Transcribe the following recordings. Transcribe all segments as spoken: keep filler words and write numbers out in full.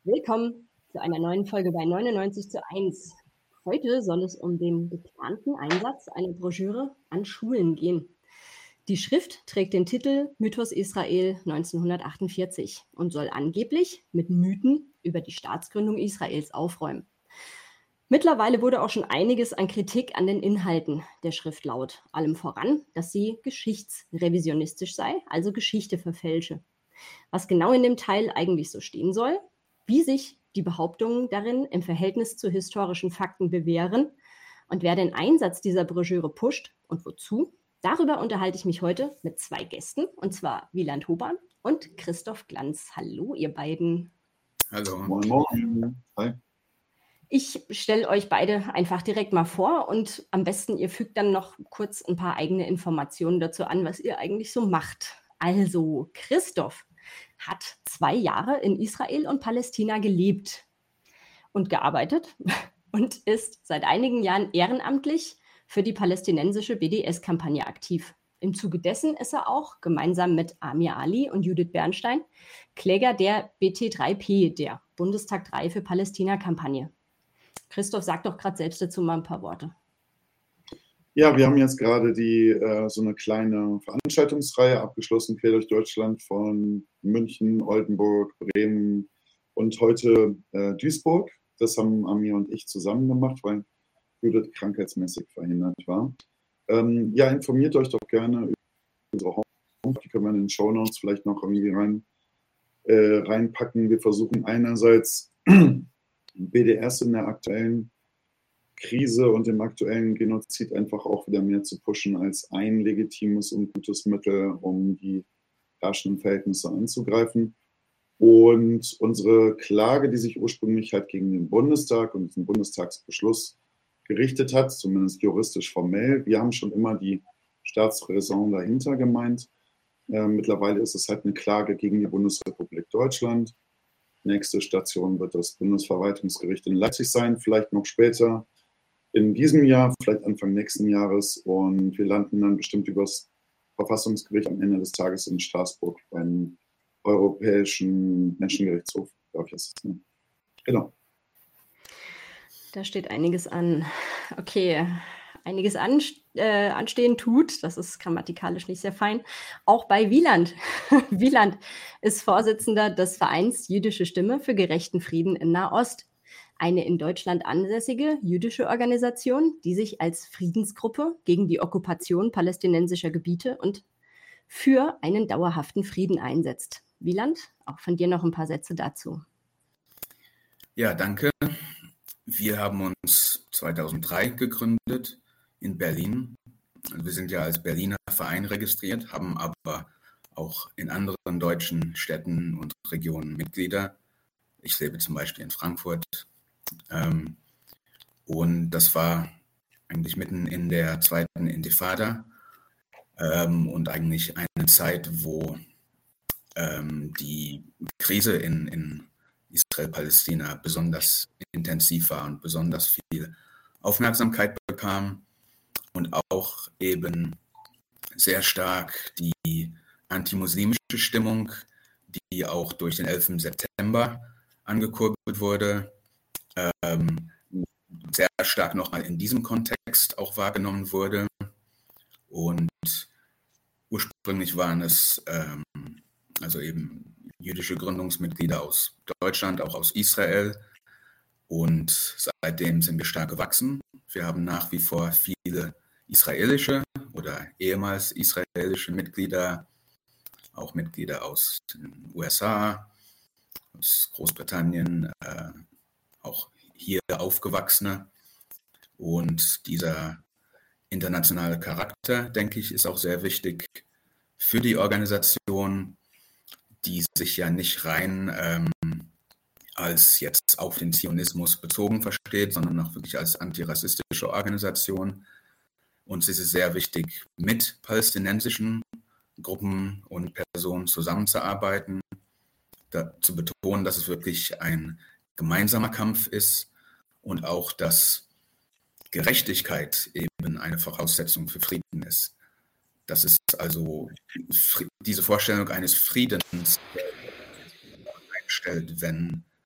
Willkommen zu einer neuen Folge bei neunundneunzig zu eins. Heute soll es um den geplanten Einsatz einer Broschüre an Schulen gehen. Die Schrift trägt den Titel Mythos Israel neunzehnhundertachtundvierzig und soll angeblich mit Mythen über die Staatsgründung Israels aufräumen. Mittlerweile wurde auch schon einiges an Kritik an den Inhalten der Schrift laut, allem voran, dass sie geschichtsrevisionistisch sei, also Geschichte verfälsche. Was genau in dem Teil eigentlich so stehen soll, wie sich die Behauptungen darin im Verhältnis zu historischen Fakten bewähren und wer den Einsatz dieser Broschüre pusht und wozu, darüber unterhalte ich mich heute mit zwei Gästen, und zwar Wieland Hoban und Christoph Glanz. Hallo, ihr beiden. Hallo. Moin, moin. Hi. Ich stelle euch beide einfach direkt mal vor und am besten ihr fügt dann noch kurz ein paar eigene Informationen dazu an, was ihr eigentlich so macht. Also, Christoph hat zwei Jahre in Israel und Palästina gelebt und gearbeitet und ist seit einigen Jahren ehrenamtlich für die palästinensische B D S-Kampagne aktiv. Im Zuge dessen ist er auch gemeinsam mit Amir Ali und Judith Bernstein Kläger der B T drei P, der Bundestag drei für Palästina-Kampagne. Christoph, sag doch gerade selbst dazu mal ein paar Worte. Ja, wir haben jetzt gerade die äh, so eine kleine Veranstaltungsreihe abgeschlossen, quer durch Deutschland, von München, Oldenburg, Bremen und heute äh, Duisburg. Das haben Amir und ich zusammen gemacht, weil Judith krankheitsmäßig verhindert war. Ähm, ja, informiert euch doch gerne über unsere Homepage. Die können wir in den Shownotes vielleicht noch irgendwie rein, äh, reinpacken. Wir versuchen einerseits B D S in der aktuellen Krise und im aktuellen Genozid einfach auch wieder mehr zu pushen als ein legitimes und gutes Mittel, um die herrschenden Verhältnisse anzugreifen. Und unsere Klage, die sich ursprünglich halt gegen den Bundestag und diesen Bundestagsbeschluss gerichtet hat, zumindest juristisch formell, wir haben schon immer die Staatsräson dahinter gemeint. Äh, mittlerweile ist es halt eine Klage gegen die Bundesrepublik Deutschland. Nächste Station wird das Bundesverwaltungsgericht in Leipzig sein, vielleicht noch später in diesem Jahr, vielleicht Anfang nächsten Jahres. Und wir landen dann bestimmt übers Verfassungsgericht am Ende des Tages in Straßburg beim Europäischen Menschengerichtshof, glaube ich, ist es. Ne? Genau. Da steht einiges an. Okay, einiges an, äh, anstehen tut, das ist grammatikalisch nicht sehr fein, auch bei Wieland. Wieland ist Vorsitzender des Vereins Jüdische Stimme für gerechten Frieden in Nahost, eine in Deutschland ansässige jüdische Organisation, die sich als Friedensgruppe gegen die Okkupation palästinensischer Gebiete und für einen dauerhaften Frieden einsetzt. Wieland, auch von dir noch ein paar Sätze dazu. Ja, danke. Wir haben uns zweitausenddrei gegründet in Berlin. Wir sind ja als Berliner Verein registriert, haben aber auch in anderen deutschen Städten und Regionen Mitglieder. Ich lebe zum Beispiel in Frankfurt. Und das war eigentlich mitten in der zweiten Intifada und eigentlich eine Zeit, wo die Krise in, in Israel-Palästina besonders intensiv war und besonders viel Aufmerksamkeit bekam und auch eben sehr stark die antimuslimische Stimmung, die auch durch den elften September angekurbelt wurde, ähm, sehr stark nochmal in diesem Kontext auch wahrgenommen wurde. Und ursprünglich waren es ähm, also eben jüdische Gründungsmitglieder aus Deutschland, auch aus Israel. Und seitdem sind wir stark gewachsen. Wir haben nach wie vor viele israelische oder ehemals israelische Mitglieder, auch Mitglieder aus den U S A, aus Großbritannien, äh, auch hier aufgewachsene. Und dieser internationale Charakter, denke ich, ist auch sehr wichtig für die Organisation, die sich ja nicht rein ähm, als jetzt auf den Zionismus bezogen versteht, sondern auch wirklich als antirassistische Organisation. Uns ist es sehr wichtig, mit palästinensischen Gruppen und Personen zusammenzuarbeiten, da, zu betonen, dass es wirklich ein gemeinsamer Kampf ist und auch, dass Gerechtigkeit eben eine Voraussetzung für Frieden ist. Das ist also diese Vorstellung eines Friedens einstellt, wenn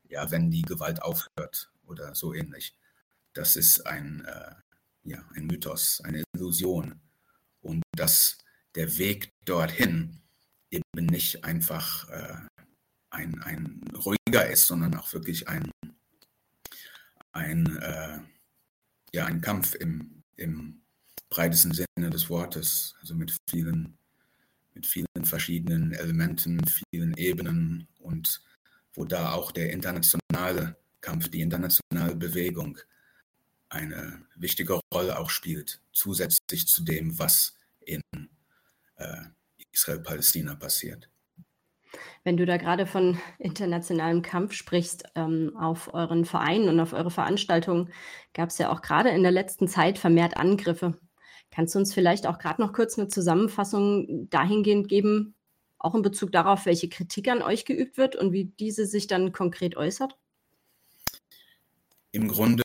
ja, wenn die Gewalt aufhört oder so ähnlich. Das ist ein, äh, ja, ein Mythos, eine Illusion. Und dass der Weg dorthin eben nicht einfach äh, ein, ein ruhiger ist, sondern auch wirklich ein, ein, äh, ja, ein Kampf im, im breitesten Sinne des Wortes, also mit vielen, mit vielen verschiedenen Elementen, vielen Ebenen und wo da auch der internationale Kampf, die internationale Bewegung eine wichtige Rolle auch spielt, zusätzlich zu dem, was in äh, Israel-Palästina passiert. Wenn du da gerade von internationalem Kampf sprichst, ähm, auf euren Vereinen und auf eure Veranstaltungen gab es ja auch gerade in der letzten Zeit vermehrt Angriffe. Kannst du uns vielleicht auch gerade noch kurz eine Zusammenfassung dahingehend geben, auch in Bezug darauf, welche Kritik an euch geübt wird und wie diese sich dann konkret äußert? Im Grunde,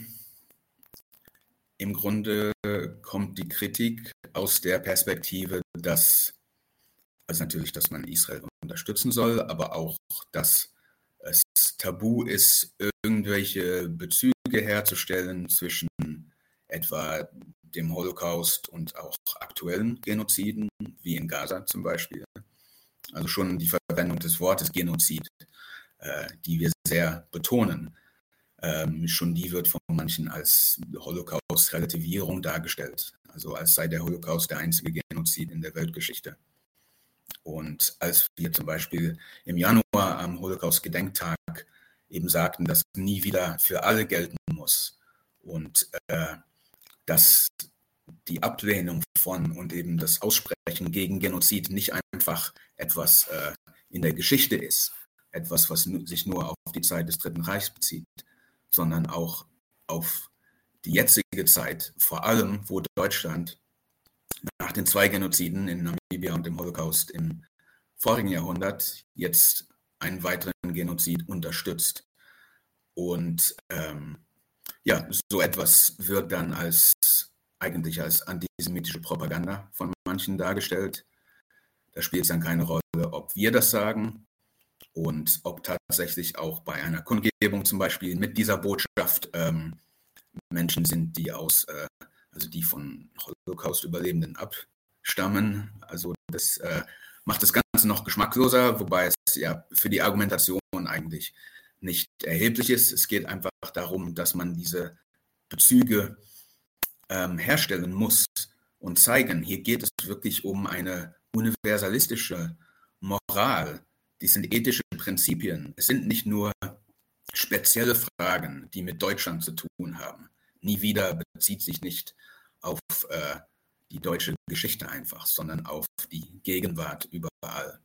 im Grunde kommt die Kritik aus der Perspektive, dass, also natürlich, dass man Israel unterstützen soll, aber auch, dass es tabu ist, irgendwelche Bezüge herzustellen zwischen etwa dem Holocaust und auch aktuellen Genoziden, wie in Gaza zum Beispiel. Also schon die Verwendung des Wortes Genozid, äh, die wir sehr betonen. Ähm, schon die wird von manchen als Holocaust-Relativierung dargestellt, also als sei der Holocaust der einzige Genozid in der Weltgeschichte. Und als wir zum Beispiel im Januar am Holocaust-Gedenktag eben sagten, dass nie wieder für alle gelten muss und äh, dass die Ablehnung von und eben das Aussprechen gegen Genozid nicht einfach etwas äh, in der Geschichte ist, etwas, was sich nur auf die Zeit des Dritten Reichs bezieht, sondern auch auf die jetzige Zeit, vor allem, wo Deutschland nach den zwei Genoziden in Namibia und dem Holocaust im vorigen Jahrhundert jetzt einen weiteren Genozid unterstützt. Und ähm, ja, so etwas wird dann als eigentlich als antisemitische Propaganda von manchen dargestellt. Da spielt es dann keine Rolle, ob wir das sagen und ob tatsächlich auch bei einer Kundgebung zum Beispiel mit dieser Botschaft ähm, Menschen sind, die aus, äh, also die von Holocaust-Überlebenden abstammen. Also das äh, macht das Ganze noch geschmackloser, wobei es ja für die Argumentation eigentlich nicht erheblich ist. Es geht einfach darum, dass man diese Bezüge ähm, herstellen muss und zeigen, hier geht es wirklich um eine universalistische Moral. Die sind ethische Prinzipien. Es sind nicht nur spezielle Fragen, die mit Deutschland zu tun haben. Nie wieder bezieht sich nicht auf äh, die deutsche Geschichte einfach, sondern auf die Gegenwart überall.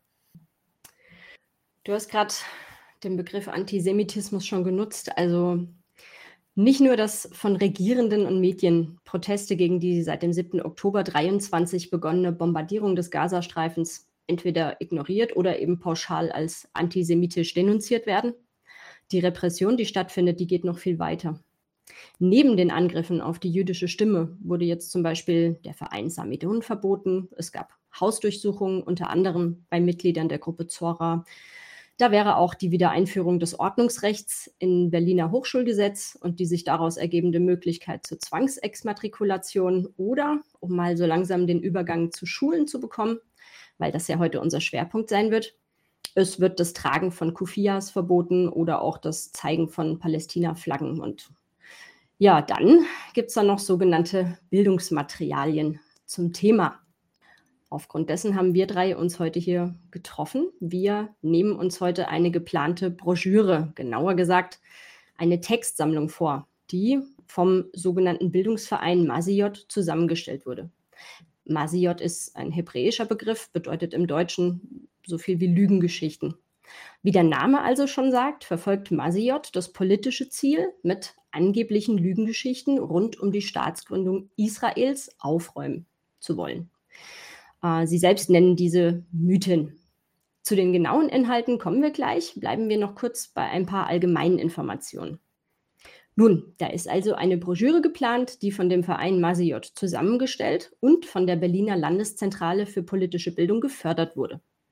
Du hast gerade den Begriff Antisemitismus schon genutzt. Also nicht nur, dass von Regierenden und Medien Proteste gegen die seit dem siebten Oktober dreiundzwanzig begonnene Bombardierung des Gazastreifens entweder ignoriert oder eben pauschal als antisemitisch denunziert werden. Die Repression, die stattfindet, die geht noch viel weiter. Neben den Angriffen auf die jüdische Stimme wurde jetzt zum Beispiel der Verein Samidon verboten. Es gab Hausdurchsuchungen, unter anderem bei Mitgliedern der Gruppe Zora. Da wäre auch die Wiedereinführung des Ordnungsrechts in Berliner Hochschulgesetz und die sich daraus ergebende Möglichkeit zur Zwangsexmatrikulation oder, um mal so langsam den Übergang zu Schulen zu bekommen, weil das ja heute unser Schwerpunkt sein wird. Es wird das Tragen von Kufias verboten oder auch das Zeigen von Palästina-Flaggen. Und ja, dann gibt es da noch sogenannte Bildungsmaterialien zum Thema. Aufgrund dessen haben wir drei uns heute hier getroffen. Wir nehmen uns heute eine geplante Broschüre, genauer gesagt eine Textsammlung vor, die vom sogenannten Bildungsverein Masiyot zusammengestellt wurde. Masiyot ist ein hebräischer Begriff, bedeutet im Deutschen so viel wie Lügengeschichten. Wie der Name also schon sagt, verfolgt Masiyot das politische Ziel, mit angeblichen Lügengeschichten rund um die Staatsgründung Israels aufräumen zu wollen. Sie selbst nennen diese Mythen. Zu den genauen Inhalten kommen wir gleich, bleiben wir noch kurz bei ein paar allgemeinen Informationen. Nun, da ist also eine Broschüre geplant, die von dem Verein Masiyot zusammengestellt und von der Berliner Landeszentrale für politische Bildung gefördert wurde.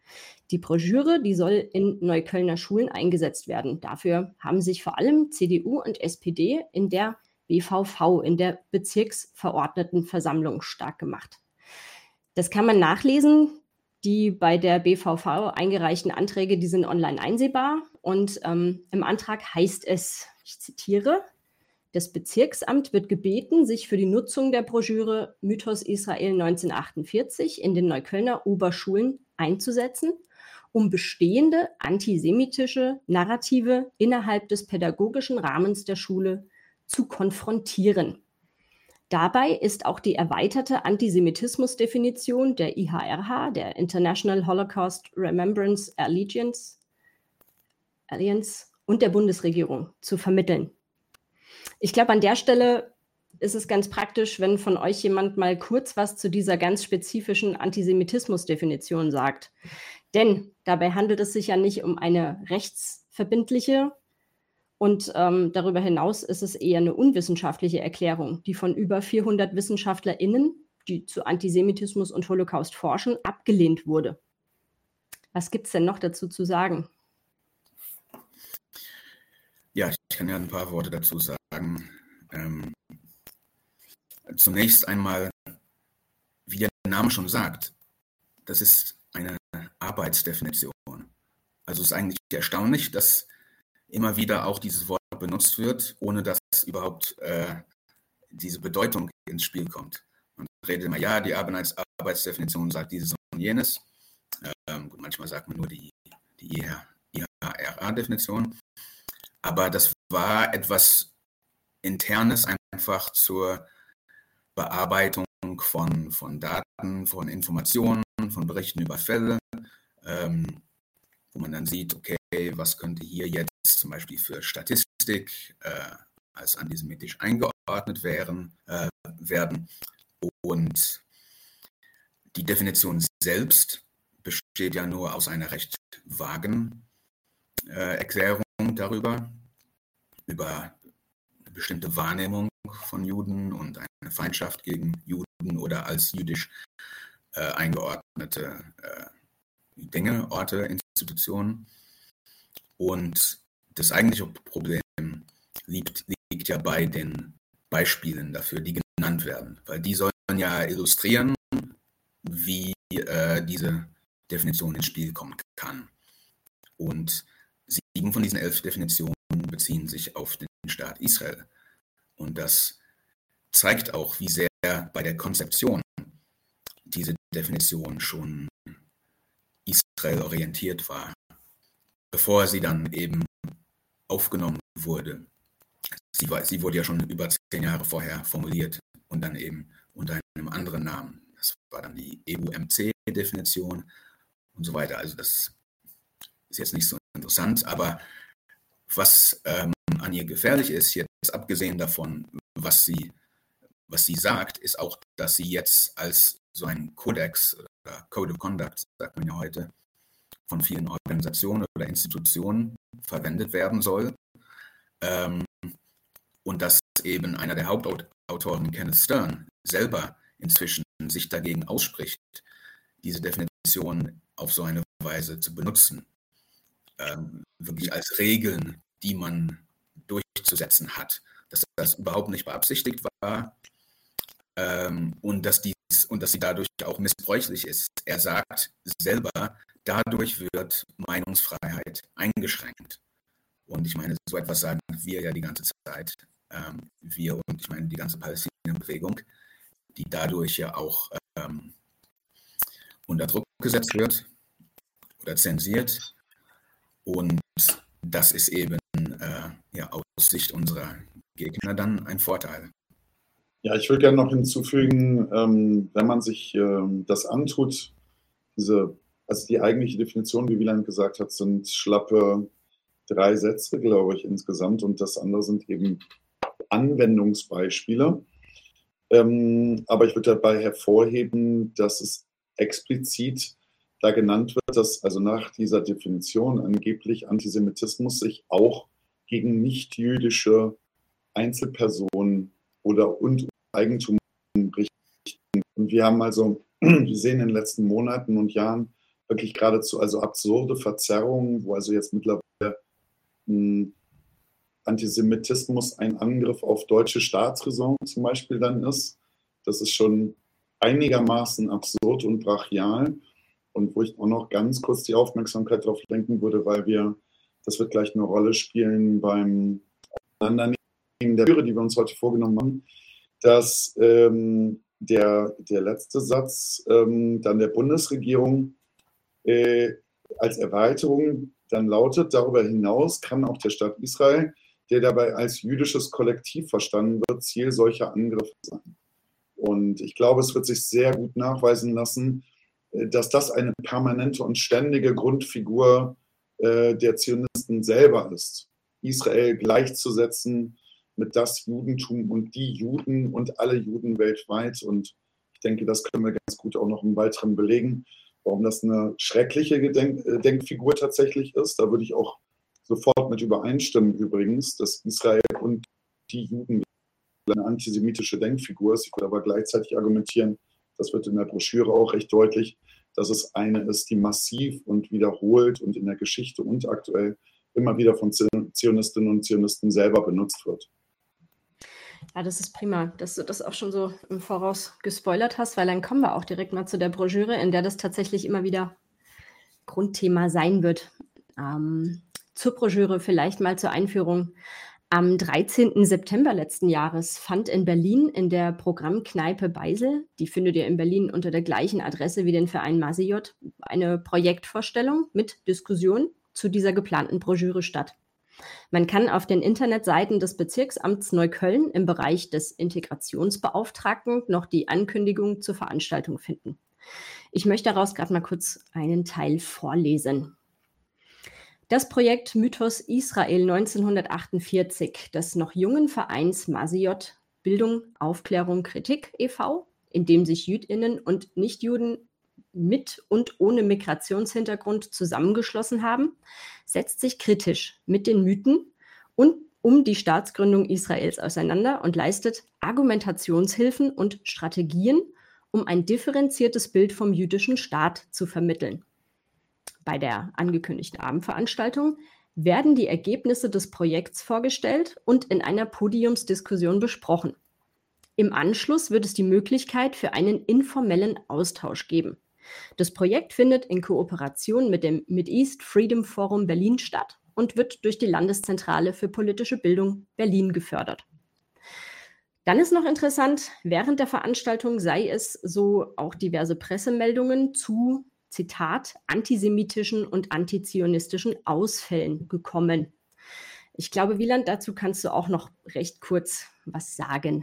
Die Broschüre, die soll in Neuköllner Schulen eingesetzt werden. Dafür haben sich vor allem C D U und S P D in der B V V, in der Bezirksverordnetenversammlung, stark gemacht. Das kann man nachlesen. Die bei der B V V eingereichten Anträge, die sind online einsehbar. Und ähm, im Antrag heißt es, ich zitiere, das Bezirksamt wird gebeten, sich für die Nutzung der Broschüre Mythos Israel neunzehnhundertachtundvierzig in den Neuköllner Oberschulen einzusetzen, um bestehende antisemitische Narrative innerhalb des pädagogischen Rahmens der Schule zu konfrontieren. Dabei ist auch die erweiterte Antisemitismusdefinition der I H R H, der International Holocaust Remembrance Alliance, Alliance und der Bundesregierung zu vermitteln. Ich glaube, an der Stelle ist es ganz praktisch, wenn von euch jemand mal kurz was zu dieser ganz spezifischen Antisemitismusdefinition sagt. Denn dabei handelt es sich ja nicht um eine rechtsverbindliche und ähm, darüber hinaus ist es eher eine unwissenschaftliche Erklärung, die von über vierhundert WissenschaftlerInnen, die zu Antisemitismus und Holocaust forschen, abgelehnt wurde. Was gibt es denn noch dazu zu sagen? Ja, ich kann ja ein paar Worte dazu sagen. Ähm, zunächst einmal, wie der Name schon sagt, das ist eine Arbeitsdefinition. Also es ist eigentlich erstaunlich, dass immer wieder auch dieses Wort benutzt wird, ohne dass überhaupt äh, diese Bedeutung ins Spiel kommt. Man redet immer, ja, die Arbeits- Arbeitsdefinition sagt dieses und jenes. Ähm, gut, manchmal sagt man nur die, die I H R A-Definition. Aber das war etwas Internes einfach zur Bearbeitung von, von Daten, von Informationen, von Berichten über Fälle, ähm, wo man dann sieht, okay, was könnte hier jetzt zum Beispiel für Statistik äh, als antisemitisch eingeordnet wären, äh, werden. Und die Definition selbst besteht ja nur aus einer recht vagen äh, Erklärung darüber, über eine bestimmte Wahrnehmung von Juden und eine Feindschaft gegen Juden oder als jüdisch äh, eingeordnete äh, Dinge, Orte, Institutionen. Und das eigentliche Problem liegt, liegt ja bei den Beispielen dafür, die genannt werden, weil die sollen ja illustrieren, wie äh, diese Definition ins Spiel kommen kann. Und sieben von diesen elf Definitionen beziehen sich auf den Staat Israel. Und das zeigt auch, wie sehr bei der Konzeption diese Definition schon Israel orientiert war, bevor sie dann eben aufgenommen wurde. Sie, war, sie wurde ja schon über zehn Jahre vorher formuliert und dann eben unter einem anderen Namen. Das war dann die E U M C-Definition und so weiter. Also das ist jetzt nicht so interessant, aber was ähm, an ihr gefährlich ist, jetzt abgesehen davon, was sie, was sie sagt, ist auch, dass sie jetzt als so ein Kodex oder Code of Conduct, sagt man ja heute, von vielen Organisationen oder Institutionen verwendet werden soll. Ähm, und dass eben einer der Hauptautoren, Kenneth Stern, selber inzwischen sich dagegen ausspricht, diese Definition auf so eine Weise zu benutzen. Ähm, wirklich als Regeln, die man durchzusetzen hat. Dass das überhaupt nicht beabsichtigt war ähm, und, dass dies, und dass sie dadurch auch missbräuchlich ist. Er sagt selber, dadurch wird Meinungsfreiheit eingeschränkt. Und ich meine, so etwas sagen wir ja die ganze Zeit. Ähm, wir und ich meine die ganze Palästina-Bewegung, die dadurch ja auch ähm, unter Druck gesetzt wird oder zensiert. Und das ist eben äh, ja, aus Sicht unserer Gegner dann ein Vorteil. Ja, ich würde gerne noch hinzufügen, ähm, wenn man sich ähm, das antut, diese, also die eigentliche Definition, wie Wieland gesagt hat, sind schlappe drei Sätze, glaube ich, insgesamt. Und das andere sind eben Anwendungsbeispiele. Ähm, aber ich würde dabei hervorheben, dass es explizit da genannt wird, dass also nach dieser Definition angeblich Antisemitismus sich auch gegen nicht-jüdische Einzelpersonen oder und Eigentum richten. Und wir haben also, wir sehen in den letzten Monaten und Jahren wirklich geradezu also absurde Verzerrungen, wo also jetzt mittlerweile mh, Antisemitismus ein Angriff auf deutsche Staatsräson zum Beispiel dann ist. Das ist schon einigermaßen absurd und brachial. Und wo ich auch noch ganz kurz die Aufmerksamkeit darauf lenken würde, weil wir, das wird gleich eine Rolle spielen beim Auseinandernehmen der Türe, die wir uns heute vorgenommen haben, dass ähm, der, der letzte Satz ähm, dann der Bundesregierung äh, als Erweiterung dann lautet, darüber hinaus kann auch der Staat Israel, der dabei als jüdisches Kollektiv verstanden wird, Ziel solcher Angriffe sein. Und ich glaube, es wird sich sehr gut nachweisen lassen, dass das eine permanente und ständige Grundfigur äh, der Zionisten selber ist. Israel gleichzusetzen mit das Judentum und die Juden und alle Juden weltweit. Und ich denke, das können wir ganz gut auch noch im Weiteren belegen, warum das eine schreckliche Gedenk- äh, Denkfigur tatsächlich ist. Da würde ich auch sofort mit übereinstimmen übrigens, dass Israel und die Juden eine antisemitische Denkfigur ist. Ich würde aber gleichzeitig argumentieren, das wird in der Broschüre auch recht deutlich, dass es eine ist, die massiv und wiederholt und in der Geschichte und aktuell immer wieder von Zionistinnen und Zionisten selber benutzt wird. Ja, das ist prima, dass du das auch schon so im Voraus gespoilert hast, weil dann kommen wir auch direkt mal zu der Broschüre, in der das tatsächlich immer wieder Grundthema sein wird. Ähm, zur Broschüre vielleicht mal zur Einführung. Am dreizehnten September letzten Jahres fand in Berlin in der Programmkneipe Beisel, die findet ihr in Berlin unter der gleichen Adresse wie den Verein Masejot, eine Projektvorstellung mit Diskussion zu dieser geplanten Broschüre statt. Man kann auf den Internetseiten des Bezirksamts Neukölln im Bereich des Integrationsbeauftragten noch die Ankündigung zur Veranstaltung finden. Ich möchte daraus gerade mal kurz einen Teil vorlesen. Das Projekt Mythos Israel neunzehnhundertachtundvierzig des noch jungen Vereins Masejot Bildung, Aufklärung, Kritik e V, in dem sich JüdInnen und Nichtjuden mit und ohne Migrationshintergrund zusammengeschlossen haben, setzt sich kritisch mit den Mythen und um die Staatsgründung Israels auseinander und leistet Argumentationshilfen und Strategien, um ein differenziertes Bild vom jüdischen Staat zu vermitteln. Bei der angekündigten Abendveranstaltung werden die Ergebnisse des Projekts vorgestellt und in einer Podiumsdiskussion besprochen. Im Anschluss wird es die Möglichkeit für einen informellen Austausch geben. Das Projekt findet in Kooperation mit dem Mid-East Freedom Forum Berlin statt und wird durch die Landeszentrale für politische Bildung Berlin gefördert. Dann ist noch interessant, während der Veranstaltung sei es so auch diverse Pressemeldungen zu, Zitat, antisemitischen und antizionistischen Ausfällen gekommen. Ich glaube, Wieland, dazu kannst du auch noch recht kurz was sagen.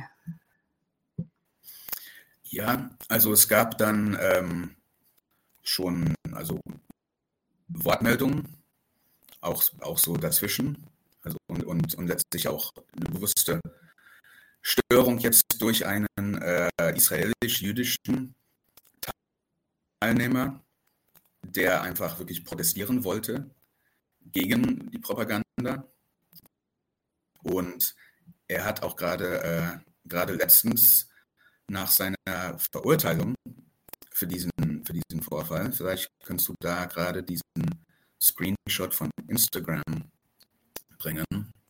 Ja, also es gab dann ähm, schon also Wortmeldungen, auch, auch so dazwischen, also und, und, und letztlich auch eine bewusste Störung jetzt durch einen äh, israelisch-jüdischen Teilnehmer, der einfach wirklich protestieren wollte gegen die Propaganda. Und er hat auch gerade äh, gerade letztens nach seiner Verurteilung für diesen, für diesen Vorfall, vielleicht kannst du da gerade diesen Screenshot von Instagram bringen.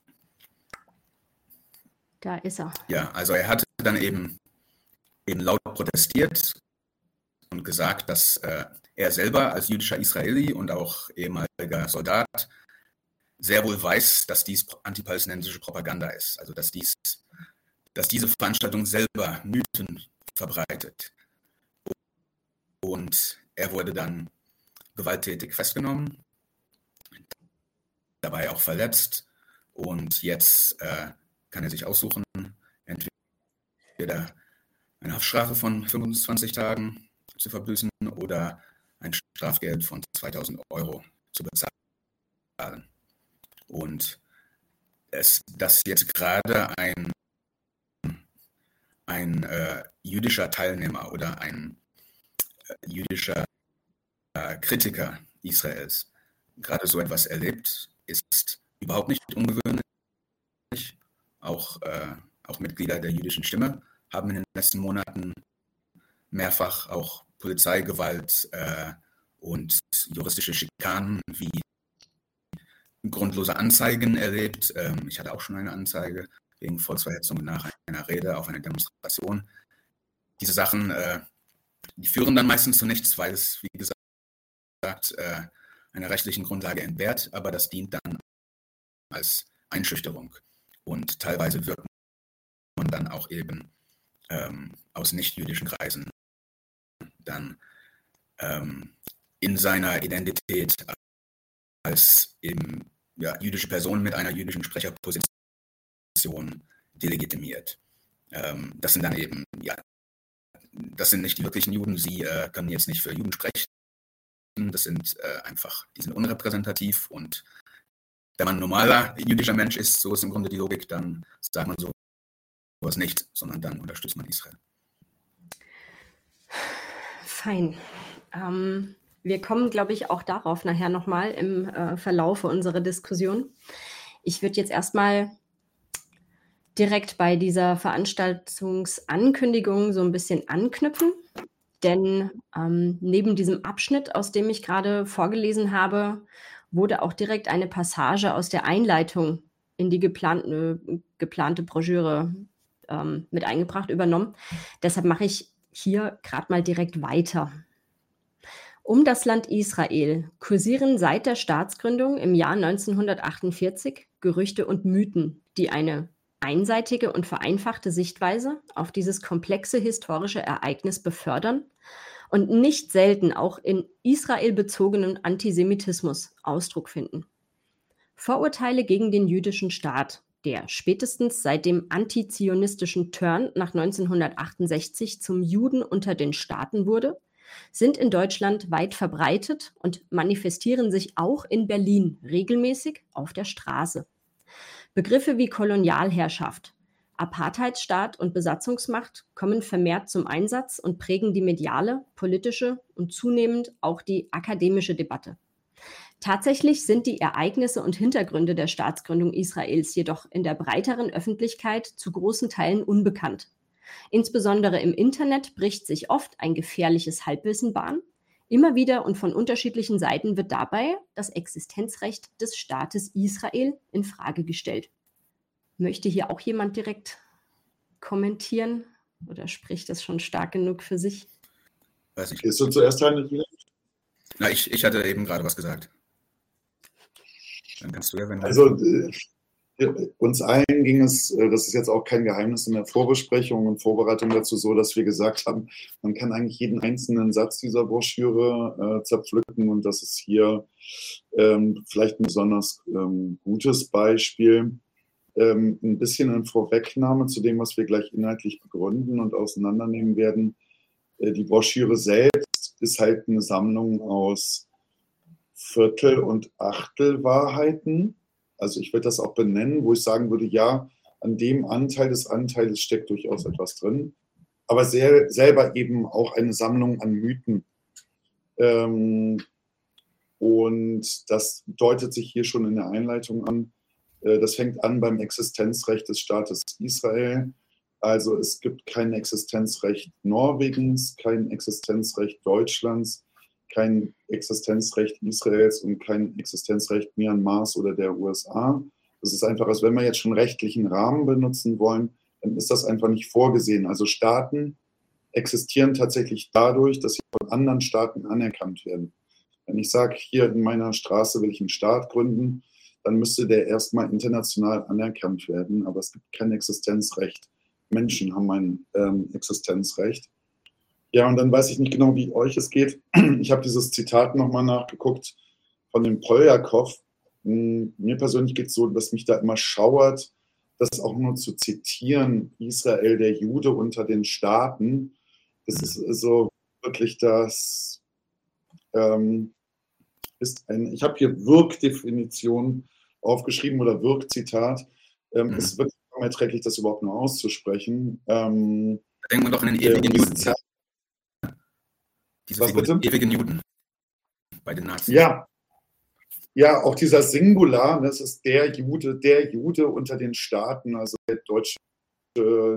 Da ist er. Ja, also er hatte dann eben, eben laut protestiert und gesagt, dass äh, er selber als jüdischer Israeli und auch ehemaliger Soldat sehr wohl weiß, dass dies antipalästinensische Propaganda ist. Also dass, dies, dass diese Veranstaltung selber Mythen verbreitet. Und er wurde dann gewalttätig festgenommen, dabei auch verletzt. Und jetzt äh, kann er sich aussuchen, entweder eine Haftstrafe von fünfundzwanzig Tagen zu verbüßen oder ein Strafgeld von zweitausend Euro zu bezahlen. Und es, dass jetzt gerade ein, ein äh, jüdischer Teilnehmer oder ein äh, jüdischer äh, Kritiker Israels gerade so etwas erlebt, ist überhaupt nicht ungewöhnlich. Auch, äh, auch Mitglieder der jüdischen Stimme haben in den letzten Monaten mehrfach auch Polizeigewalt äh, und juristische Schikanen wie grundlose Anzeigen erlebt. Ähm, ich hatte auch schon eine Anzeige wegen Volksverhetzung nach einer Rede auf einer Demonstration. Diese Sachen, äh, die führen dann meistens zu nichts, weil es, wie gesagt, äh, einer rechtlichen Grundlage entbehrt, aber das dient dann als Einschüchterung. Und teilweise wird man dann auch eben ähm, aus nicht-jüdischen Kreisen dann ähm, in seiner Identität als eben ja, jüdische Person mit einer jüdischen Sprecherposition delegitimiert. Ähm, das sind dann eben, ja, das sind nicht die wirklichen Juden, sie äh, können jetzt nicht für Juden sprechen, das sind äh, einfach, die sind unrepräsentativ und wenn man ein normaler jüdischer Mensch ist, so ist im Grunde die Logik, dann sagt man sowas nicht, sondern dann unterstützt man Israel. Fein. Ähm, wir kommen, glaube ich, auch darauf nachher nochmal im äh, Verlaufe unserer Diskussion. Ich würde jetzt erstmal direkt bei dieser Veranstaltungsankündigung so ein bisschen anknüpfen, denn ähm, neben diesem Abschnitt, aus dem ich gerade vorgelesen habe, wurde auch direkt eine Passage aus der Einleitung in die geplante, geplante Broschüre ähm, mit eingebracht, übernommen. Deshalb mache ich hier gerade mal direkt weiter. Um das Land Israel kursieren seit der Staatsgründung im Jahr neunzehnhundertachtundvierzig Gerüchte und Mythen, die eine einseitige und vereinfachte Sichtweise auf dieses komplexe historische Ereignis befördern und nicht selten auch in Israel bezogenen Antisemitismus Ausdruck finden. Vorurteile gegen den jüdischen Staat, der spätestens seit dem antizionistischen Turn nach neunzehnhundertachtundsechzig zum Juden unter den Staaten wurde, sind in Deutschland weit verbreitet und manifestieren sich auch in Berlin regelmäßig auf der Straße. Begriffe wie Kolonialherrschaft, Apartheidsstaat und Besatzungsmacht kommen vermehrt zum Einsatz und prägen die mediale, politische und zunehmend auch die akademische Debatte. Tatsächlich sind die Ereignisse und Hintergründe der Staatsgründung Israels jedoch in der breiteren Öffentlichkeit zu großen Teilen unbekannt. Insbesondere im Internet bricht sich oft ein gefährliches Halbwissen Bahn. Immer wieder und von unterschiedlichen Seiten wird dabei das Existenzrecht des Staates Israel in Frage gestellt. Möchte hier auch jemand direkt kommentieren oder spricht das schon stark genug für sich? Weiß ich. Gehst du zuerst, Heinrich? Na, ich, ich hatte eben gerade was gesagt. Dann kannst du ja, wenn du Also äh, uns allen ging es, äh, das ist jetzt auch kein Geheimnis in der Vorbesprechung und Vorbereitung dazu so, dass wir gesagt haben, man kann eigentlich jeden einzelnen Satz dieser Broschüre äh, zerpflücken und das ist hier ähm, vielleicht ein besonders ähm, gutes Beispiel. Ähm, ein bisschen eine Vorwegnahme zu dem, was wir gleich inhaltlich begründen und auseinandernehmen werden. Äh, die Broschüre selbst ist halt eine Sammlung aus Viertel- und Achtelwahrheiten. Also ich würde das auch benennen, wo ich sagen würde, ja, an dem Anteil des Anteils steckt durchaus etwas drin, aber sehr, selber eben auch eine Sammlung an Mythen. Ähm, und das deutet sich hier schon in der Einleitung an. Das fängt an beim Existenzrecht des Staates Israel. Also es gibt kein Existenzrecht Norwegens, kein Existenzrecht Deutschlands, kein Existenzrecht Israels und kein Existenzrecht Myanmars oder der U S A. Das ist einfach, als wenn wir jetzt schon rechtlichen Rahmen benutzen wollen, dann ist das einfach nicht vorgesehen. Also Staaten existieren tatsächlich dadurch, dass sie von anderen Staaten anerkannt werden. Wenn ich sage, hier in meiner Straße will ich einen Staat gründen, dann müsste der erstmal international anerkannt werden. Aber es gibt kein Existenzrecht. Menschen haben ein ähm, Existenzrecht. Ja, und dann weiß ich nicht genau, wie euch es geht. Ich habe dieses Zitat nochmal nachgeguckt von dem Poljakov. Mir persönlich geht es so, dass mich da immer schauert, das auch nur zu zitieren, Israel, der Jude unter den Staaten. Das ist so wirklich das, ähm, ist ein, ich habe hier Wirkdefinition aufgeschrieben oder Wirkzitat. Ähm, mhm. Es ist wirklich unerträglich, das überhaupt nur auszusprechen. Ähm, da denken wir doch an den ewigen Juden. Diese Was bitte? Ewigen Juden bei den Nazis. Ja. Ja, auch dieser Singular, das ist der Jude, der Jude unter den Staaten, also der deutsche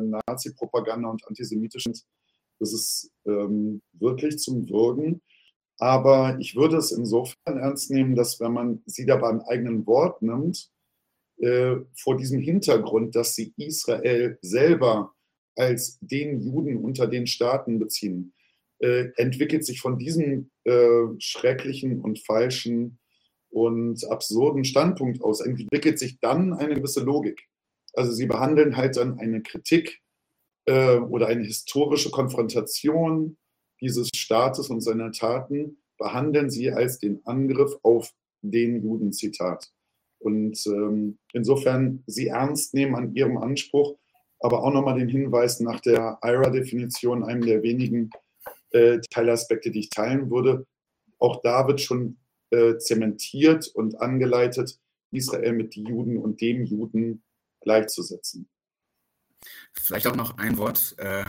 Nazi-Propaganda und antisemitisch, das ist ähm, wirklich zum Würgen. Aber ich würde es insofern ernst nehmen, dass wenn man sie da beim eigenen Wort nimmt, äh, vor diesem Hintergrund, dass sie Israel selber als den Juden unter den Staaten beziehen, äh, entwickelt sich von diesem äh, schrecklichen und falschen und absurden Standpunkt aus, entwickelt sich dann eine gewisse Logik. Also sie behandeln halt dann eine Kritik äh, oder eine historische Konfrontation dieses Staates und seiner Taten, behandeln sie als den Angriff auf den Juden, Zitat. Und ähm, insofern sie ernst nehmen an ihrem Anspruch, aber auch nochmal den Hinweis nach der I R A-Definition, einem der wenigen äh, Teilaspekte, die ich teilen würde. Auch da wird schon äh, zementiert und angeleitet, Israel mit den Juden und dem Juden gleichzusetzen. Vielleicht auch noch ein Wort äh,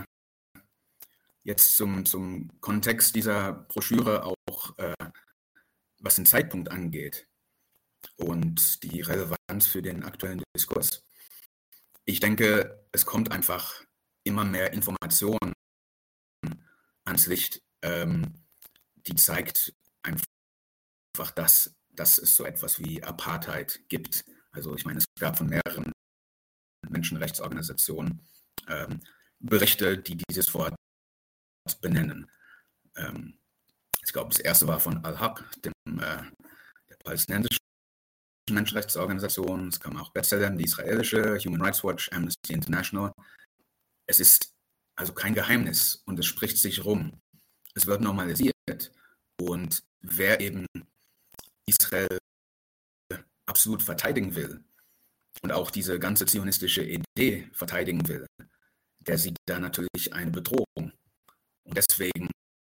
jetzt zum, zum Kontext dieser Broschüre, auch äh, was den Zeitpunkt angeht und die Relevanz für den aktuellen Diskurs. Ich denke, es kommt einfach immer mehr Information ans Licht, ähm, die zeigt einfach, dass, dass es so etwas wie Apartheid gibt. Also ich meine, es gab von mehreren Menschenrechtsorganisationen ähm, Berichte, die dieses Wort benennen. Ähm, ich glaube, das erste war von Al-Haq, dem, äh, der palästinensischen Menschenrechtsorganisation. Es kam auch B'Tselem, die israelische, Human Rights Watch, Amnesty International. Es ist also kein Geheimnis und es spricht sich rum. Es wird normalisiert. Und wer eben Israel absolut verteidigen will und auch diese ganze zionistische Idee verteidigen will, der sieht da natürlich eine Bedrohung. Und deswegen,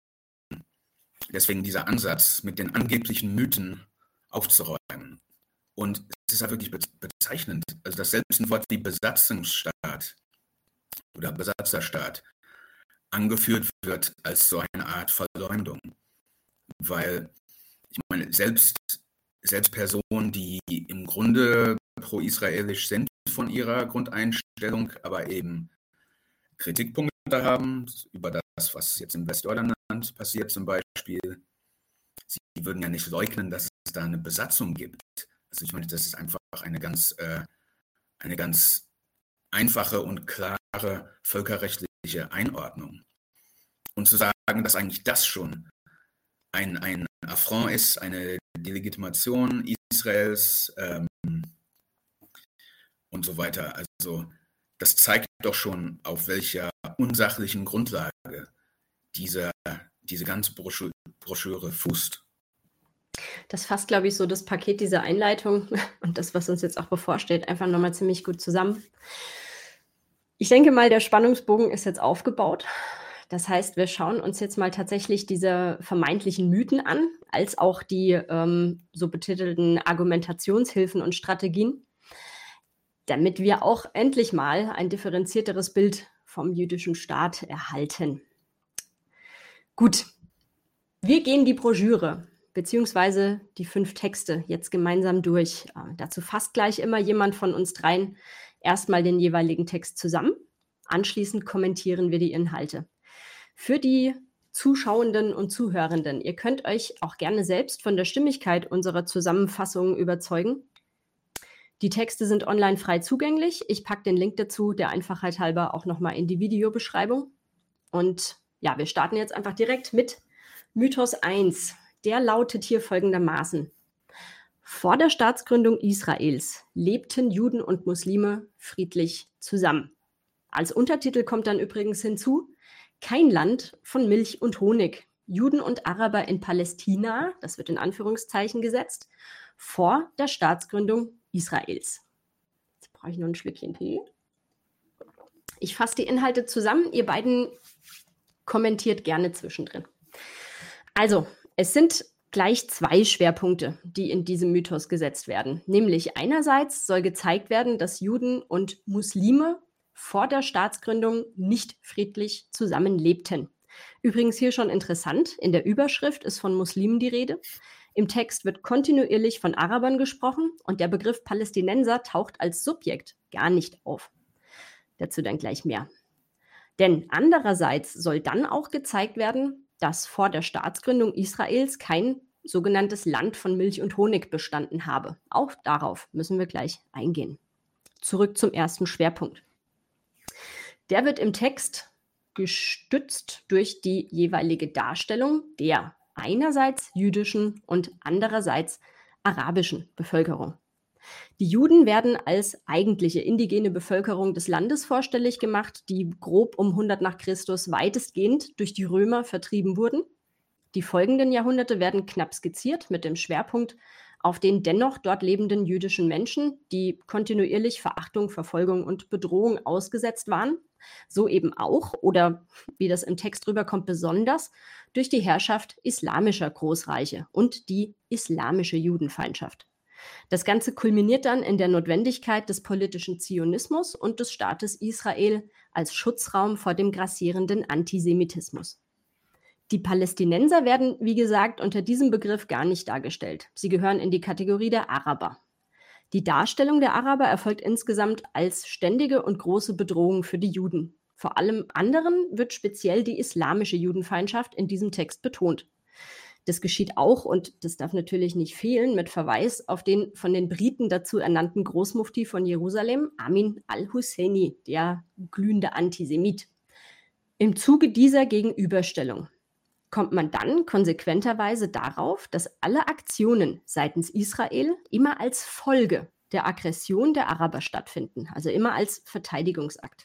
deswegen dieser Ansatz, mit den angeblichen Mythen aufzuräumen. Und es ist ja wirklich bezeichnend, also dass selbst ein Wort wie Besatzungsstaat oder Besatzerstaat angeführt wird als so eine Art Verleumdung. Weil, ich meine, selbst, selbst Personen, die im Grunde pro-israelisch sind von ihrer Grundeinstellung, aber eben Kritikpunkte haben über das, was jetzt im Westjordanland passiert zum Beispiel. Sie würden ja nicht leugnen, dass es da eine Besatzung gibt. Also ich meine, das ist einfach eine ganz, äh, eine ganz einfache und klare völkerrechtliche Einordnung. Und zu sagen, dass eigentlich das schon ein, ein Affront ist, eine Delegitimation Israels ähm, und so weiter. Also das zeigt doch schon, auf welcher unsachlichen Grundlage diese, diese ganze Broschüre, Broschüre fußt. Das fasst, glaube ich, so das Paket dieser Einleitung und das, was uns jetzt auch bevorsteht, einfach nochmal ziemlich gut zusammen. Ich denke mal, der Spannungsbogen ist jetzt aufgebaut. Das heißt, wir schauen uns jetzt mal tatsächlich diese vermeintlichen Mythen an, als auch die ähm, so betitelten Argumentationshilfen und Strategien, damit wir auch endlich mal ein differenzierteres Bild vom jüdischen Staat erhalten. Gut, wir gehen die Broschüre beziehungsweise die fünf Texte jetzt gemeinsam durch. Äh, dazu fasst gleich immer jemand von uns dreien erstmal den jeweiligen Text zusammen. Anschließend kommentieren wir die Inhalte. Für die Zuschauenden und Zuhörenden, ihr könnt euch auch gerne selbst von der Stimmigkeit unserer Zusammenfassungen überzeugen. Die Texte sind online frei zugänglich. Ich packe den Link dazu, der Einfachheit halber, auch nochmal in die Videobeschreibung. Und ja, wir starten jetzt einfach direkt mit Mythos eins. Der lautet hier folgendermaßen: Vor der Staatsgründung Israels lebten Juden und Muslime friedlich zusammen. Als Untertitel kommt dann übrigens hinzu: Kein Land von Milch und Honig. Juden und Araber in Palästina, das wird in Anführungszeichen gesetzt, vor der Staatsgründung Israels. Jetzt brauche ich noch ein Schlückchen Tee. Ich fasse die Inhalte zusammen. Ihr beiden kommentiert gerne zwischendrin. Also, es sind gleich zwei Schwerpunkte, die in diesem Mythos gesetzt werden. Nämlich einerseits soll gezeigt werden, dass Juden und Muslime vor der Staatsgründung nicht friedlich zusammenlebten. Übrigens hier schon interessant, in der Überschrift ist von Muslimen die Rede. Im Text wird kontinuierlich von Arabern gesprochen und der Begriff Palästinenser taucht als Subjekt gar nicht auf. Dazu dann gleich mehr. Denn andererseits soll dann auch gezeigt werden, dass vor der Staatsgründung Israels kein sogenanntes Land von Milch und Honig bestanden habe. Auch darauf müssen wir gleich eingehen. Zurück zum ersten Schwerpunkt. Der wird im Text gestützt durch die jeweilige Darstellung der einerseits jüdischen und andererseits arabischen Bevölkerung. Die Juden werden als eigentliche indigene Bevölkerung des Landes vorstellig gemacht, die grob um hundert nach Christus weitestgehend durch die Römer vertrieben wurden. Die folgenden Jahrhunderte werden knapp skizziert mit dem Schwerpunkt auf den dennoch dort lebenden jüdischen Menschen, die kontinuierlich Verachtung, Verfolgung und Bedrohung ausgesetzt waren. So eben auch, oder wie das im Text rüberkommt, besonders durch die Herrschaft islamischer Großreiche und die islamische Judenfeindschaft. Das Ganze kulminiert dann in der Notwendigkeit des politischen Zionismus und des Staates Israel als Schutzraum vor dem grassierenden Antisemitismus. Die Palästinenser werden, wie gesagt, unter diesem Begriff gar nicht dargestellt. Sie gehören in die Kategorie der Araber. Die Darstellung der Araber erfolgt insgesamt als ständige und große Bedrohung für die Juden. Vor allem anderen wird speziell die islamische Judenfeindschaft in diesem Text betont. Das geschieht auch, und das darf natürlich nicht fehlen, mit Verweis auf den von den Briten dazu ernannten Großmufti von Jerusalem, Amin al-Husseini, der glühende Antisemit. Im Zuge dieser Gegenüberstellung kommt man dann konsequenterweise darauf, dass alle Aktionen seitens Israel immer als Folge der Aggression der Araber stattfinden, also immer als Verteidigungsakt.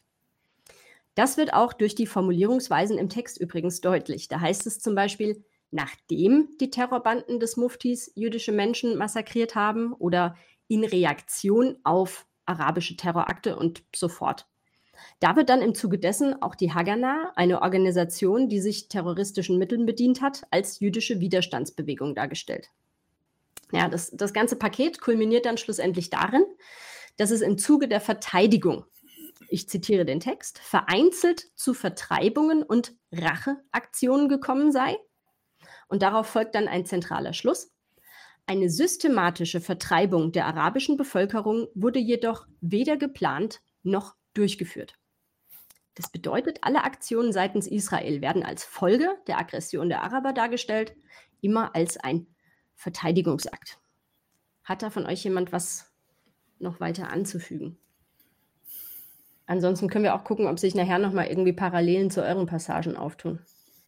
Das wird auch durch die Formulierungsweisen im Text übrigens deutlich. Da heißt es zum Beispiel, nachdem die Terrorbanden des Muftis jüdische Menschen massakriert haben oder in Reaktion auf arabische Terrorakte und so fort. Da wird dann im Zuge dessen auch die Haganah, eine Organisation, die sich terroristischen Mitteln bedient hat, als jüdische Widerstandsbewegung dargestellt. Ja, das, das ganze Paket kulminiert dann schlussendlich darin, dass es im Zuge der Verteidigung, ich zitiere den Text, vereinzelt zu Vertreibungen und Racheaktionen gekommen sei. Und darauf folgt dann ein zentraler Schluss. Eine systematische Vertreibung der arabischen Bevölkerung wurde jedoch weder geplant noch durchgeführt. Das bedeutet, alle Aktionen seitens Israel werden als Folge der Aggression der Araber dargestellt, immer als ein Verteidigungsakt. Hat da von euch jemand was noch weiter anzufügen? Ansonsten können wir auch gucken, ob sich nachher nochmal irgendwie Parallelen zu euren Passagen auftun.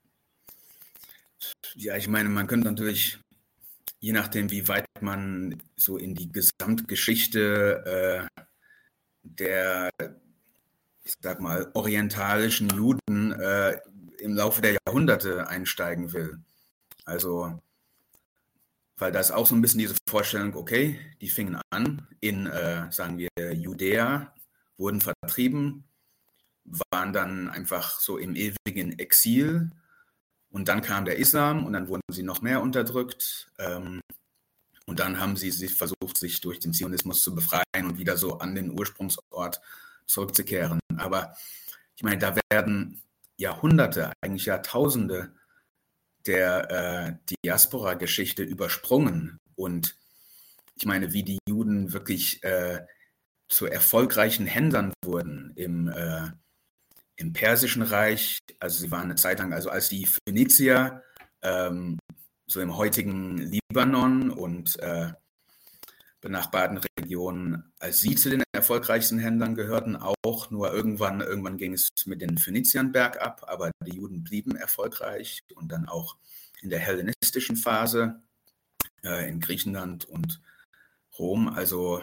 Ja, ich meine, man könnte natürlich, je nachdem, wie weit man so in die Gesamtgeschichte äh, der, ich sag mal, orientalischen Juden äh, im Laufe der Jahrhunderte einsteigen will. Also, weil da ist auch so ein bisschen diese Vorstellung, okay, die fingen an in, äh, sagen wir, Judäa, wurden vertrieben, waren dann einfach so im ewigen Exil. Und dann kam der Islam und dann wurden sie noch mehr unterdrückt. Ähm, und dann haben sie sich versucht, sich durch den Zionismus zu befreien und wieder so an den Ursprungsort zurückzukehren. Aber ich meine, da werden Jahrhunderte, eigentlich Jahrtausende der äh, Diaspora-Geschichte übersprungen. Und ich meine, wie die Juden wirklich äh, zu erfolgreichen Händlern wurden im äh, Im Persischen Reich, also sie waren eine Zeit lang, also als die Phönizier ähm, so im heutigen Libanon und äh, benachbarten Regionen, als sie zu den erfolgreichsten Händlern gehörten, auch nur irgendwann, irgendwann ging es mit den Phöniziern bergab, aber die Juden blieben erfolgreich und dann auch in der hellenistischen Phase äh, in Griechenland und Rom. Also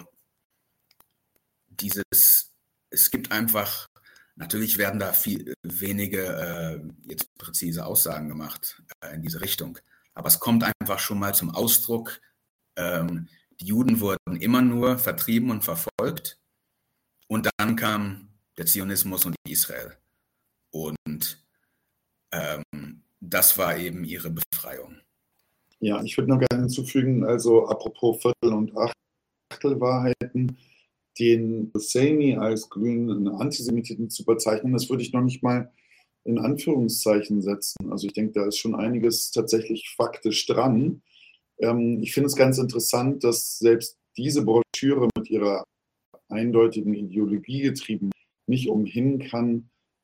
dieses, es gibt einfach, natürlich werden da viel, wenige äh, jetzt präzise Aussagen gemacht äh, in diese Richtung. Aber es kommt einfach schon mal zum Ausdruck, ähm, die Juden wurden immer nur vertrieben und verfolgt. Und dann kam der Zionismus und Israel. Und ähm, das war eben ihre Befreiung. Ja, ich würde noch gerne hinzufügen, also apropos Viertel- und Achtelwahrheiten, den Husseini als glühenden Antisemiten zu bezeichnen, das würde ich noch nicht mal in Anführungszeichen setzen. Also ich denke, da ist schon einiges tatsächlich faktisch dran. Ähm, ich finde es ganz interessant, dass selbst diese Broschüre mit ihrer eindeutigen Ideologie getrieben nicht umhin kann,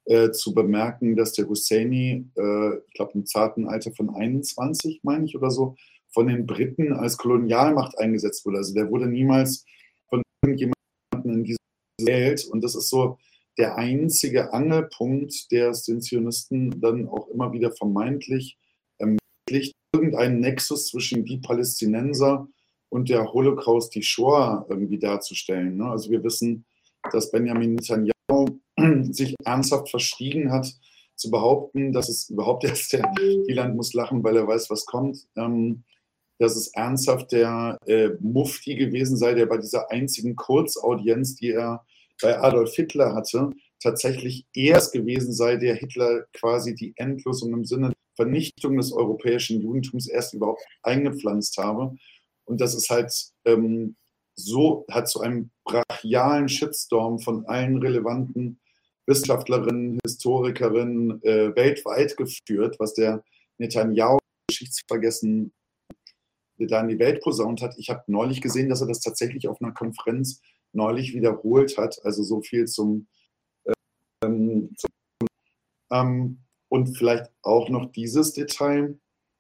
äh, zu bemerken, dass der Husseini, äh, ich glaube im zarten Alter von einundzwanzig, meine ich, oder so, von den Briten als Kolonialmacht eingesetzt wurde. Also der wurde niemals von irgendjemandem in diese Welt. Und das ist so der einzige Angelpunkt, der es den Zionisten dann auch immer wieder vermeintlich ermöglicht, irgendeinen Nexus zwischen die Palästinenser und der Holocaust, die Shoah irgendwie darzustellen. Ne? Also wir wissen, dass Benjamin Netanyahu sich ernsthaft verstiegen hat, zu behaupten, dass es überhaupt erst der Wieland muss lachen, weil er weiß, was kommt, ähm, dass es ernsthaft der äh, Mufti gewesen sei, der bei dieser einzigen Kurzaudienz, die er bei Adolf Hitler hatte, tatsächlich erst gewesen sei, der Hitler quasi die Endlosung im Sinne der Vernichtung des europäischen Judentums erst überhaupt eingepflanzt habe. Und das ist halt ähm, so, hat zu einem brachialen Shitstorm von allen relevanten Wissenschaftlerinnen, Historikerinnen äh, weltweit geführt, was der Netanyahu Geschichtsvergessen da in die Welt posaunt hat. Ich habe neulich gesehen, dass er das tatsächlich auf einer Konferenz neulich wiederholt hat. Also so viel zum, ähm, zum ähm, und vielleicht auch noch dieses Detail.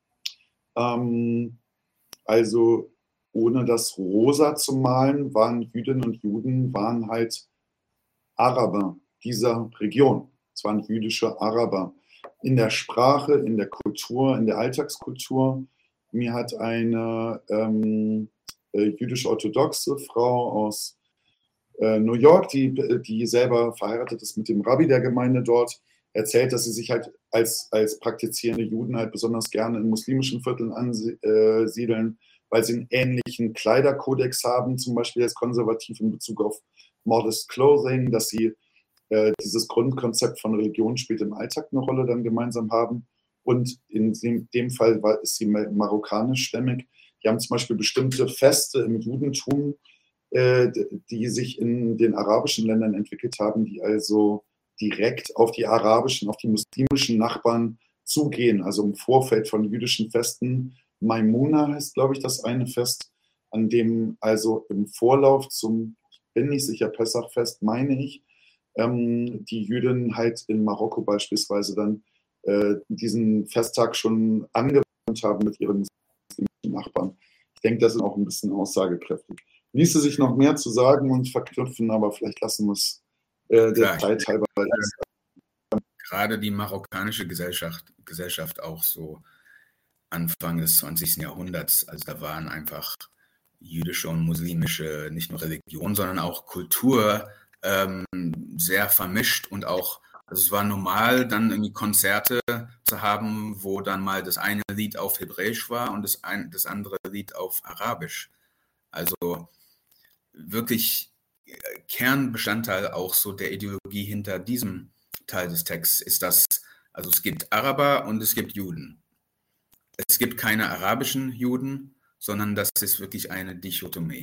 Ähm, also ohne das rosa zu malen, waren Jüdinnen und Juden, waren halt Araber dieser Region. Es waren jüdische Araber. In der Sprache, in der Kultur, in der Alltagskultur. Mir hat eine ähm, jüdisch-orthodoxe Frau aus äh, New York, die, die selber verheiratet ist mit dem Rabbi der Gemeinde dort, erzählt, dass sie sich halt als, als praktizierende Juden halt besonders gerne in muslimischen Vierteln ansiedeln, weil sie einen ähnlichen Kleiderkodex haben, zum Beispiel als konservativ in Bezug auf Modest Clothing, dass sie äh, dieses Grundkonzept von Religion spielt im Alltag eine Rolle dann gemeinsam haben. Und in dem, dem Fall war, ist sie marokkanischstämmig. Die haben zum Beispiel bestimmte Feste im Judentum, äh, die sich in den arabischen Ländern entwickelt haben, die also direkt auf die arabischen, auf die muslimischen Nachbarn zugehen. Also im Vorfeld von jüdischen Festen. Maimuna heißt, glaube ich, das eine Fest, an dem also im Vorlauf zum, ich bin nicht sicher, Pessachfest, meine ich, ähm, die Jüdinnen halt in Marokko beispielsweise dann diesen Festtag schon angewandt haben mit ihren muslimischen Nachbarn. Ich denke, das ist auch ein bisschen aussagekräftig. Ließe sich noch mehr zu sagen und verknüpfen, aber vielleicht lassen wir es äh, der Zeit halber. Gerade die marokkanische Gesellschaft, Gesellschaft auch so Anfang des zwanzigsten Jahrhunderts, also da waren einfach jüdische und muslimische, nicht nur Religion, sondern auch Kultur ähm, sehr vermischt und auch Also es war normal, dann irgendwie Konzerte zu haben, wo dann mal das eine Lied auf Hebräisch war und das, ein, das andere Lied auf Arabisch. Also wirklich Kernbestandteil auch so der Ideologie hinter diesem Teil des Texts ist das, also es gibt Araber und es gibt Juden. Es gibt keine arabischen Juden, sondern das ist wirklich eine Dichotomie.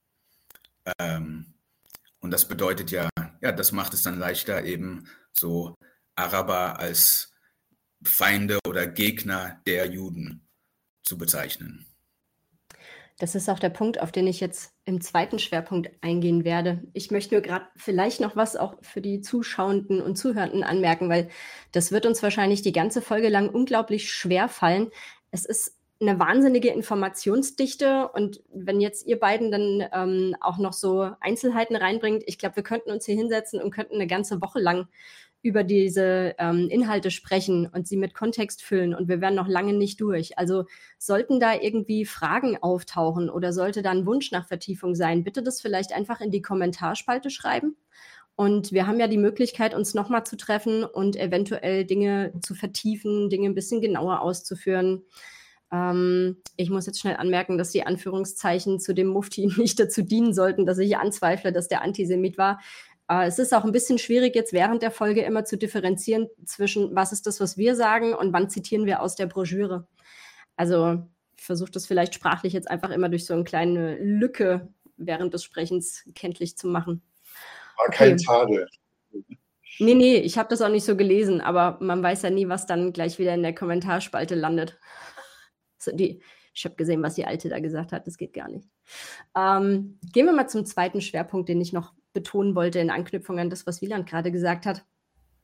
Ähm, und das bedeutet ja, ja, das macht es dann leichter eben so Araber als Feinde oder Gegner der Juden zu bezeichnen. Das ist auch der Punkt, auf den ich jetzt im zweiten Schwerpunkt eingehen werde. Ich möchte nur gerade vielleicht noch was auch für die Zuschauenden und Zuhörenden anmerken, weil das wird uns wahrscheinlich die ganze Folge lang unglaublich schwer fallen. Es ist eine wahnsinnige Informationsdichte und wenn jetzt ihr beiden dann ähm, auch noch so Einzelheiten reinbringt, ich glaube, wir könnten uns hier hinsetzen und könnten eine ganze Woche lang über diese ähm, Inhalte sprechen und sie mit Kontext füllen und wir wären noch lange nicht durch. Also sollten da irgendwie Fragen auftauchen oder sollte da ein Wunsch nach Vertiefung sein, bitte das vielleicht einfach in die Kommentarspalte schreiben. Und wir haben ja die Möglichkeit, uns nochmal zu treffen und eventuell Dinge zu vertiefen, Dinge ein bisschen genauer auszuführen. Ähm, ich muss jetzt schnell anmerken, dass die Anführungszeichen zu dem Mufti nicht dazu dienen sollten, dass ich anzweifle, dass der Antisemit war. Äh, es ist auch ein bisschen schwierig, jetzt während der Folge immer zu differenzieren zwischen, was ist das, was wir sagen und wann zitieren wir aus der Broschüre. Also ich versuche das vielleicht sprachlich jetzt einfach immer durch so eine kleine Lücke während des Sprechens kenntlich zu machen. War kein okay. Tadel. Nee, nee, ich habe das auch nicht so gelesen, aber man weiß ja nie, was dann gleich wieder in der Kommentarspalte landet. So die, ich habe gesehen, was die Alte da gesagt hat, das geht gar nicht. Ähm, gehen wir mal zum zweiten Schwerpunkt, den ich noch betonen wollte in Anknüpfung an das, was Wieland gerade gesagt hat.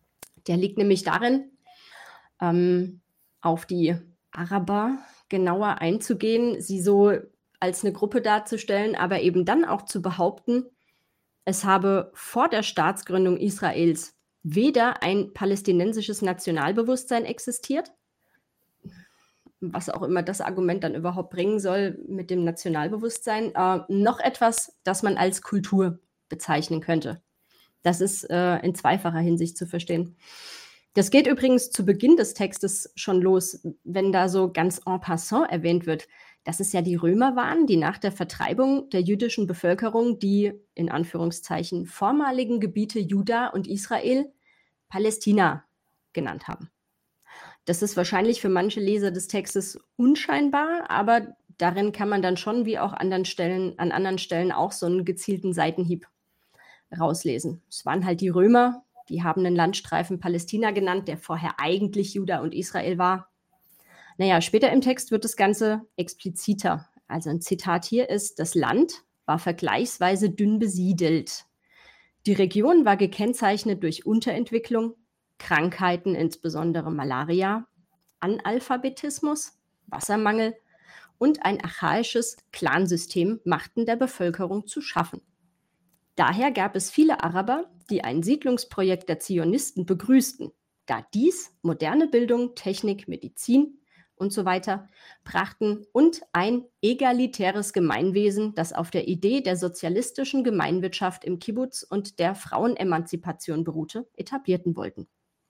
Der liegt nämlich darin, ähm, auf die Araber genauer einzugehen, sie so als eine Gruppe darzustellen, aber eben dann auch zu behaupten, es habe vor der Staatsgründung Israels weder ein palästinensisches Nationalbewusstsein existiert, was auch immer das Argument dann überhaupt bringen soll mit dem Nationalbewusstsein, äh, noch etwas, das man als Kultur bezeichnen könnte. Das ist äh, in zweifacher Hinsicht zu verstehen. Das geht übrigens zu Beginn des Textes schon los, wenn da so ganz en passant erwähnt wird, dass es ja die Römer waren, die nach der Vertreibung der jüdischen Bevölkerung die, in Anführungszeichen, vormaligen Gebiete Juda und Israel Palästina genannt haben. Das ist wahrscheinlich für manche Leser des Textes unscheinbar, aber darin kann man dann schon, wie auch anderen Stellen, an anderen Stellen auch so einen gezielten Seitenhieb rauslesen. Es waren halt die Römer, die haben einen Landstreifen Palästina genannt, der vorher eigentlich Juda und Israel war. Naja, später im Text wird das Ganze expliziter. Also ein Zitat hier ist: Das Land war vergleichsweise dünn besiedelt. Die Region war gekennzeichnet durch Unterentwicklung, Krankheiten, insbesondere Malaria, Analphabetismus, Wassermangel und ein archaisches Clansystem machten der Bevölkerung zu schaffen. Daher gab es viele Araber, die ein Siedlungsprojekt der Zionisten begrüßten, da dies moderne Bildung, Technik, Medizin und so weiter brachten und ein egalitäres Gemeinwesen, das auf der Idee der sozialistischen Gemeinwirtschaft im Kibbutz und der Frauenemanzipation beruhte, etablierten wollten.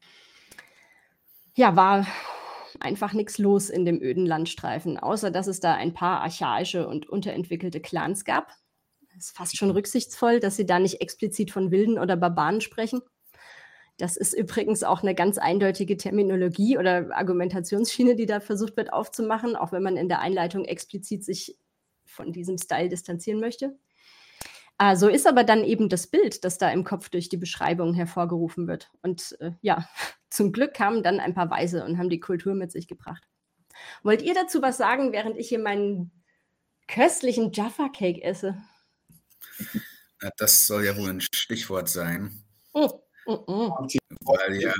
Ja, war einfach nichts los in dem öden Landstreifen, außer dass es da ein paar archaische und unterentwickelte Clans gab. Es ist fast schon rücksichtsvoll, dass sie da nicht explizit von Wilden oder Barbaren sprechen. Das ist übrigens auch eine ganz eindeutige Terminologie oder Argumentationsschiene, die da versucht wird aufzumachen, auch wenn man in der Einleitung explizit sich von diesem Style distanzieren möchte. Äh, so ist aber dann eben das Bild, das da im Kopf durch die Beschreibung hervorgerufen wird. Und äh, ja, zum Glück kamen dann ein paar Weise und haben die Kultur mit sich gebracht. Wollt ihr dazu was sagen, während ich hier meinen köstlichen Jaffa-Cake esse? Das soll ja wohl ein Stichwort sein. Mm, mm, mm. Weil ja,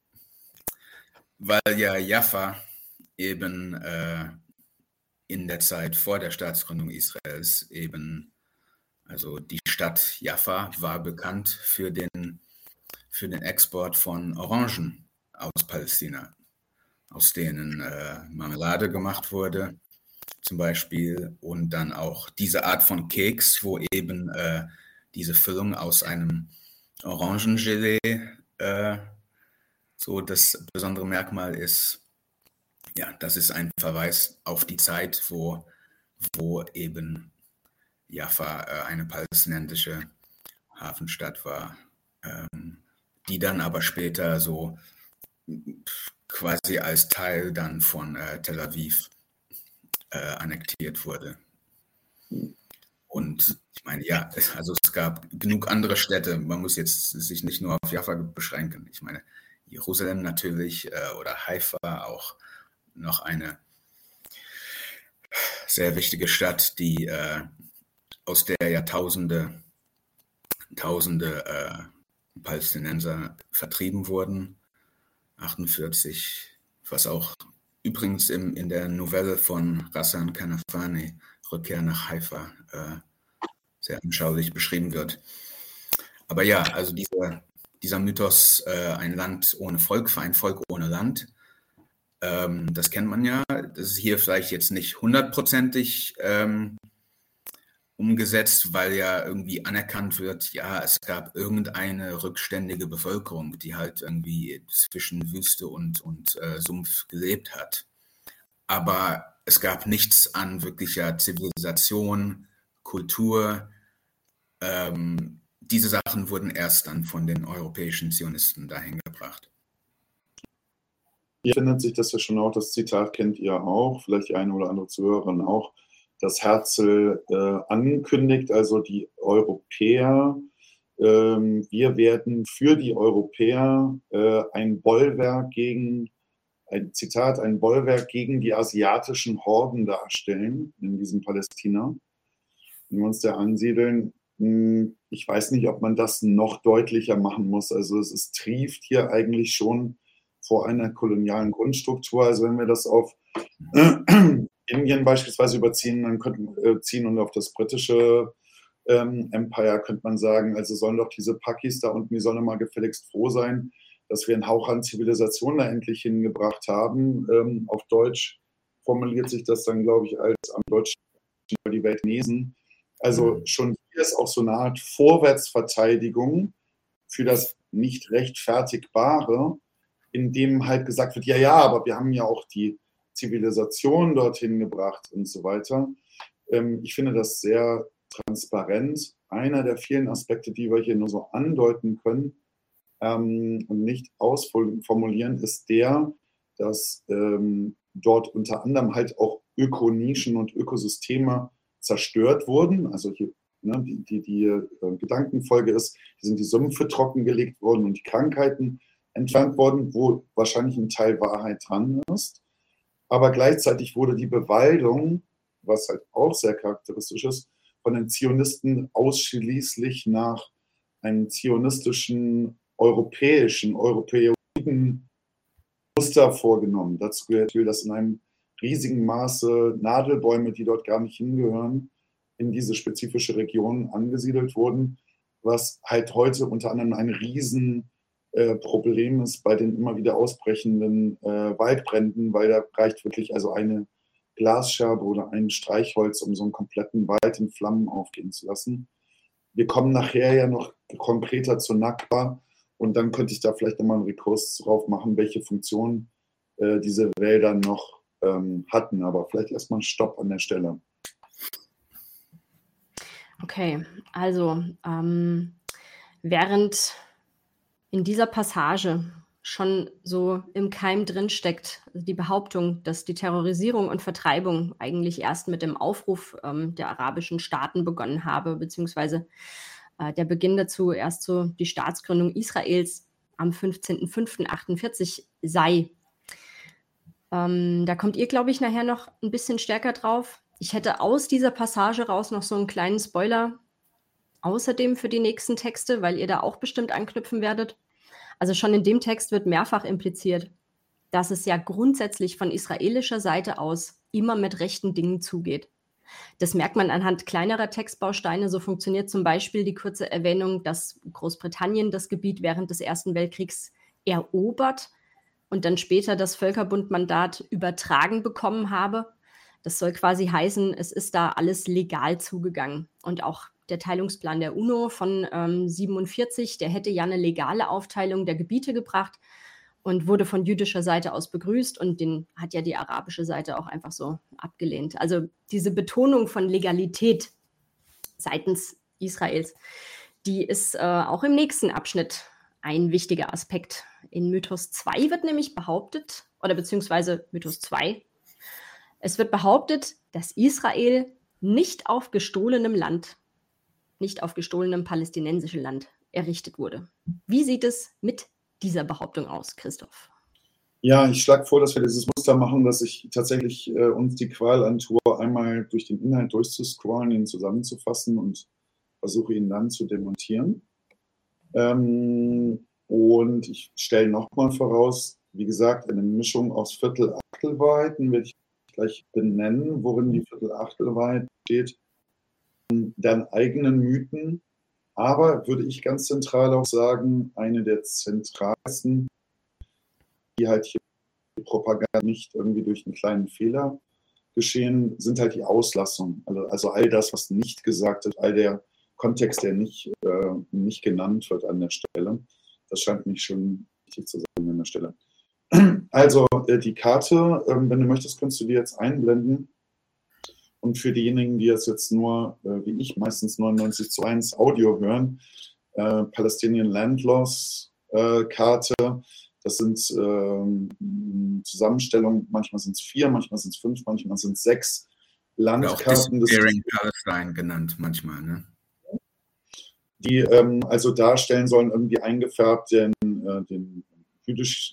weil ja Jaffa eben äh, in der Zeit vor der Staatsgründung Israels eben, also die Stadt Jaffa war bekannt für den, für den Export von Orangen aus Palästina, aus denen äh, Marmelade gemacht wurde zum Beispiel, und dann auch diese Art von Keks, wo eben äh, diese Füllung aus einem Orangengelee äh, so das besondere Merkmal ist. Ja, das ist ein Verweis auf die Zeit, wo, wo eben Jaffa äh, eine palästinensische Hafenstadt war, ähm, die dann aber später so quasi als Teil dann von äh, Tel Aviv äh, annektiert wurde. Und ich meine, ja, also es gab genug andere Städte. Man muss jetzt sich nicht nur auf Jaffa beschränken. Ich meine, Jerusalem natürlich äh, oder Haifa, auch noch eine sehr wichtige Stadt, die äh, aus der Jahrtausende Tausende äh, Palästinenser vertrieben wurden. achtundvierzig, was auch übrigens im, in der Novelle von Ghassan Kanafani, Rückkehr nach Haifa, äh, sehr anschaulich beschrieben wird. Aber ja, also dieser, dieser Mythos, äh, ein Land ohne Volk für ein Volk ohne Land, ähm, das kennt man ja. Das ist hier vielleicht jetzt nicht hundertprozentig ähm, umgesetzt, weil ja irgendwie anerkannt wird, ja, es gab irgendeine rückständige Bevölkerung, die halt irgendwie zwischen Wüste und, und äh, Sumpf gelebt hat. Aber es gab nichts an wirklicher Zivilisation, Kultur. Ähm, diese Sachen wurden erst dann von den europäischen Zionisten dahin gebracht. Hier findet sich das ja schon auch, das Zitat kennt ihr auch, vielleicht die eine oder andere Zuhörerin auch, dass Herzl äh, ankündigt, also die Europäer, äh, wir werden für die Europäer äh, ein Bollwerk gegen, ein Zitat, ein Bollwerk gegen die asiatischen Horden darstellen in diesem Palästina. Wenn wir uns da ansiedeln, Ich weiß nicht, ob man das noch deutlicher machen muss. Also es ist, trieft hier eigentlich schon vor einer kolonialen Grundstruktur. Also wenn wir das auf äh, Indien beispielsweise überziehen, dann könnten äh, ziehen und auf das britische ähm, Empire, könnte man sagen, also sollen doch diese Pakis da unten, die sollen mal gefälligst froh sein, dass wir einen Hauch an Zivilisation da endlich hingebracht haben. Ähm, auf Deutsch formuliert sich das dann, glaube ich, als am Deutschen die Welt lesen. Also schon hier ist auch so eine Art Vorwärtsverteidigung für das nicht rechtfertigbare, in dem halt gesagt wird, ja, ja, aber wir haben ja auch die Zivilisation dorthin gebracht und so weiter. Ähm, ich finde das sehr transparent. Einer der vielen Aspekte, die wir hier nur so andeuten können ähm, und nicht ausformulieren, ist der, dass ähm, dort unter anderem halt auch Ökonischen und Ökosysteme zerstört wurden. Also hier, ne, die, die, die äh, Gedankenfolge ist, hier sind die Sümpfe trockengelegt worden und die Krankheiten entfernt worden, wo wahrscheinlich ein Teil Wahrheit dran ist. Aber gleichzeitig wurde die Bewaldung, was halt auch sehr charakteristisch ist, von den Zionisten ausschließlich nach einem zionistischen, europäischen, europäischen Muster vorgenommen. Dazu gehört, dass in einem riesigen Maße Nadelbäume, die dort gar nicht hingehören, in diese spezifische Region angesiedelt wurden, was halt heute unter anderem ein Riesenproblem äh, ist bei den immer wieder ausbrechenden äh, Waldbränden, weil da reicht wirklich also eine Glasscherbe oder ein Streichholz, um so einen kompletten Wald in Flammen aufgehen zu lassen. Wir kommen nachher ja noch konkreter zur Nakba und dann könnte ich da vielleicht nochmal einen Rekurs drauf machen, welche Funktion äh, diese Wälder noch ähm, hatten. Aber vielleicht erstmal einen Stopp an der Stelle. Okay, also ähm, während in dieser Passage schon so im Keim drin steckt, die Behauptung, dass die Terrorisierung und Vertreibung eigentlich erst mit dem Aufruf ähm, der arabischen Staaten begonnen habe, beziehungsweise äh, der Beginn dazu erst so die Staatsgründung Israels am fünfzehnten fünften achtundvierzig sei. Ähm, da kommt ihr, glaube ich, nachher noch ein bisschen stärker drauf. Ich hätte aus dieser Passage raus noch so einen kleinen Spoiler außerdem für die nächsten Texte, weil ihr da auch bestimmt anknüpfen werdet. Also schon in dem Text wird mehrfach impliziert, dass es ja grundsätzlich von israelischer Seite aus immer mit rechten Dingen zugeht. Das merkt man anhand kleinerer Textbausteine. So funktioniert zum Beispiel die kurze Erwähnung, dass Großbritannien das Gebiet während des Ersten Weltkriegs erobert und dann später das Völkerbundmandat übertragen bekommen habe. Das soll quasi heißen, es ist da alles legal zugegangen. Und auch der Teilungsplan der UNO von ähm, siebenundvierzig, der hätte ja eine legale Aufteilung der Gebiete gebracht und wurde von jüdischer Seite aus begrüßt und den hat ja die arabische Seite auch einfach so abgelehnt. Also diese Betonung von Legalität seitens Israels, die ist äh, auch im nächsten Abschnitt ein wichtiger Aspekt. In Mythos zwei wird nämlich behauptet, oder beziehungsweise Mythos zwei, es wird behauptet, dass Israel nicht auf gestohlenem Land, nicht auf gestohlenem palästinensischem Land errichtet wurde. Wie sieht es mit dieser Behauptung aus, Christoph? Ja, ich schlage vor, dass wir dieses Muster machen, dass ich tatsächlich äh, uns die Qual antue, einmal durch den Inhalt durchzuscrollen, ihn zusammenzufassen und versuche ihn dann zu demontieren. Ähm, und ich stelle nochmal voraus, wie gesagt, eine Mischung aus Viertel-Achtelwahrheiten werde ich gleich benennen, worin die Viertel-Achtelwahrheit steht, dann eigenen Mythen, aber würde ich ganz zentral auch sagen, eine der zentralsten, die halt hier Propaganda nicht irgendwie durch einen kleinen Fehler geschehen, sind halt die Auslassungen. Also, also all das, was nicht gesagt wird, all der Kontext, der nicht, äh, nicht genannt wird an der Stelle. Das scheint mich schon wichtig zu sein an der Stelle. Also äh, die Karte, äh, wenn du möchtest, kannst du die jetzt einblenden. Und für diejenigen, die es jetzt nur, äh, wie ich, meistens neunundneunzig zu eins Audio hören, äh, Palestinian Land Loss äh, Karte, das sind äh, Zusammenstellungen, manchmal sind es vier, manchmal sind es fünf, manchmal sind es sechs Landkarten. Auch Disappearing Palestine genannt manchmal, ne? Die ähm, also darstellen sollen, irgendwie eingefärbt den, äh, den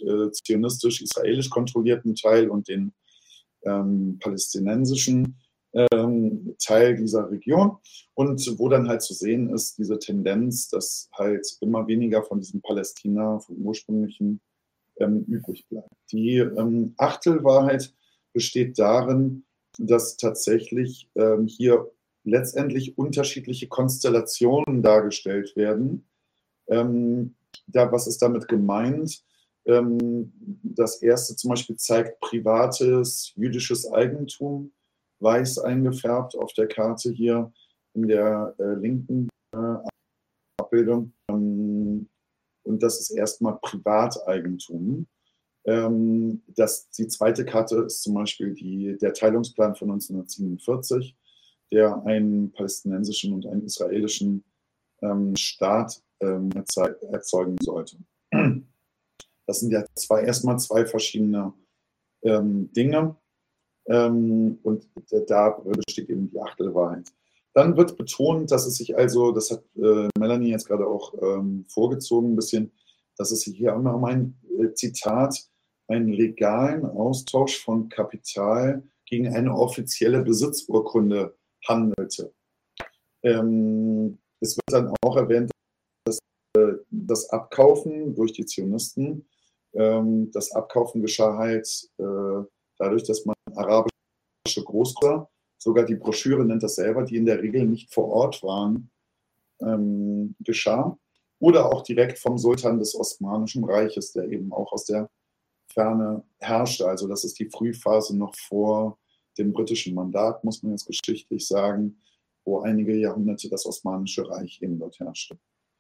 jüdisch-zionistisch-israelisch kontrollierten Teil und den ähm, palästinensischen. ähm, Teil dieser Region und wo dann halt zu sehen ist, diese Tendenz, dass halt immer weniger von diesem Palästina, vom ursprünglichen, ähm, übrig bleibt. Die ähm, Achtelwahrheit besteht darin, dass tatsächlich ähm, hier letztendlich unterschiedliche Konstellationen dargestellt werden. Ähm, da, was ist damit gemeint? Ähm, das erste zum Beispiel zeigt privates jüdisches Eigentum, weiß eingefärbt auf der Karte hier in der äh, linken äh, Abbildung. Ähm, und das ist erstmal Privateigentum. Ähm, das, die zweite Karte ist zum Beispiel die, der Teilungsplan von neunzehnhundertsiebenundvierzig, der einen palästinensischen und einen israelischen ähm, Staat ähm, erzeugen sollte. Das sind ja zwei, erstmal zwei verschiedene ähm, Dinge. Ähm, und da besteht eben die Achtelwahrheit. Dann wird betont, dass es sich also, das hat äh, Melanie jetzt gerade auch ähm, vorgezogen ein bisschen, dass es sich hier auch noch um ein äh, Zitat, einen legalen Austausch von Kapital gegen eine offizielle Besitzurkunde handelte. Ähm, es wird dann auch erwähnt, dass äh, das Abkaufen durch die Zionisten, ähm, das Abkaufen geschah halt äh, dadurch, dass man arabische Großgrößer, sogar die Broschüre nennt das selber, die in der Regel nicht vor Ort waren, ähm, geschah. Oder auch direkt vom Sultan des Osmanischen Reiches, der eben auch aus der Ferne herrschte. Also das ist die Frühphase noch vor dem britischen Mandat, muss man jetzt geschichtlich sagen, wo einige Jahrhunderte das Osmanische Reich eben dort herrschte.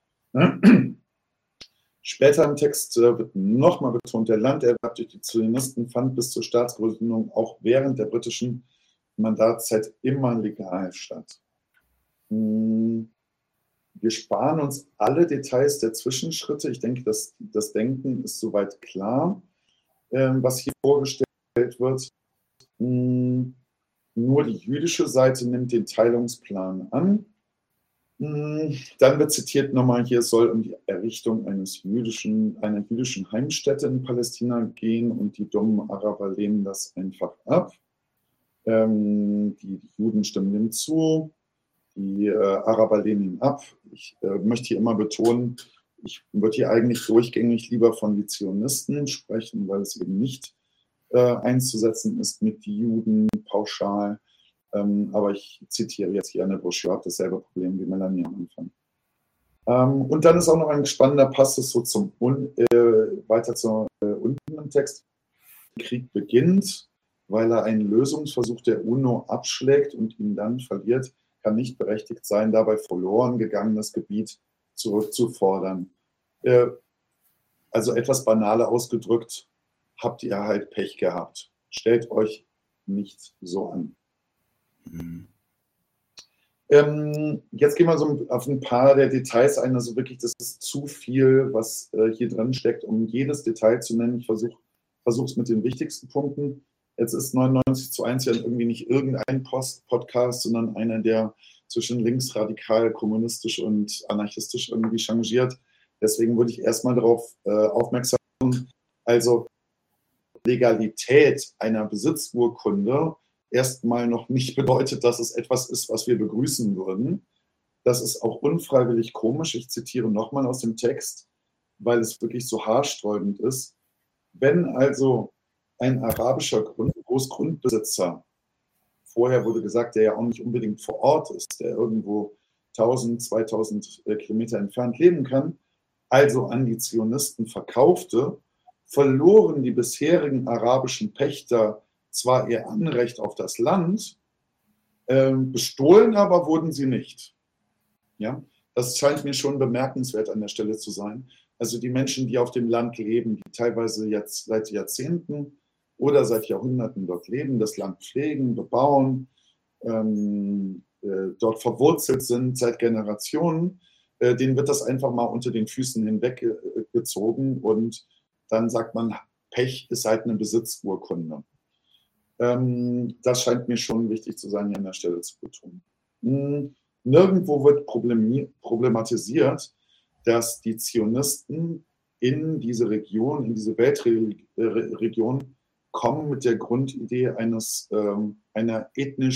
Später im Text wird nochmal betont, der Landerwerb durch die Zionisten fand bis zur Staatsgründung auch während der britischen Mandatszeit immer legal statt. Wir sparen uns alle Details der Zwischenschritte. Ich denke, das, das Denken ist soweit klar, was hier vorgestellt wird. Nur die jüdische Seite nimmt den Teilungsplan an. Dann wird zitiert nochmal, hier soll um die Errichtung eines jüdischen, einer jüdischen Heimstätte in Palästina gehen und die dummen Araber lehnen das einfach ab. Ähm, die, die Juden stimmen dem zu, die äh, Araber lehnen ihn ab. Ich äh, möchte hier immer betonen, ich würde hier eigentlich durchgängig lieber von die Zionisten sprechen, weil es eben nicht äh, einzusetzen ist mit die Juden pauschal. Ähm, aber ich zitiere jetzt hier eine Broschüre, habe dasselbe Problem wie Melanie am Anfang. Ähm, und dann ist auch noch ein spannender Passus so zum äh, weiter zu äh, unten im Text. Der Krieg beginnt, weil er einen Lösungsversuch der UNO abschlägt und ihn dann verliert, kann nicht berechtigt sein, dabei verloren gegangenes Gebiet zurückzufordern. Äh, also etwas banaler ausgedrückt, habt ihr halt Pech gehabt. Stellt euch nicht so an. Mhm. Ähm, jetzt gehen wir so auf ein paar der Details ein. Also wirklich, das ist zu viel, was äh, hier drin steckt, um jedes Detail zu nennen. Ich versuche es mit den wichtigsten Punkten. Jetzt ist neunundneunzig zu eins ja irgendwie nicht irgendein Post Podcast, sondern einer, der zwischen linksradikal, kommunistisch und anarchistisch irgendwie changiert. Deswegen würde ich erstmal darauf äh, aufmerksam machen. Also Legalität einer Besitzurkunde erstmal noch nicht bedeutet, dass es etwas ist, was wir begrüßen würden. Das ist auch unfreiwillig komisch. Ich zitiere nochmal aus dem Text, weil es wirklich so haarsträubend ist. Wenn also ein arabischer Grund, Großgrundbesitzer, vorher wurde gesagt, der ja auch nicht unbedingt vor Ort ist, der irgendwo tausend, zweitausend Kilometer entfernt leben kann, also an die Zionisten verkaufte, verloren die bisherigen arabischen Pächter zwar ihr Anrecht auf das Land, äh, bestohlen aber wurden sie nicht. Ja? Das scheint mir schon bemerkenswert an der Stelle zu sein. Also die Menschen, die auf dem Land leben, die teilweise jetzt seit Jahrzehnten oder seit Jahrhunderten dort leben, das Land pflegen, bebauen, ähm, äh, dort verwurzelt sind seit Generationen, äh, denen wird das einfach mal unter den Füßen hinweggezogen und dann sagt man, Pech ist halt eine Besitzurkunde. Ähm, das scheint mir schon wichtig zu sein, hier an der Stelle zu betonen. Hm, nirgendwo wird problematisiert, dass die Zionisten in diese Region, in diese Weltregion kommen mit der Grundidee eines, ähm, einer ethnisch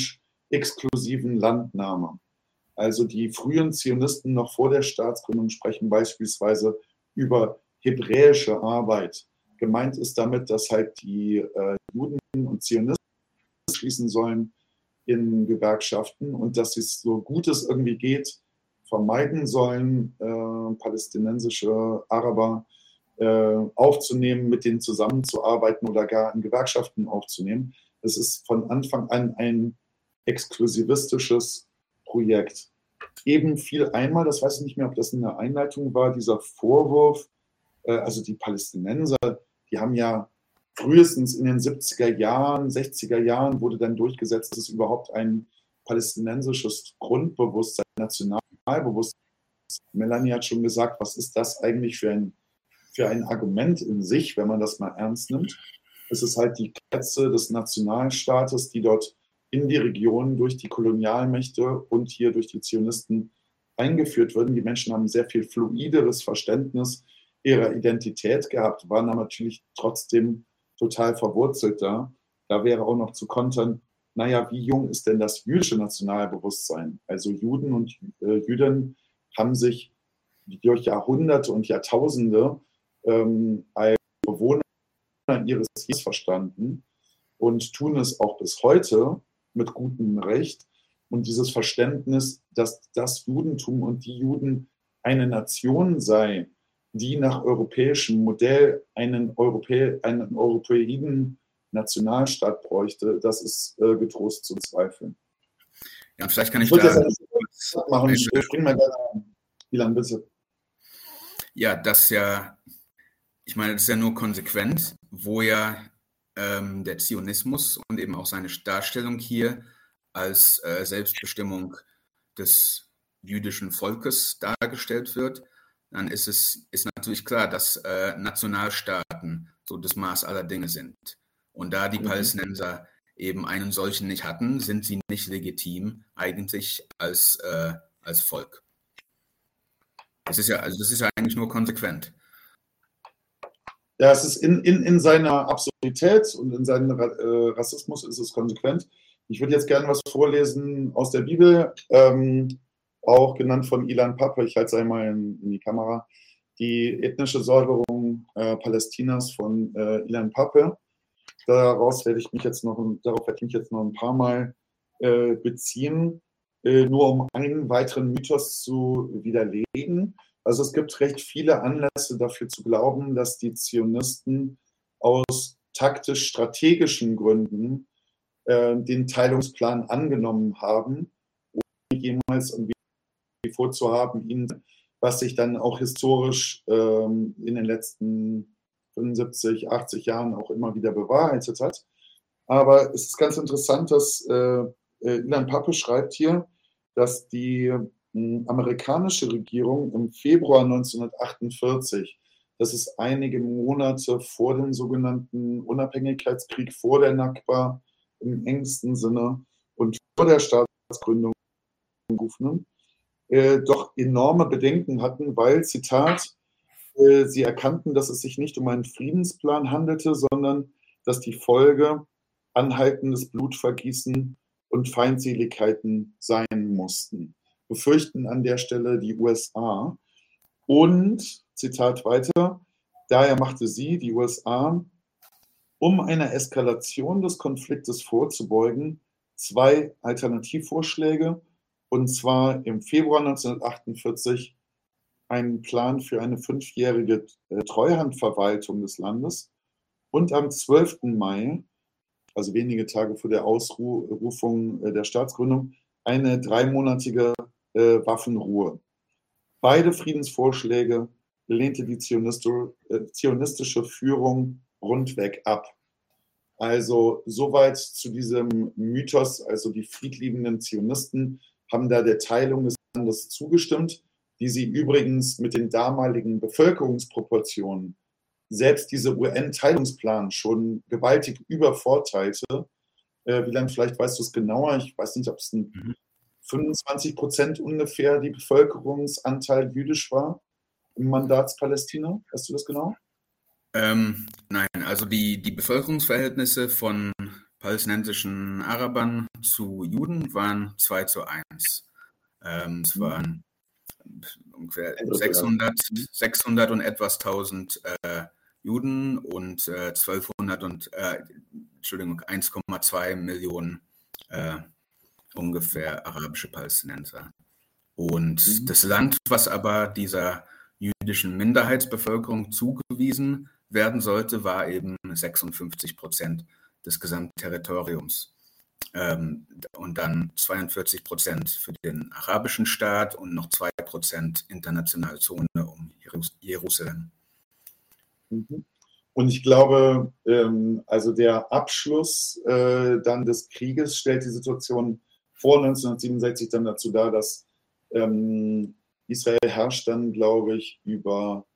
exklusiven Landnahme. Also die frühen Zionisten noch vor der Staatsgründung sprechen beispielsweise über hebräische Arbeit. Gemeint ist damit, dass halt die äh, Juden und Zionisten schließen sollen in Gewerkschaften und dass es so gut es irgendwie geht, vermeiden sollen, äh, palästinensische Araber äh, aufzunehmen, mit denen zusammenzuarbeiten oder gar in Gewerkschaften aufzunehmen. Es ist von Anfang an ein exklusivistisches Projekt. Eben fiel einmal, das weiß ich nicht mehr, ob das in der Einleitung war, dieser Vorwurf, äh, also die Palästinenser, die haben ja frühestens in den siebziger Jahren, sechziger Jahren wurde dann durchgesetzt, dass es überhaupt ein palästinensisches Grundbewusstsein, Nationalbewusstsein. Melanie hat schon gesagt, was ist das eigentlich für ein, für ein Argument in sich, wenn man das mal ernst nimmt. Es ist halt die Ketze des Nationalstaates, die dort in die Region durch die Kolonialmächte und hier durch die Zionisten eingeführt wurden. Die Menschen haben sehr viel fluideres Verständnis ihrer Identität gehabt, waren aber natürlich trotzdem total verwurzelt da. Da wäre auch noch zu kontern, naja, wie jung ist denn das jüdische Nationalbewusstsein? Also Juden und äh, Jüdinnen haben sich durch Jahrhunderte und Jahrtausende ähm, als Bewohner ihres Landes verstanden und tun es auch bis heute mit gutem Recht. Und dieses Verständnis, dass das Judentum und die Juden eine Nation sei, die nach europäischem Modell einen, Europä einen europäischen Nationalstaat bräuchte, das ist äh, getrost zu zweifeln. Ja, vielleicht kann ich, ich da... Das machen. Ich spring mal gerne an. Ilan, bitte. Ja, das ja, ich meine, das ist ja nur konsequent, wo ja ähm, der Zionismus und eben auch seine Darstellung hier als äh, Selbstbestimmung des jüdischen Volkes dargestellt wird, dann ist es ist natürlich klar, dass äh, Nationalstaaten so das Maß aller Dinge sind. Und da die mhm. Palästinenser eben einen solchen nicht hatten, sind sie nicht legitim eigentlich als, äh, als Volk. Das ist ja, also das ist ja eigentlich nur konsequent. Ja, es ist in, in, in seiner Absurdität und in seinem äh, Rassismus ist es konsequent. Ich würde jetzt gerne was vorlesen aus der Bibel, ähm, auch genannt von Ilan Pappe, ich halte es einmal in, in die Kamera, die ethnische Säuberung äh, Palästinas von äh, Ilan Pappe. Daraus werde ich mich jetzt noch, darauf werde ich mich jetzt noch ein paar Mal äh, beziehen, äh, nur um einen weiteren Mythos zu widerlegen. Also es gibt recht viele Anlässe dafür zu glauben, dass die Zionisten aus taktisch-strategischen Gründen äh, den Teilungsplan angenommen haben, ohne jemals irgendwie vorzuhaben, ihn, was sich dann auch historisch ähm, in den letzten fünfundsiebzig, achtzig Jahren auch immer wieder bewahrheitet hat. Aber es ist ganz interessant, dass äh, Ilan Pappe schreibt hier, dass die äh, amerikanische Regierung im Februar neunzehnhundertachtundvierzig, das ist einige Monate vor dem sogenannten Unabhängigkeitskrieg, vor der Nakba im engsten Sinne und vor der Staatsgründung gerufen, äh, doch enorme Bedenken hatten, weil, Zitat, äh, sie erkannten, dass es sich nicht um einen Friedensplan handelte, sondern dass die Folge anhaltendes Blutvergießen und Feindseligkeiten sein mussten. Befürchten an der Stelle die U S A. Und, Zitat weiter, daher machte sie, die U S A, um einer Eskalation des Konfliktes vorzubeugen, zwei Alternativvorschläge, und zwar im Februar neunzehnhundertachtundvierzig einen Plan für eine fünfjährige Treuhandverwaltung des Landes und am zwölften Mai, also wenige Tage vor der Ausrufung der Staatsgründung, eine dreimonatige äh, Waffenruhe. Beide Friedensvorschläge lehnte die äh, zionistische Führung rundweg ab. Also soweit zu diesem Mythos, also die friedliebenden Zionisten haben da der Teilung des Landes zugestimmt, die sie übrigens mit den damaligen Bevölkerungsproportionen, selbst diese U N-Teilungsplan schon gewaltig übervorteilte. Äh, Wieland, vielleicht weißt du es genauer, ich weiß nicht, ob es ein mhm. fünfundzwanzig Prozent ungefähr die Bevölkerungsanteil jüdisch war im Mandatspalästina. Weißt du das genau? Ähm, nein, also die, die Bevölkerungsverhältnisse von palästinensischen Arabern zu Juden waren zwei zu eins. Ähm, es waren ungefähr sechshundert, sechshundert und etwas tausend äh, Juden und äh, zwölfhundert und äh, Entschuldigung, eins Komma zwei Millionen äh, ungefähr arabische Palästinenser. Und mhm. das Land, was aber dieser jüdischen Minderheitsbevölkerung zugewiesen werden sollte, war eben sechsundfünfzig Prozent des Gesamtterritoriums. Ähm, und dann zweiundvierzig Prozent für den arabischen Staat und noch zwei Prozent internationale Zone um Jerusalem. Und ich glaube, ähm, also der Abschluss äh, dann des Krieges stellt die Situation vor neunzehnhundertsiebenundsechzig dann dazu dar, dass ähm, Israel herrscht dann, glaube ich, über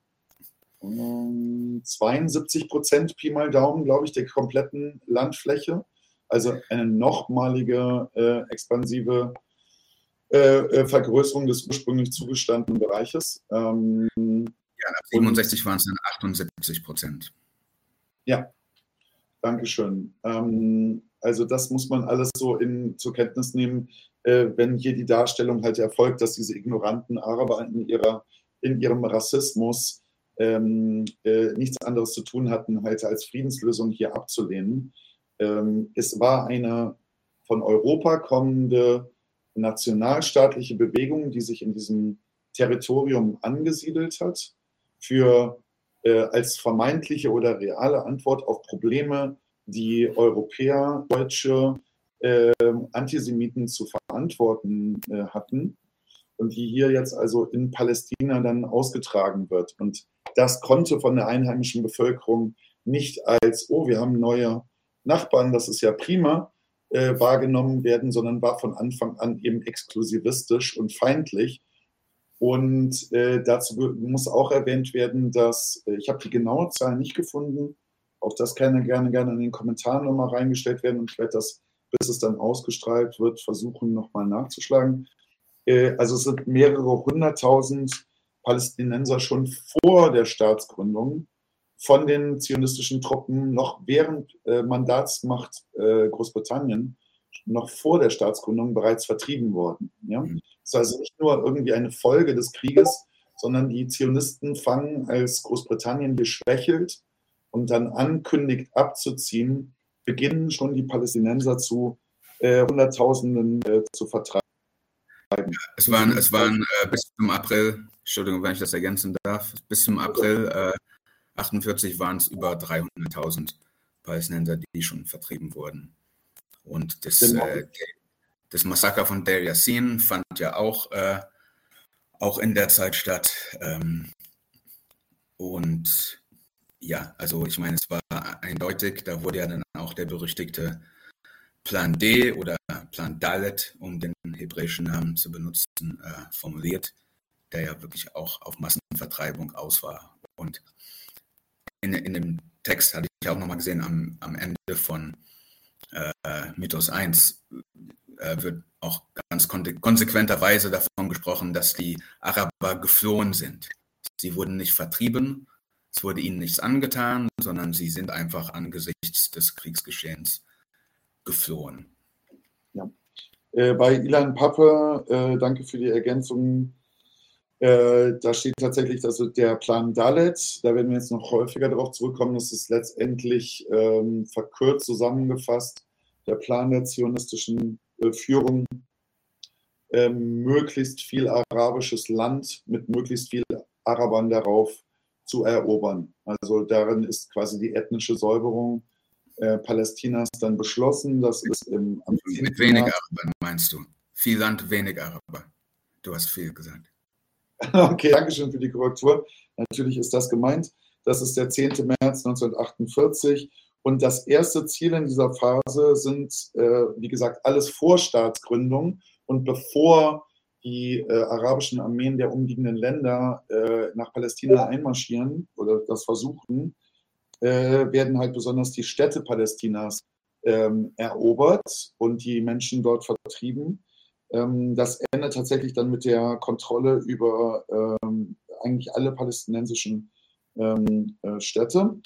ähm, zweiundsiebzig Prozent Pi mal Daumen, glaube ich, der kompletten Landfläche. Also eine nochmalige äh, expansive äh, Vergrößerung des ursprünglich zugestandenen Bereiches. Ähm, ja, ab siebenundsechzig waren es dann achtundsiebzig Prozent. Ja, danke schön. Ähm, also das muss man alles so in, zur Kenntnis nehmen, äh, wenn hier die Darstellung halt erfolgt, dass diese ignoranten Araber in, ihrer, in ihrem Rassismus ähm, äh, nichts anderes zu tun hatten, halt als Friedenslösung hier abzulehnen. Ähm, es war eine von Europa kommende nationalstaatliche Bewegung, die sich in diesem Territorium angesiedelt hat, für äh, als vermeintliche oder reale Antwort auf Probleme, die Europäer, Deutsche, äh, Antisemiten zu verantworten äh, hatten und die hier jetzt also in Palästina dann ausgetragen wird. Und das konnte von der einheimischen Bevölkerung nicht als, oh, wir haben neue Nachbarn, das ist ja prima, äh, wahrgenommen werden, sondern war von Anfang an eben exklusivistisch und feindlich. Und äh, dazu muss auch erwähnt werden, dass, äh, ich habe die genaue Zahl nicht gefunden, auch das kann ja gerne, gerne in den Kommentaren nochmal reingestellt werden und ich werde das, bis es dann ausgestrahlt wird, versuchen nochmal nachzuschlagen. Äh, also es sind mehrere hunderttausend Palästinenser schon vor der Staatsgründung von den zionistischen Truppen noch während äh, Mandatsmacht äh, Großbritannien, noch vor der Staatsgründung bereits vertrieben worden. Ja? Das ist also nicht nur irgendwie eine Folge des Krieges, sondern die Zionisten fangen, als Großbritannien hier schwächelt und dann ankündigt abzuziehen, beginnen schon die Palästinenser zu äh, Hunderttausenden äh, zu vertreiben. Es waren, es waren äh, bis zum April, Entschuldigung, wenn ich das ergänzen darf, bis zum April äh, achtundvierzig waren es über dreihunderttausend Palästinenser, die schon vertrieben wurden. Und das, genau. äh, das Massaker von Deir Yassin fand ja auch, äh, auch in der Zeit statt. Ähm, und ja, also ich meine, es war eindeutig, da wurde ja dann auch der berüchtigte Plan D oder Plan Dalet, um den hebräischen Namen zu benutzen, äh, formuliert, der ja wirklich auch auf Massenvertreibung aus war. Und in, in dem Text hatte ich auch nochmal gesehen, am, am Ende von äh, Mythos eins äh, wird auch ganz konsequenterweise davon gesprochen, dass die Araber geflohen sind. Sie wurden nicht vertrieben, es wurde ihnen nichts angetan, sondern sie sind einfach angesichts des Kriegsgeschehens geflohen. Ja. Äh, bei Ilan Pappe, äh, danke für die Ergänzung. Äh, da steht tatsächlich also der Plan Dalet, da werden wir jetzt noch häufiger darauf zurückkommen, das ist letztendlich ähm, verkürzt zusammengefasst, der Plan der zionistischen äh, Führung, ähm, möglichst viel arabisches Land mit möglichst viel Arabern darauf zu erobern. Also darin ist quasi die ethnische Säuberung äh, Palästinas dann beschlossen. Das ist im am Mit wenig Arabern meinst du? Viel Land, wenig Araber. Du hast viel gesagt. Okay, danke schön für die Korrektur. Natürlich ist das gemeint. Das ist der zehnte März neunzehnhundertachtundvierzig. Und das erste Ziel in dieser Phase sind, äh, wie gesagt, alles vor Staatsgründung und bevor die äh, arabischen Armeen der umliegenden Länder äh, nach Palästina einmarschieren oder das versuchen, äh, werden halt besonders die Städte Palästinas ähm, erobert und die Menschen dort vertrieben. Das endet tatsächlich dann mit der Kontrolle über ähm, eigentlich alle palästinensischen ähm, äh, Städte.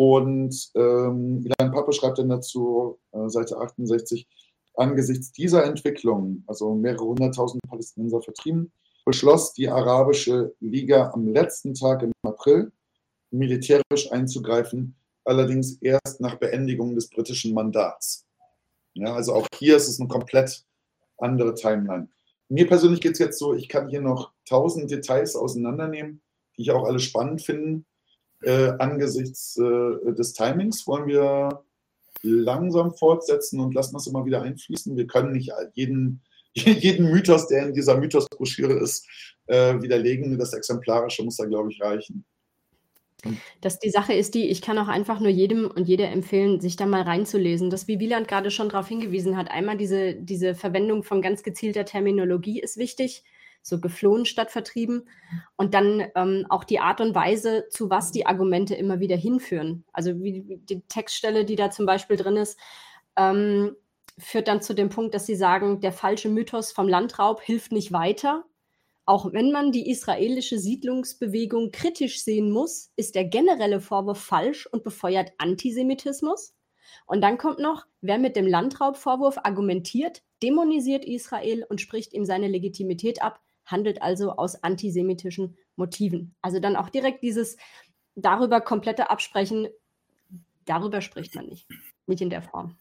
Und ähm, Ilan Pappe schreibt dann dazu, äh, Seite achtundsechzig, angesichts dieser Entwicklung, also mehrere hunderttausend Palästinenser vertrieben, beschloss die Arabische Liga am letzten Tag im April, militärisch einzugreifen, allerdings erst nach Beendigung des britischen Mandats. Ja, also auch hier ist es eine komplett andere Timeline. Mir persönlich geht es jetzt so, ich kann hier noch tausend Details auseinandernehmen, die ich auch alle spannend finde. Äh, angesichts äh, des Timings wollen wir langsam fortsetzen und lassen das immer wieder einfließen. Wir können nicht jeden, jeden Mythos, der in dieser Mythos-Broschüre ist, äh, widerlegen. Das Exemplarische muss da, glaube ich, reichen. Dass die Sache ist die, ich kann auch einfach nur jedem und jeder empfehlen, sich da mal reinzulesen. Das, wie Wieland gerade schon darauf hingewiesen hat, einmal diese, diese Verwendung von ganz gezielter Terminologie ist wichtig, so geflohen statt vertrieben. Und dann ähm, auch die Art und Weise, zu was die Argumente immer wieder hinführen. Also wie, wie die Textstelle, die da zum Beispiel drin ist, ähm, führt dann zu dem Punkt, dass sie sagen, der falsche Mythos vom Landraub hilft nicht weiter. Auch wenn man die israelische Siedlungsbewegung kritisch sehen muss, ist der generelle Vorwurf falsch und befeuert Antisemitismus. Und dann kommt noch, wer mit dem Landraubvorwurf argumentiert, dämonisiert Israel und spricht ihm seine Legitimität ab, handelt also aus antisemitischen Motiven. Also dann auch direkt dieses darüber komplette Absprechen, darüber spricht man nicht, nicht in der Form.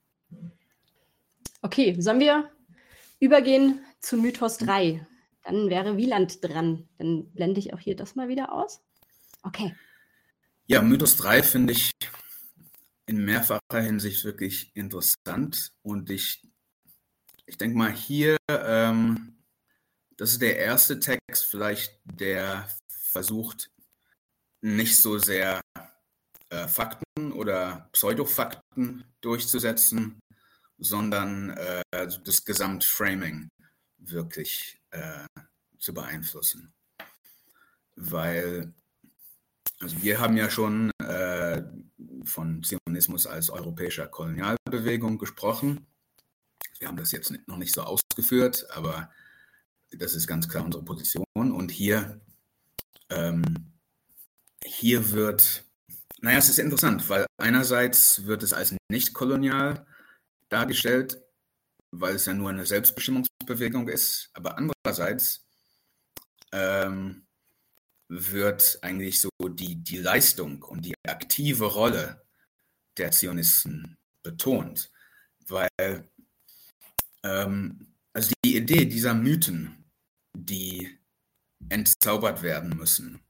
Okay, sollen wir übergehen zu Mythos drei? Dann wäre Wieland dran. Dann blende ich auch hier das mal wieder aus. Okay. Ja, Mythos drei finde ich in mehrfacher Hinsicht wirklich interessant. Und ich, ich denke mal hier, ähm, das ist der erste Text vielleicht, der versucht, nicht so sehr äh, Fakten oder Pseudofakten durchzusetzen, sondern äh, das Gesamtframing wirklich äh, zu beeinflussen. Weil, also wir haben ja schon äh, von Zionismus als europäischer Kolonialbewegung gesprochen. Wir haben das jetzt noch nicht so ausgeführt, aber das ist ganz klar unsere Position. Und hier, ähm, hier wird, naja, es ist interessant, weil einerseits wird es als nicht kolonial dargestellt, weil es ja nur eine Selbstbestimmungsbewegung ist, aber andererseits ähm, wird eigentlich so die, die Leistung und die aktive Rolle der Zionisten betont, weil ähm, also die Idee dieser Mythen, die entzaubert werden müssen,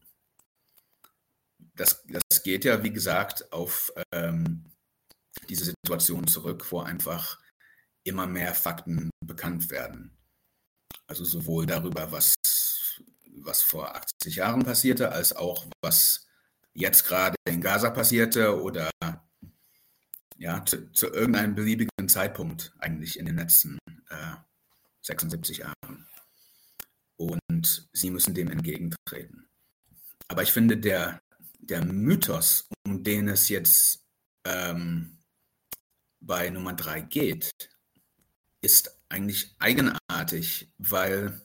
das, das geht ja, wie gesagt, auf ähm, diese Situation zurück, wo einfach immer mehr Fakten bekannt werden. Also sowohl darüber, was, was vor achtzig Jahren passierte, als auch was jetzt gerade in Gaza passierte oder ja, zu, zu irgendeinem beliebigen Zeitpunkt eigentlich in den letzten äh, sechsundsiebzig Jahren. Und sie müssen dem entgegentreten. Aber ich finde, der, der Mythos, um den es jetzt ähm, bei Nummer drei geht, ist eigentlich eigenartig, weil,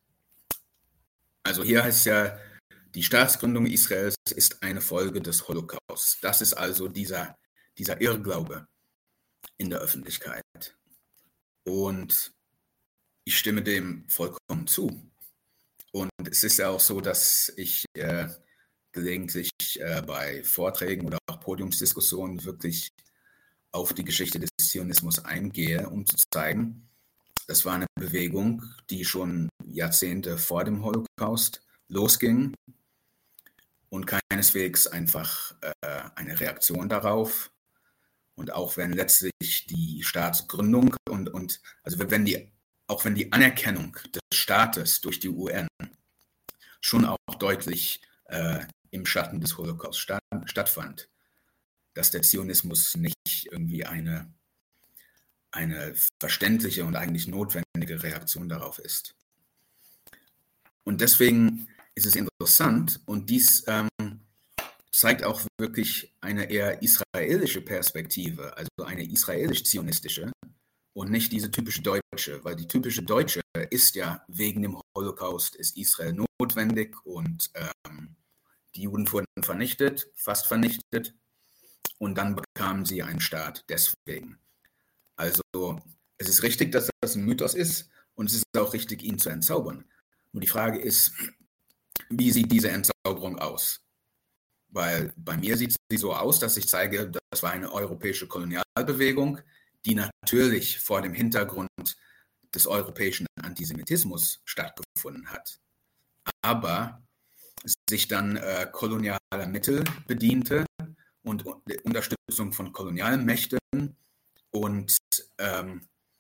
also hier heißt es ja, die Staatsgründung Israels ist eine Folge des Holocaust. Das ist also dieser, dieser Irrglaube in der Öffentlichkeit. Und ich stimme dem vollkommen zu. Und es ist ja auch so, dass ich äh, gelegentlich äh, bei Vorträgen oder auch Podiumsdiskussionen wirklich auf die Geschichte des Zionismus eingehe, um zu zeigen, das war eine Bewegung, die schon Jahrzehnte vor dem Holocaust losging und keineswegs einfach äh, eine Reaktion darauf. Und auch wenn letztlich die Staatsgründung und, und also wenn die, auch wenn die Anerkennung des Staates durch die U N schon auch deutlich äh, im Schatten des Holocaust statt, stattfand, dass der Zionismus nicht irgendwie eine, eine verständliche und eigentlich notwendige Reaktion darauf ist. Und deswegen ist es interessant und dies ähm, zeigt auch wirklich eine eher israelische Perspektive, also eine israelisch-zionistische und nicht diese typische deutsche, weil die typische deutsche ist ja, wegen dem Holocaust ist Israel notwendig und ähm, die Juden wurden vernichtet, fast vernichtet und dann bekamen sie einen Staat deswegen. Also es ist richtig, dass das ein Mythos ist und es ist auch richtig, ihn zu entzaubern. Nur die Frage ist, wie sieht diese Entzauberung aus? Weil bei mir sieht sie so aus, dass ich zeige, das war eine europäische Kolonialbewegung, die natürlich vor dem Hintergrund des europäischen Antisemitismus stattgefunden hat, aber sich dann äh, kolonialer Mittel bediente und der Unterstützung von Kolonialmächten und ähm,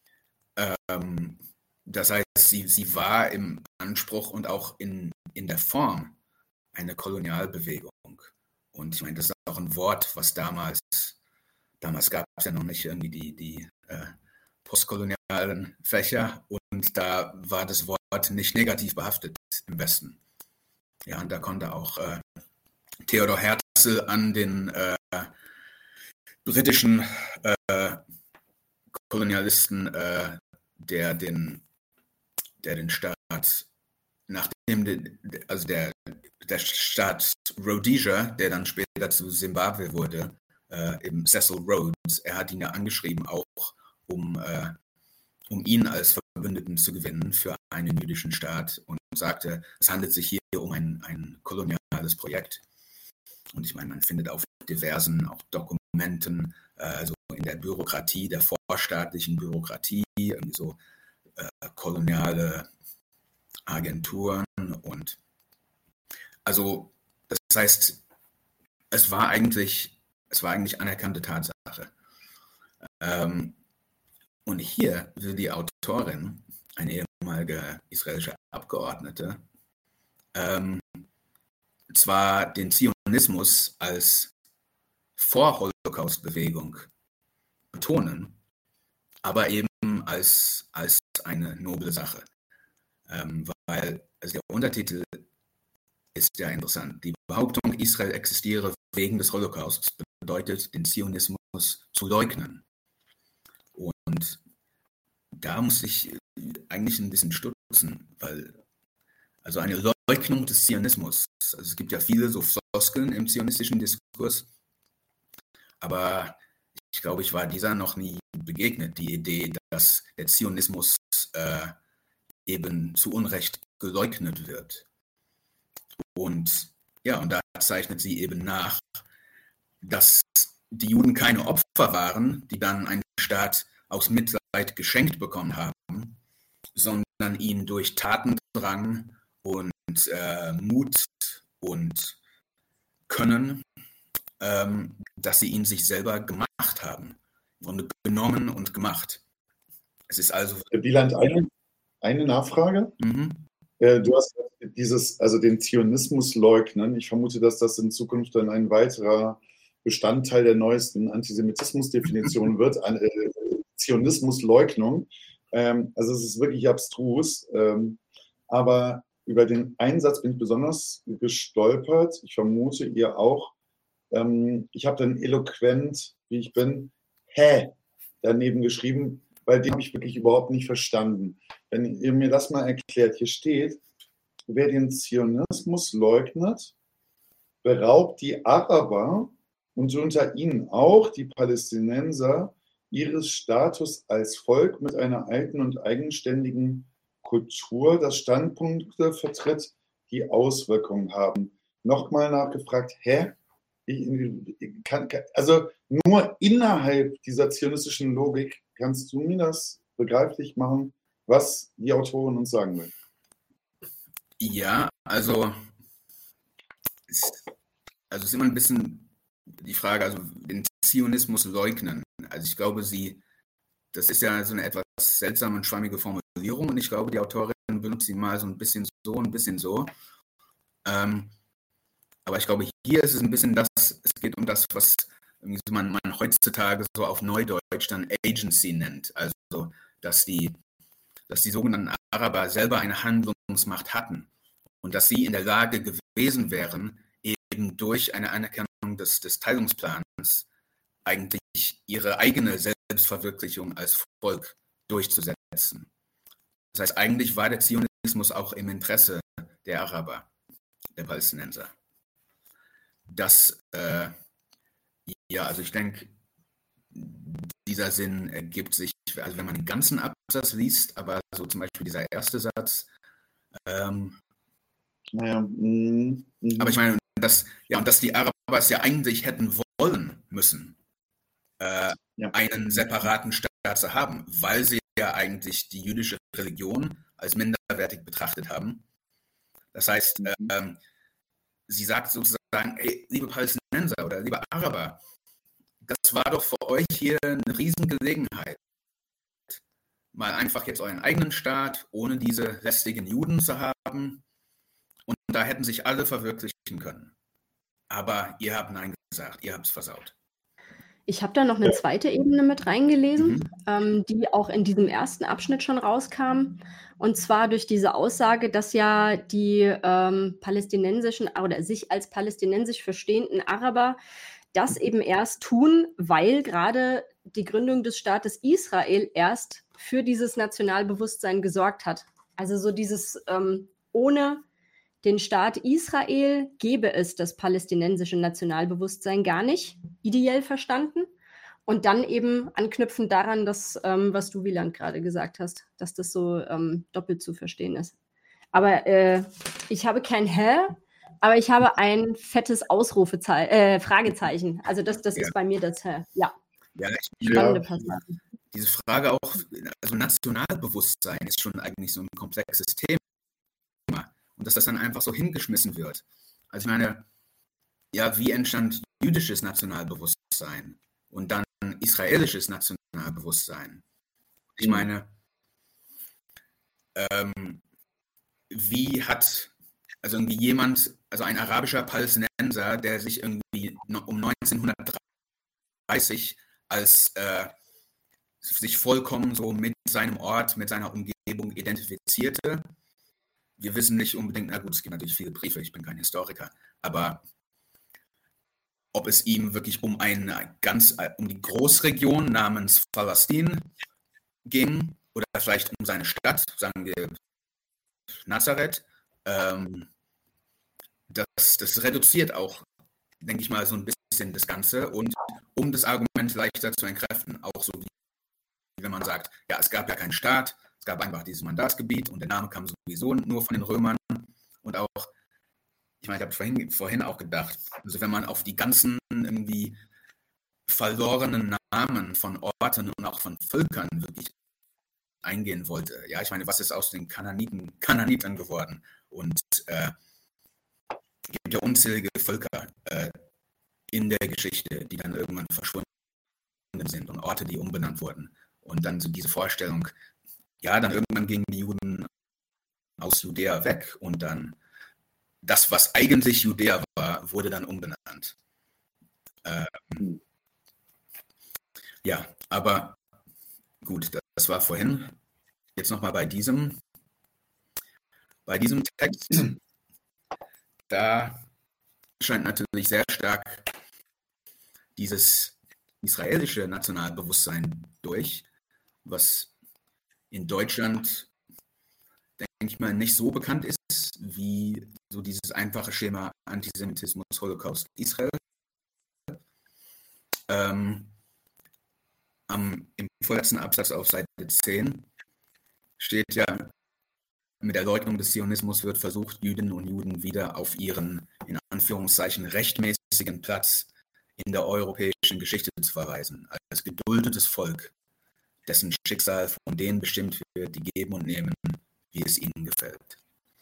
ähm, das heißt, sie, sie war im Anspruch und auch in, in der Form eine Kolonialbewegung. Und ich meine, das ist auch ein Wort, was damals, damals gab es ja noch nicht irgendwie die, die äh, postkolonialen Fächer und da war das Wort nicht negativ behaftet im Westen. Ja, und da konnte auch äh, Theodor Herzl an den äh, britischen äh, Kolonialisten, äh, der den, der den Staat, nachdem de, also der, der Staat Rhodesia, der dann später zu Zimbabwe wurde, äh, eben Cecil Rhodes, er hat ihn ja angeschrieben, auch um, äh, um ihn als Verbündeten zu gewinnen für einen jüdischen Staat und sagte, es handelt sich hier um ein, ein koloniales Projekt. Und ich meine, man findet auf diversen auch Dokumenten, äh, also in der Bürokratie, der vorstaatlichen Bürokratie, irgendwie so äh, koloniale Agenturen und also das heißt, es war eigentlich, es war eigentlich anerkannte Tatsache. Ähm, und hier will die Autorin, eine ehemalige israelische Abgeordnete, ähm, zwar den Zionismus als Vor-Holocaust-Bewegung betonen, aber eben als, als eine noble Sache. Ähm, weil also der Untertitel ist ja interessant. Die Behauptung, Israel existiere wegen des Holocausts, bedeutet, den Zionismus zu leugnen. Und da muss ich eigentlich ein bisschen stutzen, weil also eine Leugnung des Zionismus, also es gibt ja viele so Floskeln im zionistischen Diskurs, aber ich glaube, ich war dieser noch nie begegnet, die Idee, dass der Zionismus äh, eben zu Unrecht geleugnet wird. Und ja, und da zeichnet sie eben nach, dass die Juden keine Opfer waren, die dann einen Staat aus Mitleid geschenkt bekommen haben, sondern ihnen durch Tatendrang und äh, Mut und Können, ähm, dass sie ihn sich selber gemacht haben und genommen und gemacht. Es ist also. Wieland, eine, eine Nachfrage. Mhm. Du hast dieses, also den Zionismus leugnen. Ich vermute, dass das in Zukunft dann ein weiterer Bestandteil der neuesten Antisemitismusdefinition wird, eine äh, Zionismusleugnung. Ähm, also es ist wirklich abstrus. Ähm, aber über den Einsatz bin ich besonders gestolpert. Ich vermute, ihr auch. Ähm, ich habe dann eloquent, wie ich bin, hä, daneben geschrieben, weil den habe ich wirklich überhaupt nicht verstanden. Wenn ihr mir das mal erklärt, hier steht, wer den Zionismus leugnet, beraubt die Araber und unter ihnen auch die Palästinenser ihres Status als Volk mit einer alten und eigenständigen Kultur, das Standpunkte vertritt, die Auswirkungen haben. Nochmal nachgefragt, hä? Ich, kann, also nur innerhalb dieser zionistischen Logik kannst du mir das begreiflich machen, was die Autorin uns sagen will. Ja, also es, also es ist immer ein bisschen die Frage, also den Zionismus leugnen. Also ich glaube, sie, das ist ja so eine etwas seltsame und schwammige Formulierung und ich glaube, die Autorin benutzt sie mal so ein bisschen so, ein bisschen so. Ähm, aber ich glaube, hier ist es ein bisschen das, es geht um das, was man, man heutzutage so auf Neudeutsch dann Agency nennt. Also, dass die, dass die sogenannten Araber selber eine Handlungsmacht hatten und dass sie in der Lage gewesen wären, eben durch eine Anerkennung des, des Teilungsplans eigentlich ihre eigene Selbstverwirklichung als Volk durchzusetzen. Das heißt, eigentlich war der Zionismus auch im Interesse der Araber, der Palästinenser. Das, äh, Ja, also ich denke, dieser Sinn ergibt sich, also wenn man den ganzen Absatz liest, aber so zum Beispiel dieser erste Satz. Ähm, naja, mm, mm. Aber ich meine, dass, ja, und dass die Araber es ja eigentlich hätten wollen müssen, äh, ja. einen separaten Staat zu haben, weil sie ja eigentlich die jüdische Religion als minderwertig betrachtet haben. Das heißt, mhm. ähm, sie sagt sozusagen, ey, liebe Palästinenser oder liebe Araber, das war doch für euch hier eine Riesengelegenheit, mal einfach jetzt euren eigenen Staat ohne diese lästigen Juden zu haben. Und da hätten sich alle verwirklichen können. Aber ihr habt Nein gesagt, ihr habt es versaut. Ich habe da noch eine zweite Ebene mit reingelesen, mhm. ähm, die auch in diesem ersten Abschnitt schon rauskam. Und zwar durch diese Aussage, dass ja die ähm, palästinensischen oder sich als palästinensisch verstehenden Araber das eben erst tun, weil gerade die Gründung des Staates Israel erst für dieses Nationalbewusstsein gesorgt hat. Also so dieses ähm, ohne den Staat Israel gäbe es das palästinensische Nationalbewusstsein gar nicht, ideell verstanden. Und dann eben anknüpfend daran, dass, ähm, was du, Wieland, gerade gesagt hast, dass das so ähm, doppelt zu verstehen ist. Aber äh, ich habe kein Hä, aber ich habe ein fettes Ausrufezeichen, äh, Fragezeichen. Also das, das ja. ist bei mir das Hä. Ja. Ja, Spannende ja. Passage. Diese Frage auch, also Nationalbewusstsein ist schon eigentlich so ein komplexes Thema. Und dass das dann einfach so hingeschmissen wird. Also ich meine, ja, wie entstand jüdisches Nationalbewusstsein und dann israelisches Nationalbewusstsein? Ich meine, ähm, wie hat, also irgendwie jemand, also ein arabischer Palästinenser, der sich irgendwie um neunzehnhundertdreißig als äh, sich vollkommen so mit seinem Ort, mit seiner Umgebung identifizierte. Wir wissen nicht unbedingt, na gut, es gibt natürlich viele Briefe, ich bin kein Historiker, aber ob es ihm wirklich um eine ganz, um die Großregion namens Palästin ging oder vielleicht um seine Stadt, sagen wir Nazareth, ähm, das, das reduziert auch, denke ich mal, so ein bisschen das Ganze und um das Argument leichter zu entkräften, auch so wie wenn man sagt, ja, es gab ja keinen Staat, es gab einfach dieses Mandatsgebiet und der Name kam sowieso nur von den Römern und auch, ich meine, ich habe vorhin, vorhin auch gedacht, also wenn man auf die ganzen irgendwie verlorenen Namen von Orten und auch von Völkern wirklich eingehen wollte, ja, ich meine, was ist aus den Kananiten, Kananitern geworden? Und äh, es gibt ja unzählige Völker äh, in der Geschichte, die dann irgendwann verschwunden sind und Orte, die umbenannt wurden. Und dann so diese Vorstellung, ja, dann irgendwann gingen die Juden aus Judäa weg und dann das, was eigentlich Judäa war, wurde dann umbenannt. Ähm, ja, aber gut, das war vorhin. Jetzt nochmal bei diesem, bei diesem Text, da scheint natürlich sehr stark dieses israelische Nationalbewusstsein durch, was in Deutschland, denke ich mal, nicht so bekannt ist, wie so dieses einfache Schema Antisemitismus, Holocaust, Israel. Ähm, am, im vorletzten Absatz auf Seite zehn steht ja, mit der Leugnung des Zionismus wird versucht, Jüdinnen und Juden wieder auf ihren, in Anführungszeichen, rechtmäßigen Platz in der europäischen Geschichte zu verweisen, als geduldetes Volk, dessen Schicksal von denen bestimmt wird, die geben und nehmen, wie es ihnen gefällt.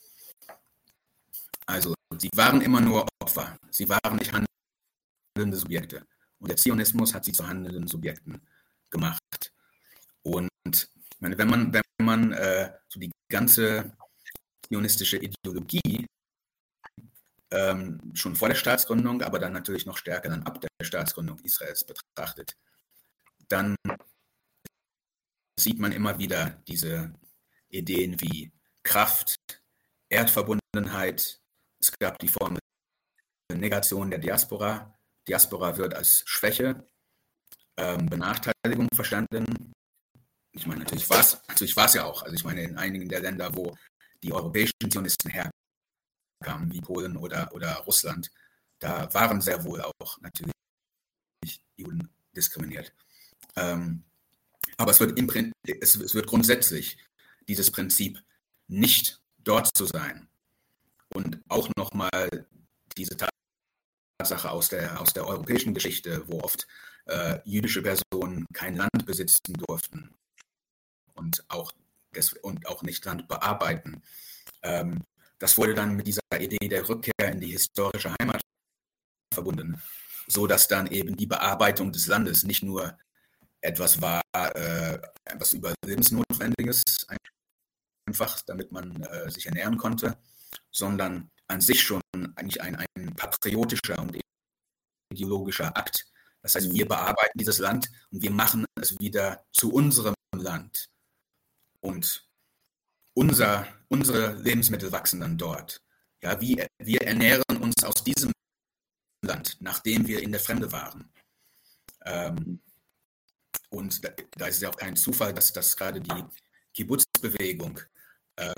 Also, sie waren immer nur Opfer, sie waren nicht handelnde Subjekte. Und der Zionismus hat sie zu handelnden Subjekten gemacht. Und ich meine, wenn man, wenn man äh, so die ganze zionistische Ideologie ähm, schon vor der Staatsgründung, aber dann natürlich noch stärker dann ab der Staatsgründung Israels betrachtet, dann sieht man immer wieder diese Ideen wie Kraft, Erdverbundenheit. Es gab die Formel Negation der Diaspora. Diaspora wird als Schwäche, ähm, Benachteiligung verstanden. Ich meine, natürlich war es natürlich war's ja auch. Also ich meine, in einigen der Länder, wo die europäischen Zionisten herkamen, wie Polen oder, oder Russland, da waren sehr wohl auch natürlich Juden diskriminiert. Ähm, aber es wird, im, es, es wird grundsätzlich dieses Prinzip, nicht dort zu sein und auch nochmal diese Tatsache aus der, aus der europäischen Geschichte, wo oft äh, jüdische Personen kein Land besitzen durften und auch, des, und auch nicht Land bearbeiten. Ähm, das wurde dann mit dieser Idee der Rückkehr in die historische Heimat verbunden, so dass dann eben die Bearbeitung des Landes nicht nur etwas war, äh, etwas Überlebensnotwendiges, einfach damit man äh, sich ernähren konnte, sondern an sich schon eigentlich ein, ein patriotischer und ideologischer Akt. Das heißt, wir bearbeiten dieses Land und wir machen es wieder zu unserem Land. Und unser, unsere Lebensmittel wachsen dann dort. Ja, wir, wir ernähren uns aus diesem Land, nachdem wir in der Fremde waren. Ähm, und da, da ist es ja auch kein Zufall, dass, dass gerade die Kibbutz-Bewegung äh,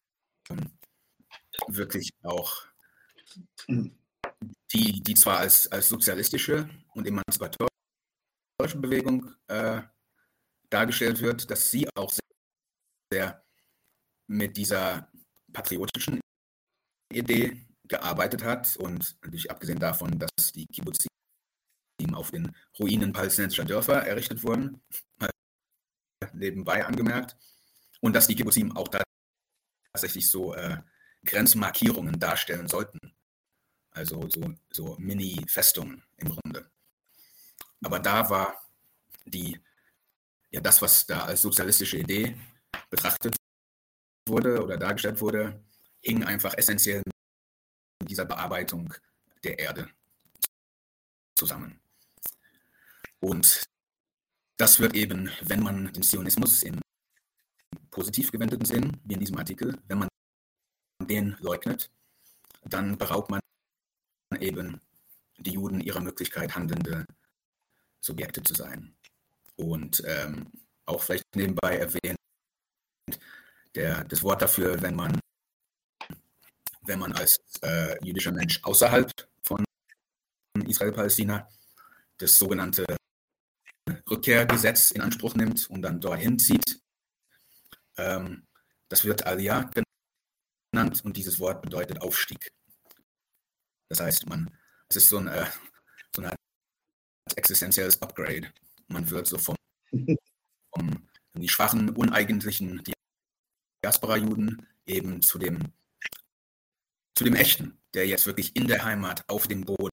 wirklich auch die, die zwar als, als sozialistische und emanzipatorische Bewegung äh, dargestellt wird, dass sie auch sehr, sehr mit dieser patriotischen Idee gearbeitet hat und natürlich abgesehen davon, dass die Kibbutzim auf den Ruinen palästinensischer Dörfer errichtet wurden, nebenbei angemerkt, und dass die Kibbutzim auch tatsächlich so äh, Grenzmarkierungen darstellen sollten, also so, so Mini-Festungen im Grunde. Aber da war die, ja, das, was da als sozialistische Idee betrachtet wurde oder dargestellt wurde, hing einfach essentiell mit dieser Bearbeitung der Erde zusammen. Und das wird eben, wenn man den Zionismus im positiv gewendeten Sinn, wie in diesem Artikel, wenn man den leugnet, dann beraubt man eben die Juden ihrer Möglichkeit, handelnde Subjekte zu sein. Und ähm, auch vielleicht nebenbei erwähnt, der, das Wort dafür, wenn man, wenn man als äh, jüdischer Mensch außerhalb von Israel-Palästina das sogenannte Rückkehrgesetz in Anspruch nimmt und dann dorthin zieht. Ähm, das wird Aliyah genannt und dieses Wort bedeutet Aufstieg. Das heißt, man, es ist so ein, äh, so ein existenzielles Upgrade. Man wird so vom, vom die schwachen, uneigentlichen Diaspora-Juden eben zu dem, zu dem Echten, der jetzt wirklich in der Heimat, auf dem Boden,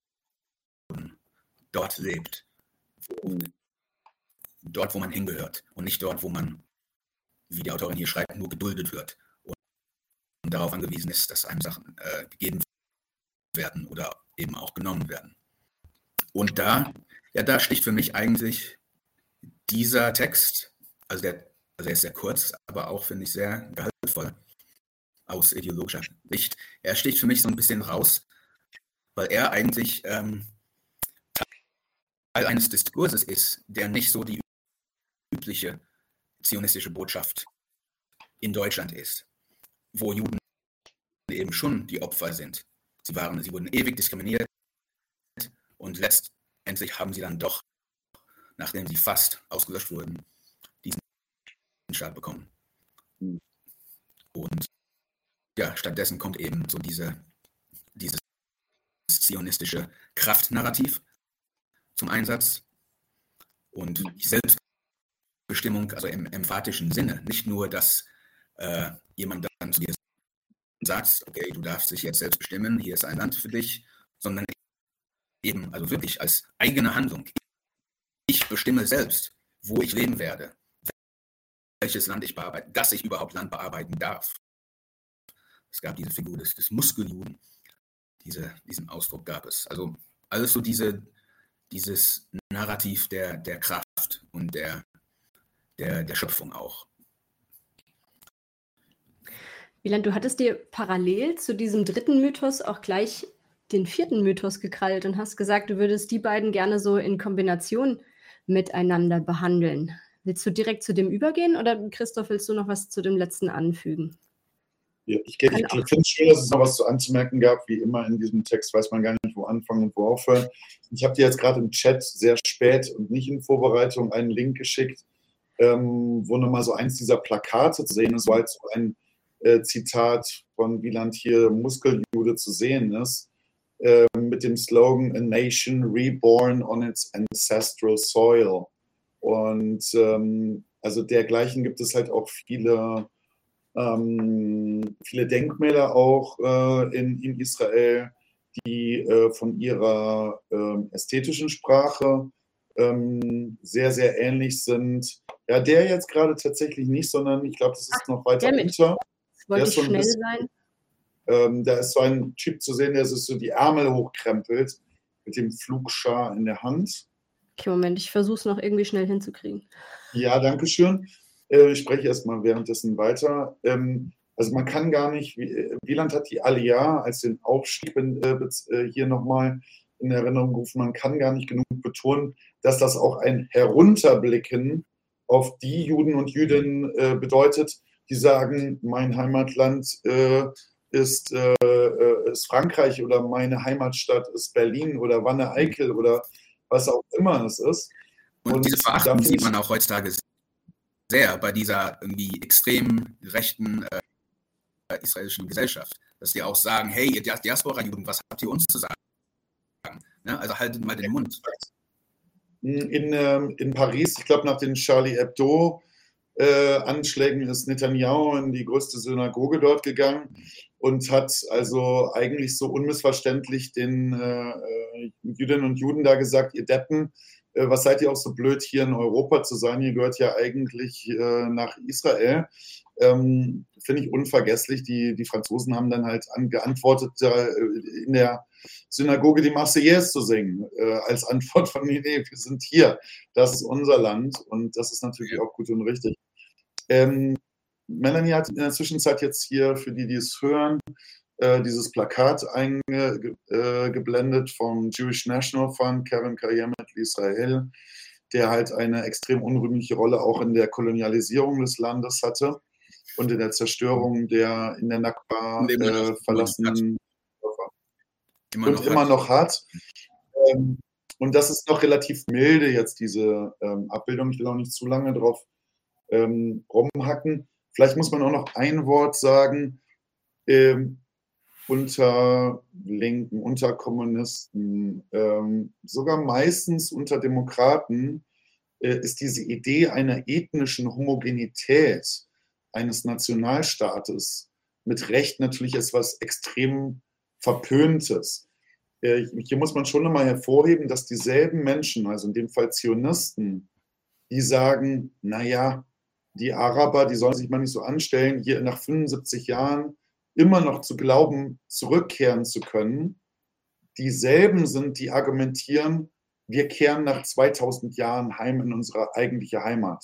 dort lebt. Und dort, wo man hingehört und nicht dort, wo man, wie die Autorin hier schreibt, nur geduldet wird und, und darauf angewiesen ist, dass einem Sachen äh, gegeben werden oder eben auch genommen werden. Und da, ja, da sticht für mich eigentlich dieser Text, also der, also er ist sehr kurz, aber auch, finde ich, sehr gehaltvoll aus ideologischer Sicht. Er sticht für mich so ein bisschen raus, weil er eigentlich ähm, Teil eines Diskurses ist, der nicht so die übliche zionistische Botschaft in Deutschland ist, wo Juden eben schon die Opfer sind. Sie waren, sie wurden ewig diskriminiert und letztendlich haben sie dann doch, nachdem sie fast ausgelöscht wurden, diesen Staat bekommen. Und ja, stattdessen kommt eben so diese, dieses zionistische Kraftnarrativ zum Einsatz und die Selbstbestimmung, also im emphatischen Sinne, nicht nur, dass äh, jemand dann zu dir sagt, okay, du darfst dich jetzt selbst bestimmen, hier ist ein Land für dich, sondern eben, also wirklich als eigene Handlung. Ich bestimme selbst, wo ich leben werde, welches Land ich bearbeite, dass ich überhaupt Land bearbeiten darf. Es gab diese Figur des, des Muskeljuden, diese, diesen Ausdruck gab es. Also alles so diese, dieses Narrativ der, der Kraft und der, der, der Schöpfung auch. Wieland, du hattest dir parallel zu diesem dritten Mythos auch gleich den vierten Mythos gekrallt und hast gesagt, du würdest die beiden gerne so in Kombination miteinander behandeln. Willst du direkt zu dem übergehen oder, Christoph, willst du noch was zu dem letzten anfügen? Ja, ich ich finde es schön, dass es noch was zu anzumerken gab. Wie immer in diesem Text weiß man gar nicht, wo anfangen und wo aufhören. Ich habe dir jetzt gerade im Chat sehr spät und nicht in Vorbereitung einen Link geschickt, ähm, wo nochmal so eins dieser Plakate zu sehen ist, wo halt so ein äh, Zitat von Wieland hier, Muskeljude, zu sehen ist, äh, mit dem Slogan "A nation reborn on its ancestral soil". Und ähm, also dergleichen gibt es halt auch viele Ähm, viele Denkmäler auch äh, in, in Israel, die äh, von ihrer äh, ästhetischen Sprache ähm, sehr, sehr ähnlich sind. Ja, der jetzt gerade tatsächlich nicht, sondern ich glaube, das ist Ach, noch weiter der unter. Wollte Der ist ich so ein schnell bisschen, sein? ähm, da ist so ein Typ zu sehen, der sich so die Ärmel hochkrempelt mit dem Flugschar in der Hand. Okay, Moment, ich versuche es noch irgendwie schnell hinzukriegen. Ja, danke schön. Äh, ich spreche erstmal währenddessen weiter. Ähm, also man kann gar nicht, Wieland hat die Aliyah als den Aufstieg äh, hier nochmal in Erinnerung gerufen, man kann gar nicht genug betonen, dass das auch ein Herunterblicken auf die Juden und Jüdinnen äh, bedeutet, die sagen, mein Heimatland äh, ist, äh, ist Frankreich oder meine Heimatstadt ist Berlin oder Wanne-Eickel oder was auch immer es ist. Und, Und diese Verachtung sieht man auch heutzutage sehr bei dieser irgendwie extrem rechten äh, israelischen Gesellschaft, dass die auch sagen, hey, ihr Diaspora-Juden, was habt ihr uns zu sagen? Ja, also haltet mal den Mund. In, ähm, in Paris, ich glaube nach den Charlie Hebdo äh, Anschlägen ist Netanyahu in die größte Synagoge dort gegangen und hat also eigentlich so unmissverständlich den äh, Jüdinnen und Juden da gesagt, ihr Deppen, äh, was seid ihr auch so blöd, hier in Europa zu sein? Ihr gehört ja eigentlich äh, nach Israel. Ähm, Finde ich unvergesslich. Die, die Franzosen haben dann halt an, geantwortet, äh, in der Synagoge die Marseillaise zu singen, äh, als Antwort von, nee, nee, wir sind hier, das ist unser Land und das ist natürlich auch gut und richtig. Ähm, Melanie hat in der Zwischenzeit jetzt hier, für die, die es hören, äh, dieses Plakat eingeblendet äh, vom Jewish National Fund, Karen Kayemet Israel, der halt eine extrem unrühmliche Rolle auch in der Kolonialisierung des Landes hatte und in der Zerstörung der in der Nakba äh, verlassenen Dörfer. Immer und noch immer hat. noch hat. Ähm, und das ist noch relativ milde jetzt, diese ähm, Abbildung. Ich will auch nicht zu lange drauf ähm, rumhacken. Vielleicht muss man auch noch ein Wort sagen. Ähm, unter Linken, unter Kommunisten, ähm, sogar meistens unter Demokraten, äh, ist diese Idee einer ethnischen Homogenität eines Nationalstaates mit Recht natürlich etwas extrem Verpöntes. Äh, hier muss man schon nochmal hervorheben, dass dieselben Menschen, also in dem Fall Zionisten, die sagen, naja, die Araber, die sollen sich mal nicht so anstellen, hier nach fünfundsiebzig Jahren immer noch zu glauben, zurückkehren zu können. Dieselben sind, die argumentieren, wir kehren nach zweitausend Jahren heim in unsere eigentliche Heimat.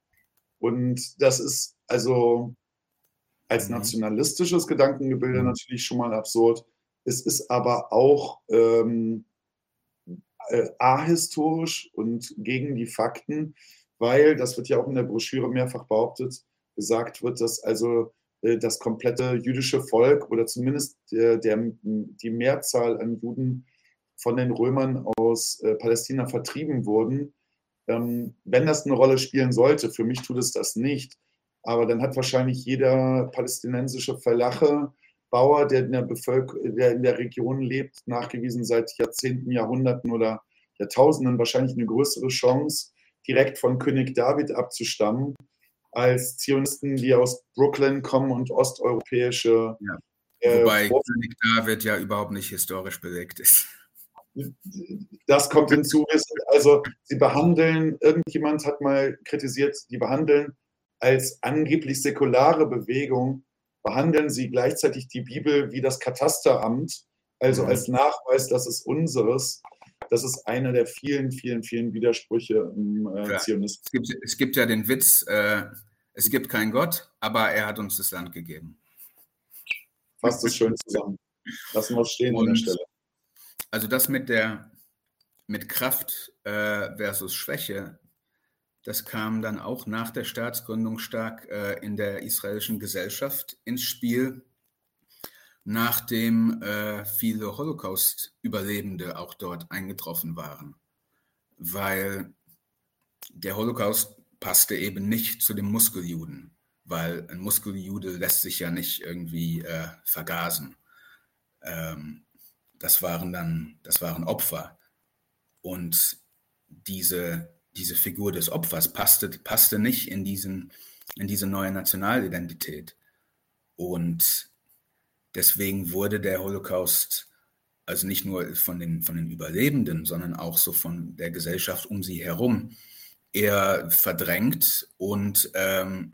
Und das ist also als nationalistisches Gedankengebilde mhm. natürlich schon mal absurd. Es ist aber auch ähm, äh, ahistorisch und gegen die Fakten, weil, das wird ja auch in der Broschüre mehrfach behauptet, gesagt wird, dass also äh, das komplette jüdische Volk oder zumindest der, der, die Mehrzahl an Juden von den Römern aus äh, Palästina vertrieben wurden. Ähm, wenn das eine Rolle spielen sollte, für mich tut es das nicht, aber dann hat wahrscheinlich jeder palästinensische Falache, Bauer, der in der, Bevölker- der in der Region lebt, nachgewiesen seit Jahrzehnten, Jahrhunderten oder Jahrtausenden, wahrscheinlich eine größere Chance, direkt von König David abzustammen, als Zionisten, die aus Brooklyn kommen und osteuropäische. Ja. Wobei äh, König David ja überhaupt nicht historisch belegt ist. Das kommt hinzu. Also sie behandeln, irgendjemand hat mal kritisiert, die behandeln als angeblich säkulare Bewegung, behandeln sie gleichzeitig die Bibel wie das Katasteramt, also mhm. als Nachweis, dass es unseres. Das ist einer der vielen, vielen, vielen Widersprüche im äh, ja. Zionismus. Es gibt, es gibt ja den Witz, äh, es gibt keinen Gott, aber er hat uns das Land gegeben. Fasst das schön zusammen. Lassen wir es stehen Und, an der Stelle. Also das mit der mit Kraft äh, versus Schwäche, das kam dann auch nach der Staatsgründung stark äh, in der israelischen Gesellschaft ins Spiel. nachdem äh, viele Holocaust-Überlebende auch dort eingetroffen waren, weil der Holocaust passte eben nicht zu dem Muskeljuden, weil ein Muskeljude lässt sich ja nicht irgendwie äh, vergasen. Ähm, das waren dann, das waren Opfer. Und diese, diese Figur des Opfers passte, passte nicht in, diesen, in diese neue Nationalidentität. Und deswegen wurde der Holocaust, also nicht nur von den, von den Überlebenden, sondern auch so von der Gesellschaft um sie herum, eher verdrängt. Und ähm,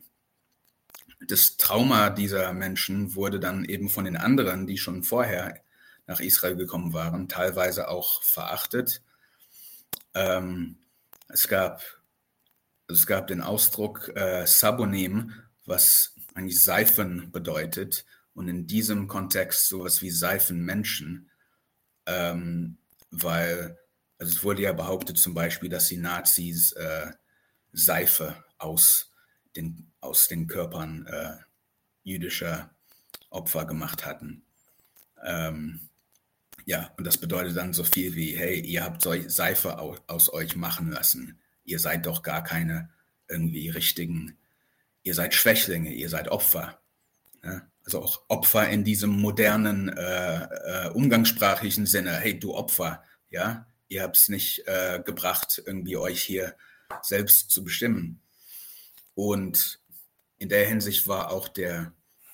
das Trauma dieser Menschen wurde dann eben von den anderen, die schon vorher nach Israel gekommen waren, teilweise auch verachtet. Ähm, es gab, es gab den Ausdruck äh, Sabonim, was eigentlich Seifen bedeutet, und in diesem Kontext sowas wie Seifenmenschen, ähm, weil, also es wurde ja behauptet zum Beispiel, dass die Nazis äh, Seife aus den, aus den Körpern äh, jüdischer Opfer gemacht hatten. Ähm, ja, und das bedeutet dann so viel wie, hey, ihr habt Seife aus, aus euch machen lassen. Ihr seid doch gar keine irgendwie richtigen, ihr seid Schwächlinge, ihr seid Opfer. Ja? Also auch Opfer in diesem modernen äh, äh, umgangssprachlichen Sinne. Hey, du Opfer, ja, ihr habt es nicht äh, gebracht, irgendwie euch hier selbst zu bestimmen. Und in der Hinsicht war auch der,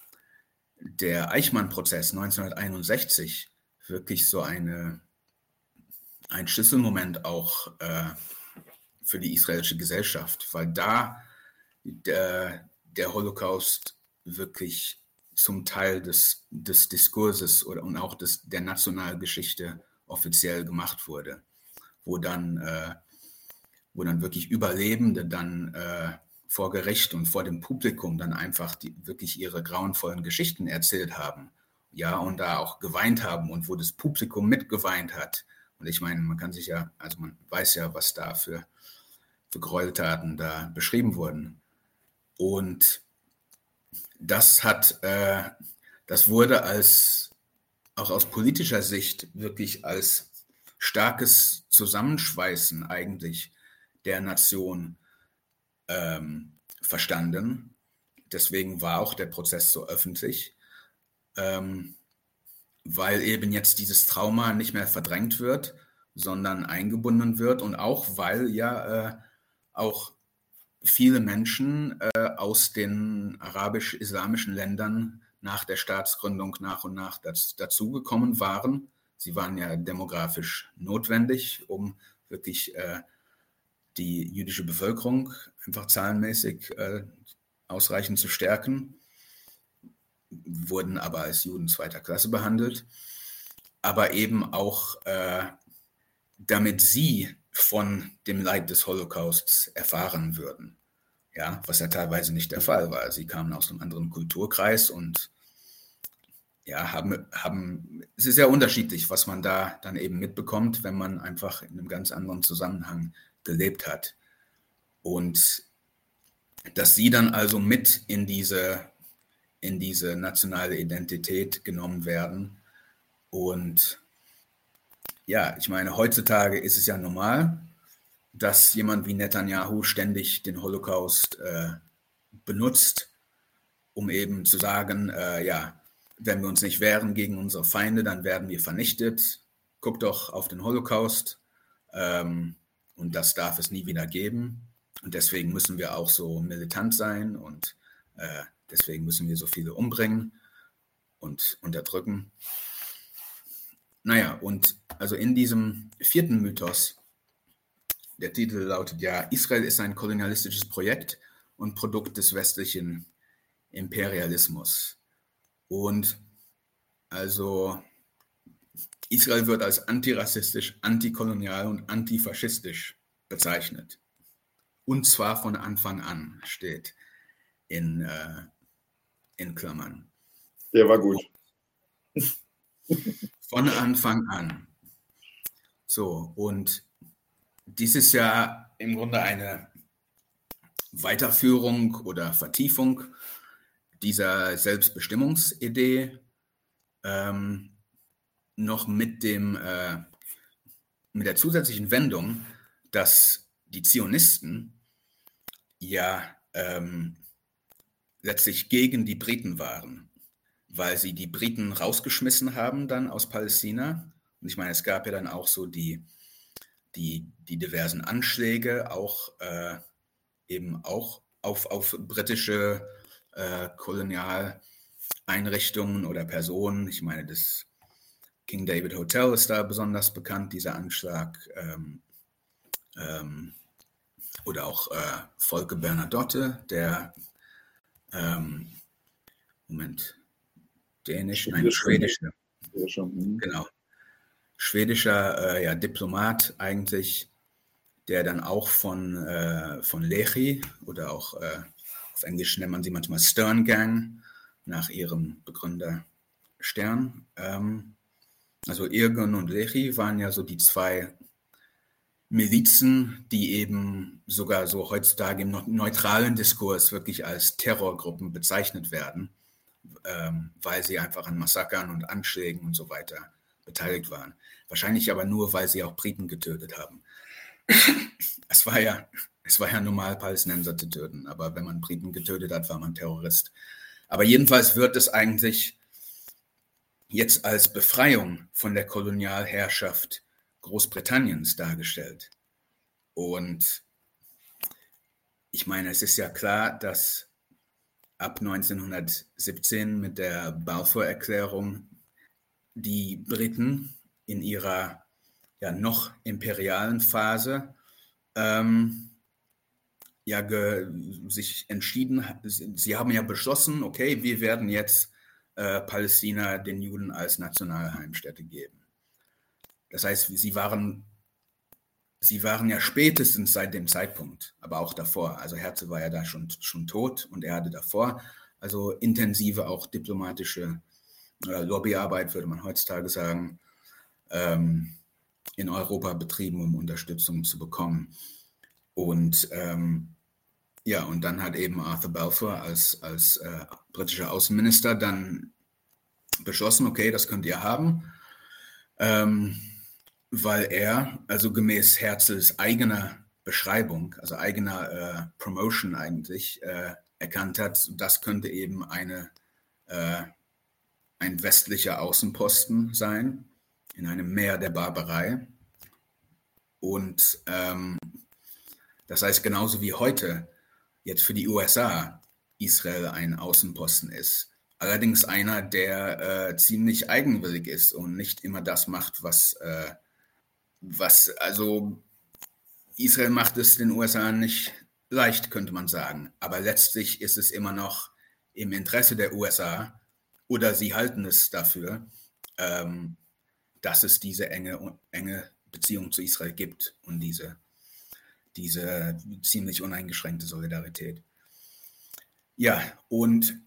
der Eichmann-Prozess neunzehnhunderteinundsechzig wirklich so eine, ein Schlüsselmoment auch äh, für die israelische Gesellschaft, weil da der, der Holocaust wirklich zum Teil des, des Diskurses oder, und auch des, der Nationalgeschichte offiziell gemacht wurde, wo dann, äh, wo dann wirklich Überlebende dann äh, vor Gericht und vor dem Publikum dann einfach die, wirklich ihre grauenvollen Geschichten erzählt haben. Ja, und da auch geweint haben und wo das Publikum mitgeweint hat. Und ich meine, man kann sich ja, also man weiß ja, was da für, für Gräueltaten da beschrieben wurden. Und das hat, äh, das wurde als, auch aus politischer Sicht wirklich als starkes Zusammenschweißen eigentlich der Nation ähm, verstanden. Deswegen war auch der Prozess so öffentlich. Ähm, weil eben jetzt dieses Trauma nicht mehr verdrängt wird, sondern eingebunden wird, und auch weil ja äh, auch viele Menschen äh, aus den arabisch-islamischen Ländern nach der Staatsgründung nach und nach das, dazugekommen waren. Sie waren ja demografisch notwendig, um wirklich äh, die jüdische Bevölkerung einfach zahlenmäßig äh, ausreichend zu stärken, wurden aber als Juden zweiter Klasse behandelt, aber eben auch, äh, damit sie von dem Leid des Holocausts erfahren würden. Ja, was ja teilweise nicht der Fall war. Sie kamen aus einem anderen Kulturkreis und ja, haben, haben, es ist sehr unterschiedlich, was man da dann eben mitbekommt, wenn man einfach in einem ganz anderen Zusammenhang gelebt hat. Und dass sie dann also mit in diese in diese nationale Identität genommen werden. Und ja, ich meine, heutzutage ist es ja normal, dass jemand wie Netanyahu ständig den Holocaust äh, benutzt, um eben zu sagen, äh, ja, wenn wir uns nicht wehren gegen unsere Feinde, dann werden wir vernichtet. Guck doch auf den Holocaust. Ähm, und das darf es nie wieder geben. Und deswegen müssen wir auch so militant sein und äh, deswegen müssen wir so viele umbringen und unterdrücken. Naja, und also in diesem vierten Mythos, der Titel lautet ja, Israel ist ein kolonialistisches Projekt und Produkt des westlichen Imperialismus. Und also Israel wird als antirassistisch, antikolonial und antifaschistisch bezeichnet. Und zwar von Anfang an, steht in, äh, in Klammern. Der war gut. Von Anfang an. So, und dies ist ja im Grunde eine Weiterführung oder Vertiefung dieser Selbstbestimmungsidee, ähm, noch mit dem äh, mit der zusätzlichen Wendung, dass die Zionisten ja ähm, letztlich gegen die Briten waren, weil sie die Briten rausgeschmissen haben dann aus Palästina. Und ich meine, es gab ja dann auch so die, die, die diversen Anschläge, auch äh, eben auch auf, auf britische äh, Kolonialeinrichtungen oder Personen. Ich meine, das King David Hotel ist da besonders bekannt, dieser Anschlag. Ähm, ähm, oder auch äh, Volker Bernadotte, der ähm, Moment, dänisch, nein, schwedischer, genau, schwedischer äh, ja, Diplomat eigentlich, der dann auch von, äh, von Lehi oder auch äh, auf Englisch nennt man sie manchmal Stern Gang, nach ihrem Begründer Stern. Ähm, also Irgun und Lehi waren ja so die zwei Milizen, die eben sogar so heutzutage im neutralen Diskurs wirklich als Terrorgruppen bezeichnet werden, ähm, weil sie einfach an Massakern und Anschlägen und so weiter beteiligt waren. Wahrscheinlich aber nur, weil sie auch Briten getötet haben. Es war ja, es war ja normal, Palästinenser zu töten, aber wenn man Briten getötet hat, war man Terrorist. Aber jedenfalls wird es eigentlich jetzt als Befreiung von der Kolonialherrschaft Großbritanniens dargestellt. Und ich meine, es ist ja klar, dass ab neunzehnhundertsiebzehn mit der Balfour-Erklärung die Briten in ihrer ja noch imperialen Phase ähm, ja ge, sich entschieden, sie haben ja beschlossen, okay, wir werden jetzt äh, Palästina den Juden als Nationalheimstätte geben. Das heißt, sie waren, sie waren ja spätestens seit dem Zeitpunkt, aber auch davor, also Herzl war ja da schon, schon tot und er hatte davor also intensive auch diplomatische äh, Lobbyarbeit, würde man heutzutage sagen, ähm, in Europa betrieben, um Unterstützung zu bekommen. Und ähm, ja, und dann hat eben Arthur Balfour als, als äh, britischer Außenminister dann beschlossen, okay, das könnt ihr haben, ähm, weil er, also gemäß Herzls eigener Beschreibung, also eigener äh, Promotion eigentlich, äh, erkannt hat, das könnte eben eine, äh, ein westlicher Außenposten sein, in einem Meer der Barbarei. Und ähm, das heißt, genauso wie heute jetzt für die U S A Israel ein Außenposten ist, allerdings einer, der äh, ziemlich eigenwillig ist und nicht immer das macht, was, äh, was, also Israel macht es den U S A nicht leicht, könnte man sagen, aber letztlich ist es immer noch im Interesse der U S A oder sie halten es dafür, ähm, dass es diese enge, enge Beziehung zu Israel gibt und diese, diese ziemlich uneingeschränkte Solidarität. Ja, und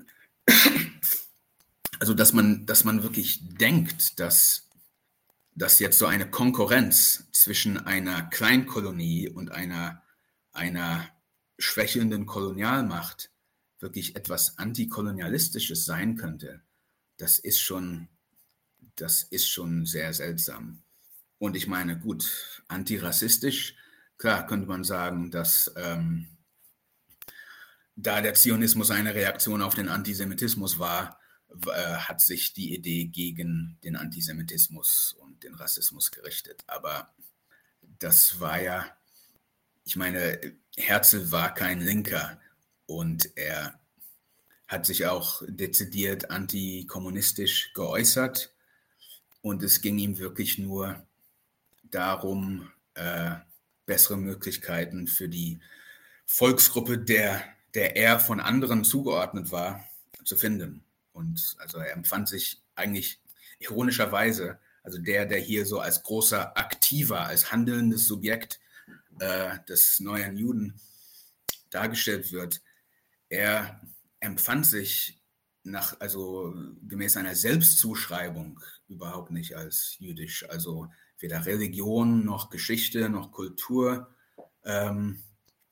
also, dass man, dass man wirklich denkt, dass, dass jetzt so eine Konkurrenz zwischen einer Kleinkolonie und einer, einer schwächelnden Kolonialmacht wirklich etwas Antikolonialistisches sein könnte, das ist schon, das ist schon sehr seltsam. Und ich meine, gut, antirassistisch, klar könnte man sagen, dass ähm, da der Zionismus eine Reaktion auf den Antisemitismus war, äh, hat sich die Idee gegen den Antisemitismus und den Rassismus gerichtet. Aber das war ja, ich meine, Herzl war kein Linker und er hat sich auch dezidiert antikommunistisch geäußert und es ging ihm wirklich nur darum, äh, bessere Möglichkeiten für die Volksgruppe, der, der er von anderen zugeordnet war, zu finden. Und also er empfand sich eigentlich ironischerweise, also der, der hier so als großer Aktiver, als handelndes Subjekt äh, des neuen Juden dargestellt wird, er empfand sich nach, also gemäß einer Selbstzuschreibung überhaupt nicht als jüdisch, also weder Religion noch Geschichte noch Kultur ähm,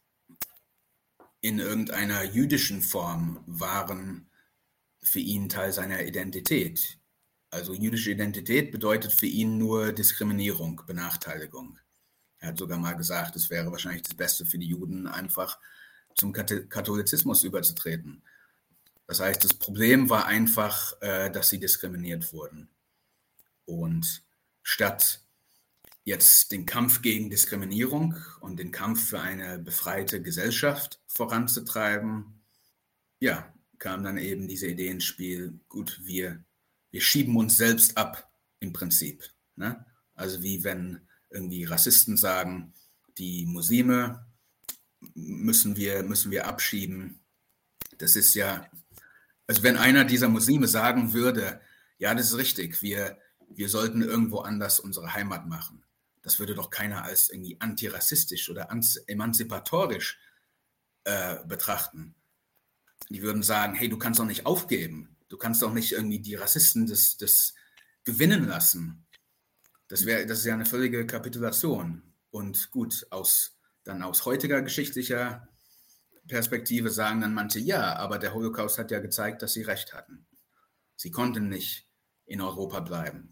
in irgendeiner jüdischen Form waren für ihn Teil seiner Identität. Also jüdische Identität bedeutet für ihn nur Diskriminierung, Benachteiligung. Er hat sogar mal gesagt, es wäre wahrscheinlich das Beste für die Juden, einfach zum Katholizismus überzutreten. Das heißt, das Problem war einfach, äh, dass sie diskriminiert wurden. Und statt jetzt den Kampf gegen Diskriminierung und den Kampf für eine befreite Gesellschaft voranzutreiben, ja, kam dann eben diese Idee ins Spiel, gut, wir, wir schieben uns selbst ab, im Prinzip. Ne? Also wie wenn irgendwie Rassisten sagen, die Muslime müssen wir, müssen wir abschieben. Das ist ja, also wenn einer dieser Muslime sagen würde, ja, das ist richtig, wir, wir sollten irgendwo anders unsere Heimat machen. Das würde doch keiner als irgendwie antirassistisch oder emanzipatorisch äh, betrachten. Die würden sagen, hey, du kannst doch nicht aufgeben. Du kannst doch nicht irgendwie die Rassisten das, das gewinnen lassen. Das wäre, das ist ja eine völlige Kapitulation. Und gut, aus, dann aus heutiger geschichtlicher Perspektive sagen dann manche, ja, aber der Holocaust hat ja gezeigt, dass sie recht hatten. Sie konnten nicht in Europa bleiben.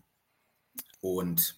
Und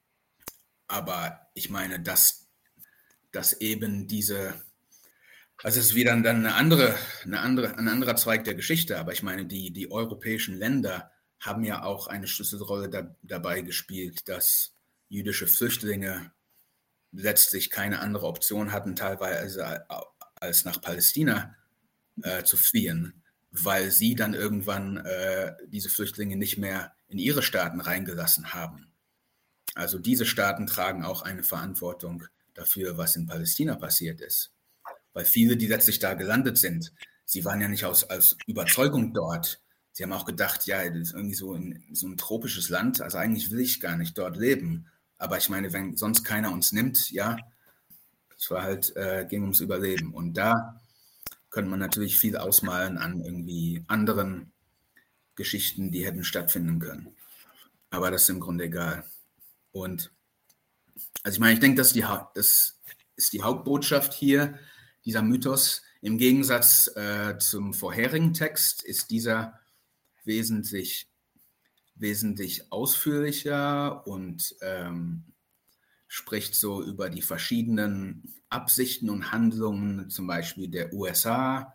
aber ich meine, dass, dass eben diese, also es ist wieder dann eine andere, eine andere, ein anderer Zweig der Geschichte, aber ich meine, die, die europäischen Länder haben ja auch eine Schlüsselrolle da, dabei gespielt, dass jüdische Flüchtlinge letztlich keine andere Option hatten, teilweise als nach Palästina äh, zu fliehen, weil sie dann irgendwann äh, diese Flüchtlinge nicht mehr in ihre Staaten reingelassen haben. Also diese Staaten tragen auch eine Verantwortung dafür, was in Palästina passiert ist. Weil viele, die letztlich da gelandet sind, sie waren ja nicht aus, aus Überzeugung dort. Sie haben auch gedacht, ja, das ist irgendwie so ein, so ein tropisches Land, also eigentlich will ich gar nicht dort leben. Aber ich meine, wenn sonst keiner uns nimmt, ja, es war halt, äh, ging ums Überleben. Und da könnte man natürlich viel ausmalen an irgendwie anderen Geschichten, die hätten stattfinden können. Aber das ist im Grunde egal. Und also ich meine, ich denke, das ist die, das ist die Hauptbotschaft hier, dieser Mythos. Im Gegensatz äh, zum vorherigen Text ist dieser wesentlich, wesentlich ausführlicher und ähm, spricht so über die verschiedenen Absichten und Handlungen, zum Beispiel der U S A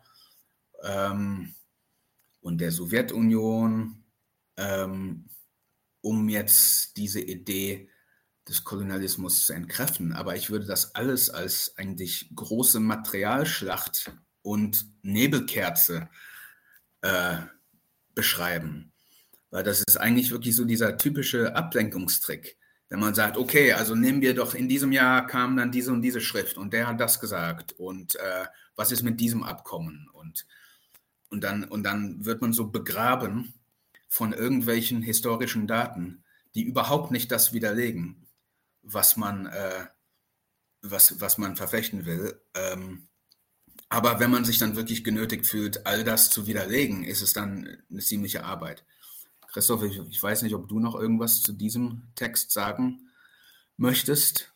ähm, und der Sowjetunion, ähm, um jetzt diese Idee des Kolonialismus zu entkräften. Aber ich würde das alles als eigentlich große Materialschlacht und Nebelkerze äh, beschreiben. Weil das ist eigentlich wirklich so dieser typische Ablenkungstrick. Wenn man sagt, okay, also nehmen wir doch, in diesem Jahr kam dann diese und diese Schrift und der hat das gesagt und äh, was ist mit diesem Abkommen? Und, und, dann, und dann wird man so begraben von irgendwelchen historischen Daten, die überhaupt nicht das widerlegen, was man, äh, was, was man verfechten will. Ähm, aber wenn man sich dann wirklich genötigt fühlt, all das zu widerlegen, ist es dann eine ziemliche Arbeit. Christoph, ich, ich weiß nicht, ob du noch irgendwas zu diesem Text sagen möchtest,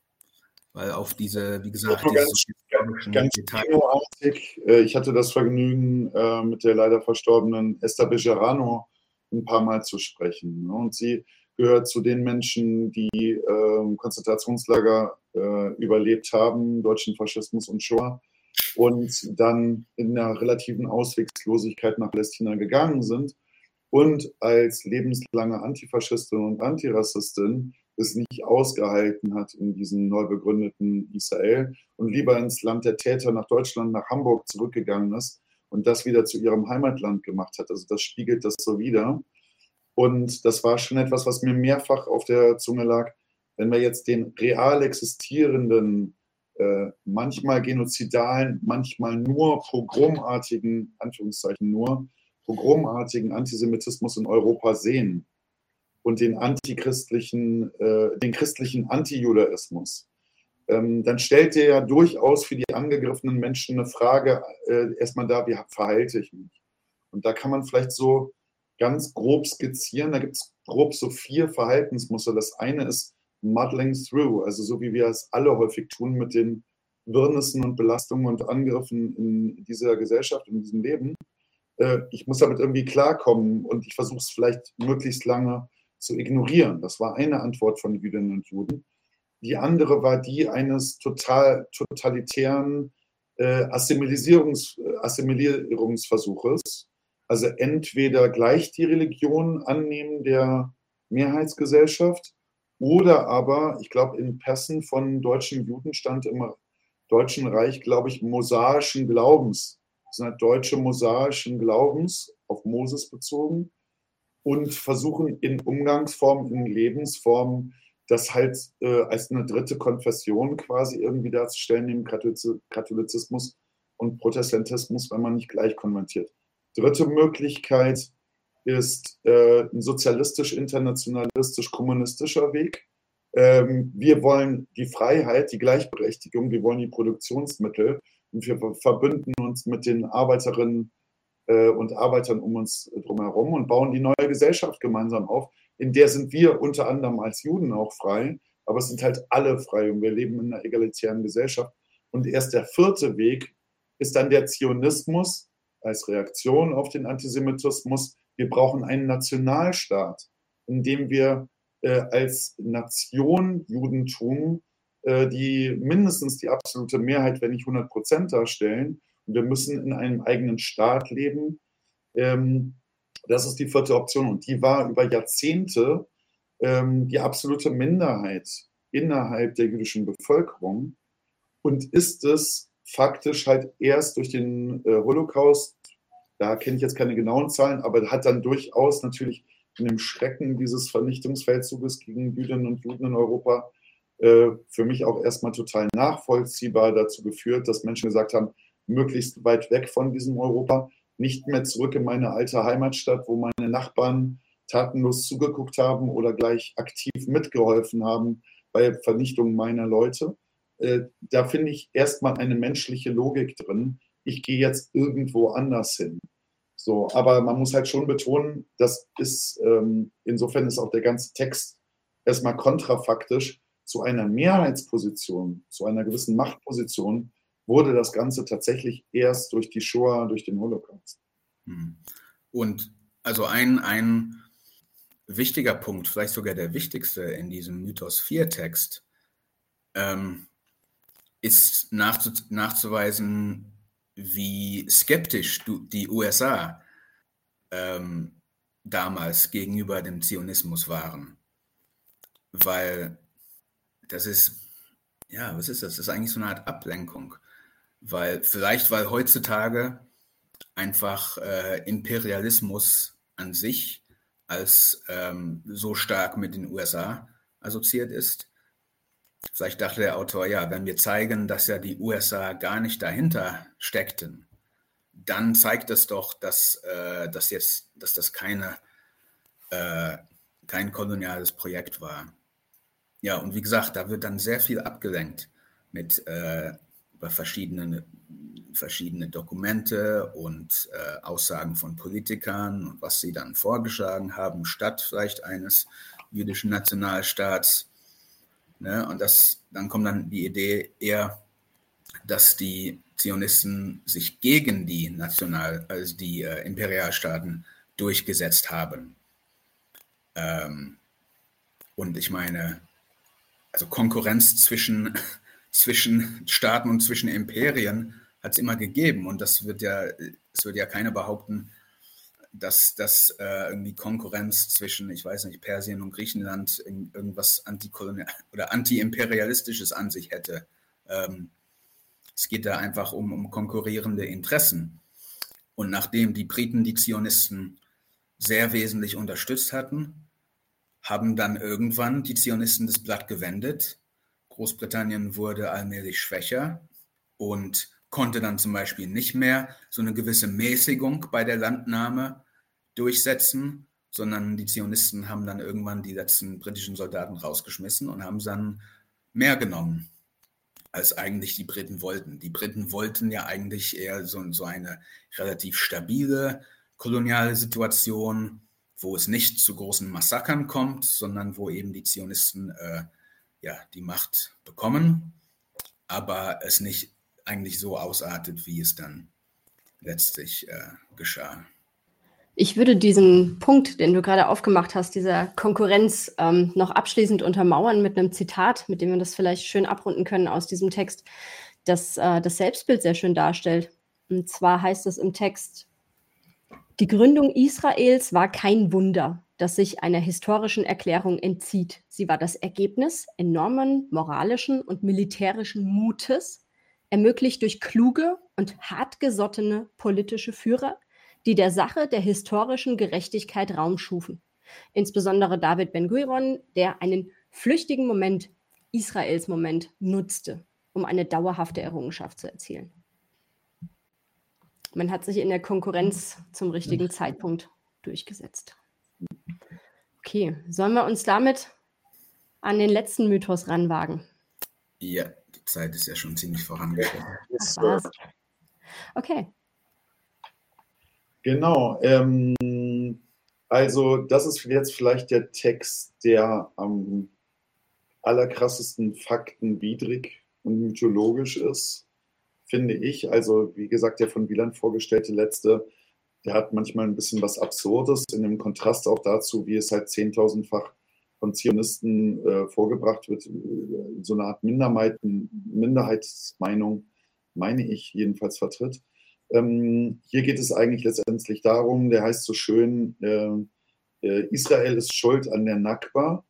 weil auf diese, wie gesagt, diese ganz, ganz kinoartig. Ich hatte das Vergnügen, mit der leider verstorbenen Esther Bejarano ein paar Mal zu sprechen. Und sie gehört zu den Menschen, die äh, Konzentrationslager äh, überlebt haben, deutschen Faschismus und Shoah, und dann in einer relativen Ausweglosigkeit nach Palästina gegangen sind und als lebenslange Antifaschistin und Antirassistin es nicht ausgehalten hat in diesem neu begründeten Israel und lieber ins Land der Täter nach Deutschland, nach Hamburg zurückgegangen ist und das wieder zu ihrem Heimatland gemacht hat. Also das spiegelt das so wider. Und das war schon etwas, was mir mehrfach auf der Zunge lag. Wenn wir jetzt den real existierenden, äh, manchmal genozidalen, manchmal nur pogromartigen, Anführungszeichen nur, pogromartigen Antisemitismus in Europa sehen und den antichristlichen, äh, den christlichen Antijudaismus, ähm, dann stellt der ja durchaus für die angegriffenen Menschen eine Frage, äh, erstmal da, wie verhalte ich mich? Und da kann man vielleicht so ganz grob skizzieren. Da gibt es grob so vier Verhaltensmuster. Das eine ist muddling through, also so wie wir es alle häufig tun mit den Wirrnissen und Belastungen und Angriffen in dieser Gesellschaft, in diesem Leben. äh, ich muss damit irgendwie klarkommen und ich versuche es vielleicht möglichst lange zu ignorieren. Das war eine Antwort von Jüdinnen und Juden. Die andere war die eines total totalitären äh, Assimilisierungs, Assimilierungsversuches. Also entweder gleich die Religion annehmen der Mehrheitsgesellschaft oder aber, ich glaube, in Pässen von deutschen Juden stand im Deutschen Reich, glaube ich, mosaischen Glaubens. Das sind halt deutsche mosaischen Glaubens, auf Moses bezogen, und versuchen in Umgangsformen, in Lebensformen, das halt äh, als eine dritte Konfession quasi irgendwie darzustellen, neben Katholizismus und Protestantismus, wenn man nicht gleich konvertiert. Dritte Möglichkeit ist äh, ein sozialistisch-internationalistisch-kommunistischer Weg. Ähm, wir wollen die Freiheit, die Gleichberechtigung, wir wollen die Produktionsmittel und wir verbünden uns mit den Arbeiterinnen äh, und Arbeitern um uns drumherum und bauen die neue Gesellschaft gemeinsam auf. In der sind wir unter anderem als Juden auch frei, aber es sind halt alle frei und wir leben in einer egalitären Gesellschaft. Und erst der vierte Weg ist dann der Zionismus als Reaktion auf den Antisemitismus. Wir brauchen einen Nationalstaat, in dem wir äh, als Nation Judentum äh, die mindestens die absolute Mehrheit, wenn nicht hundert Prozent darstellen. Und wir müssen in einem eigenen Staat leben. Ähm, das ist die vierte Option. Und die war über Jahrzehnte ähm, die absolute Minderheit innerhalb der jüdischen Bevölkerung und ist es faktisch halt erst durch den äh, Holocaust, da kenne ich jetzt keine genauen Zahlen, aber hat dann durchaus natürlich in dem Schrecken dieses Vernichtungsfeldzuges gegen Jüdinnen und Juden in Europa äh, für mich auch erstmal total nachvollziehbar dazu geführt, dass Menschen gesagt haben, möglichst weit weg von diesem Europa, nicht mehr zurück in meine alte Heimatstadt, wo meine Nachbarn tatenlos zugeguckt haben oder gleich aktiv mitgeholfen haben bei Vernichtung meiner Leute. Äh, da finde ich erstmal eine menschliche Logik drin. Ich gehe jetzt irgendwo anders hin. So, aber man muss halt schon betonen, das ist, ähm, insofern ist auch der ganze Text erstmal kontrafaktisch. Zu einer Mehrheitsposition, zu einer gewissen Machtposition wurde das Ganze tatsächlich erst durch die Shoah, durch den Holocaust. Und also ein, ein wichtiger Punkt, vielleicht sogar der wichtigste in diesem Mythos vier Text, ähm, ist nachzu, nachzuweisen, wie skeptisch du, die U S A ähm, damals gegenüber dem Zionismus waren. Weil das ist, ja, was ist das? Das ist eigentlich so eine Art Ablenkung. Weil, vielleicht weil heutzutage einfach äh, Imperialismus an sich als ähm, so stark mit den U S A assoziiert ist. Vielleicht dachte der Autor, ja, wenn wir zeigen, dass ja die U S A gar nicht dahinter steckten, dann zeigt es doch, dass, äh, dass, jetzt, dass das keine, äh, kein koloniales Projekt war. Ja, und wie gesagt, da wird dann sehr viel abgelenkt mit äh, über verschiedene, verschiedene Dokumente und äh, Aussagen von Politikern und was sie dann vorgeschlagen haben, statt vielleicht eines jüdischen Nationalstaats. Ne? Und das, dann kommt dann die Idee eher, dass die Zionisten sich gegen die National, also die äh, Imperialstaaten durchgesetzt haben. Ähm, und ich meine, also Konkurrenz zwischen, zwischen Staaten und zwischen Imperien hat es immer gegeben. Und das wird ja, es wird ja keiner behaupten, dass das äh, irgendwie Konkurrenz zwischen, ich weiß nicht, Persien und Griechenland irgendwas antikolonial oder antiimperialistisches an sich hätte. Ähm, es geht da einfach um, um konkurrierende Interessen. Und nachdem die Briten die Zionisten sehr wesentlich unterstützt hatten, haben dann irgendwann die Zionisten das Blatt gewendet. Großbritannien wurde allmählich schwächer und konnte dann zum Beispiel nicht mehr so eine gewisse Mäßigung bei der Landnahme durchsetzen, sondern die Zionisten haben dann irgendwann die letzten britischen Soldaten rausgeschmissen und haben dann mehr genommen, als eigentlich die Briten wollten. Die Briten wollten ja eigentlich eher so, so eine relativ stabile koloniale Situation, wo es nicht zu großen Massakern kommt, sondern wo eben die Zionisten äh, ja, die Macht bekommen, aber es nicht eigentlich so ausartet, wie es dann letztlich äh, geschah. Ich würde diesen Punkt, den du gerade aufgemacht hast, dieser Konkurrenz, ähm, noch abschließend untermauern mit einem Zitat, mit dem wir das vielleicht schön abrunden können aus diesem Text, das äh, das Selbstbild sehr schön darstellt. Und zwar heißt es im Text: Die Gründung Israels war kein Wunder, das sich einer historischen Erklärung entzieht. Sie war das Ergebnis enormen moralischen und militärischen Mutes, ermöglicht durch kluge und hartgesottene politische Führer, die der Sache der historischen Gerechtigkeit Raum schufen. Insbesondere David Ben-Gurion, der einen flüchtigen Moment, Israels Moment, nutzte, um eine dauerhafte Errungenschaft zu erzielen. Man hat sich in der Konkurrenz zum richtigen Zeitpunkt durchgesetzt. Okay, sollen wir uns damit an den letzten Mythos ranwagen? Ja, die Zeit ist ja schon ziemlich vorangeschritten. Ach, was? Okay. Genau. Ähm, also das ist jetzt vielleicht der Text, der am allerkrassesten faktenwidrig und mythologisch ist, finde ich. Also wie gesagt, der von Wieland vorgestellte letzte, der hat manchmal ein bisschen was Absurdes in dem Kontrast auch dazu, wie es halt zehntausendfach von Zionisten äh, vorgebracht wird. So eine Art Minderheiten, Minderheitsmeinung, meine ich, jedenfalls vertritt. Ähm, hier geht es eigentlich letztendlich darum, der heißt so schön, äh, äh, Israel ist schuld an der Nakba.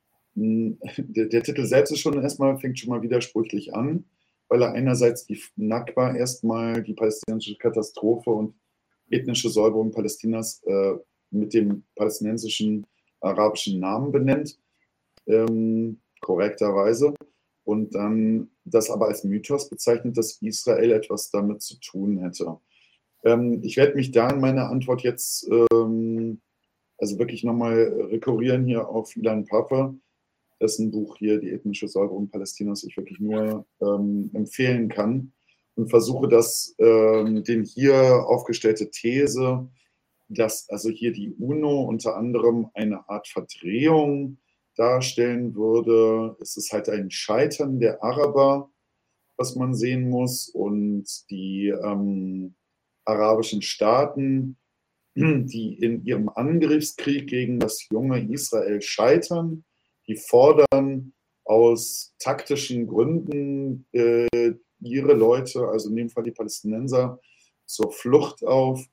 Der, der Titel selbst ist schon erstmal, fängt schon mal widersprüchlich an, weil er einerseits die Nakba erstmal die palästinensische Katastrophe und ethnische Säuberung Palästinas äh, mit dem palästinensischen arabischen Namen benennt, ähm, korrekterweise, und dann das aber als Mythos bezeichnet, dass Israel etwas damit zu tun hätte. Ähm, ich werde mich da in meiner Antwort jetzt ähm, also wirklich nochmal rekurrieren hier auf Ilan Pape, dessen Buch hier, Die ethnische Säuberung Palästinas, ich wirklich nur ähm, empfehlen kann, und versuche das, ähm, den hier aufgestellte These, dass also hier die UNO unter anderem eine Art Verdrehung darstellen würde. Es ist halt ein Scheitern der Araber, was man sehen muss, und die ähm, arabischen Staaten, die in ihrem Angriffskrieg gegen das junge Israel scheitern, die fordern aus taktischen Gründen äh, ihre Leute, also in dem Fall die Palästinenser, zur Flucht auf.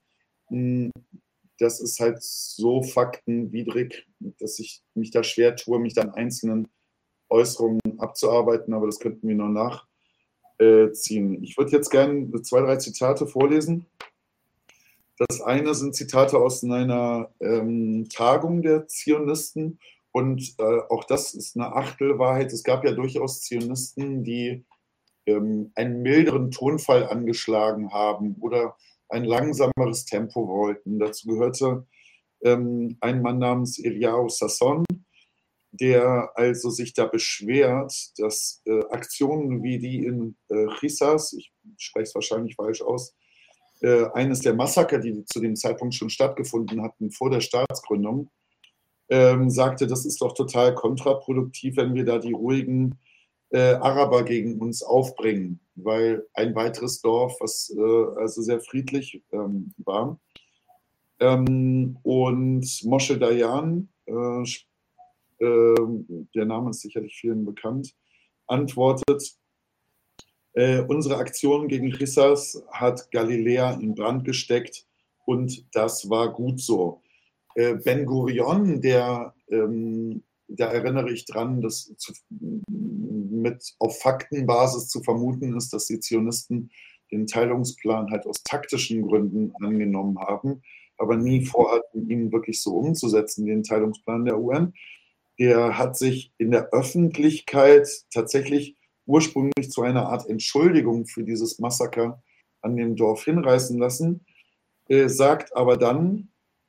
Das ist halt so faktenwidrig, dass ich mich da schwer tue, mich dann einzelnen Äußerungen abzuarbeiten, aber das könnten wir noch nachziehen. Ich würde jetzt gerne zwei, drei Zitate vorlesen. Das eine sind Zitate aus einer ähm, Tagung der Zionisten, und äh, auch das ist eine Achtelwahrheit. Es gab ja durchaus Zionisten, die ähm, einen milderen Tonfall angeschlagen haben oder ein langsameres Tempo wollten. Dazu gehörte ähm, ein Mann namens Eliyahu Sasson, der also sich da beschwert, dass äh, Aktionen wie die in äh, Chisas, ich spreche es wahrscheinlich falsch aus, äh, eines der Massaker, die zu dem Zeitpunkt schon stattgefunden hatten vor der Staatsgründung, ähm, sagte, das ist doch total kontraproduktiv, wenn wir da die ruhigen äh, Araber gegen uns aufbringen, weil ein weiteres Dorf, was äh, also sehr friedlich ähm, war. Ähm, und Moshe Dayan, äh, äh, der Name ist sicherlich vielen bekannt, antwortet, äh, unsere Aktion gegen Chisas hat Galiläa in Brand gesteckt und das war gut so. Äh, Ben Gurion, der, ähm, da erinnere ich dran, dass zu, mit auf Faktenbasis zu vermuten ist, dass die Zionisten den Teilungsplan halt aus taktischen Gründen angenommen haben, aber nie vorhatten, ihn wirklich so umzusetzen, den Teilungsplan der U N. Der hat sich in der Öffentlichkeit tatsächlich ursprünglich zu einer Art Entschuldigung für dieses Massaker an dem Dorf hinreißen lassen, äh, sagt aber dann,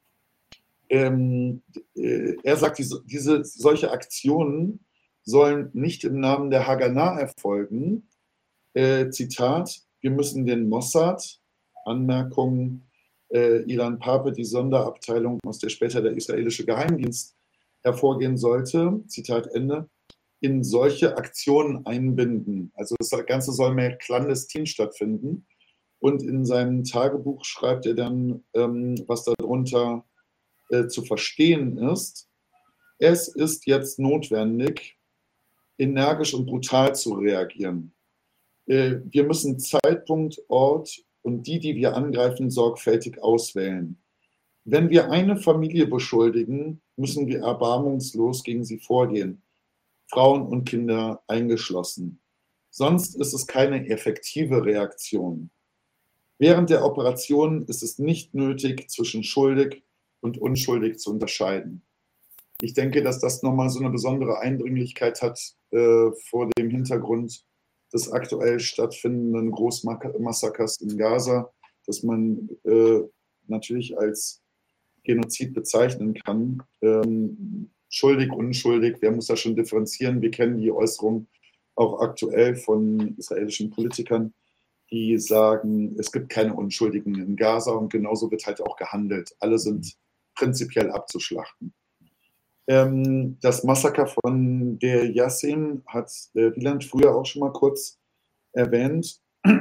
ähm, äh, er sagt, diese, diese solche Aktionen sollen nicht im Namen der Haganah erfolgen. Äh, Zitat, wir müssen den Mossad, Anmerkung, äh, Ilan Pape, die Sonderabteilung, aus der später der israelische Geheimdienst hervorgehen sollte, Zitat Ende, in solche Aktionen einbinden. Also das Ganze soll mehr clandestin stattfinden. Und in seinem Tagebuch schreibt er dann, ähm, was darunter äh, zu verstehen ist. Es ist jetzt notwendig, energisch und brutal zu reagieren. Äh, wir müssen Zeitpunkt, Ort und die, die wir angreifen, sorgfältig auswählen. Wenn wir eine Familie beschuldigen, müssen wir erbarmungslos gegen sie vorgehen, Frauen und Kinder eingeschlossen. Sonst ist es keine effektive Reaktion. Während der Operation ist es nicht nötig, zwischen schuldig und unschuldig zu unterscheiden. Ich denke, dass das nochmal so eine besondere Eindringlichkeit hat äh, vor dem Hintergrund des aktuell stattfindenden Großmassakers in Gaza, dass man äh, natürlich als Genozid bezeichnen kann. Ähm, schuldig, unschuldig, wer muss da schon differenzieren? Wir kennen die Äußerung auch aktuell von israelischen Politikern, die sagen, es gibt keine Unschuldigen in Gaza und genauso wird halt auch gehandelt. Alle sind prinzipiell abzuschlachten. Ähm, das Massaker von der Yassin hat äh, Wieland früher auch schon mal kurz erwähnt.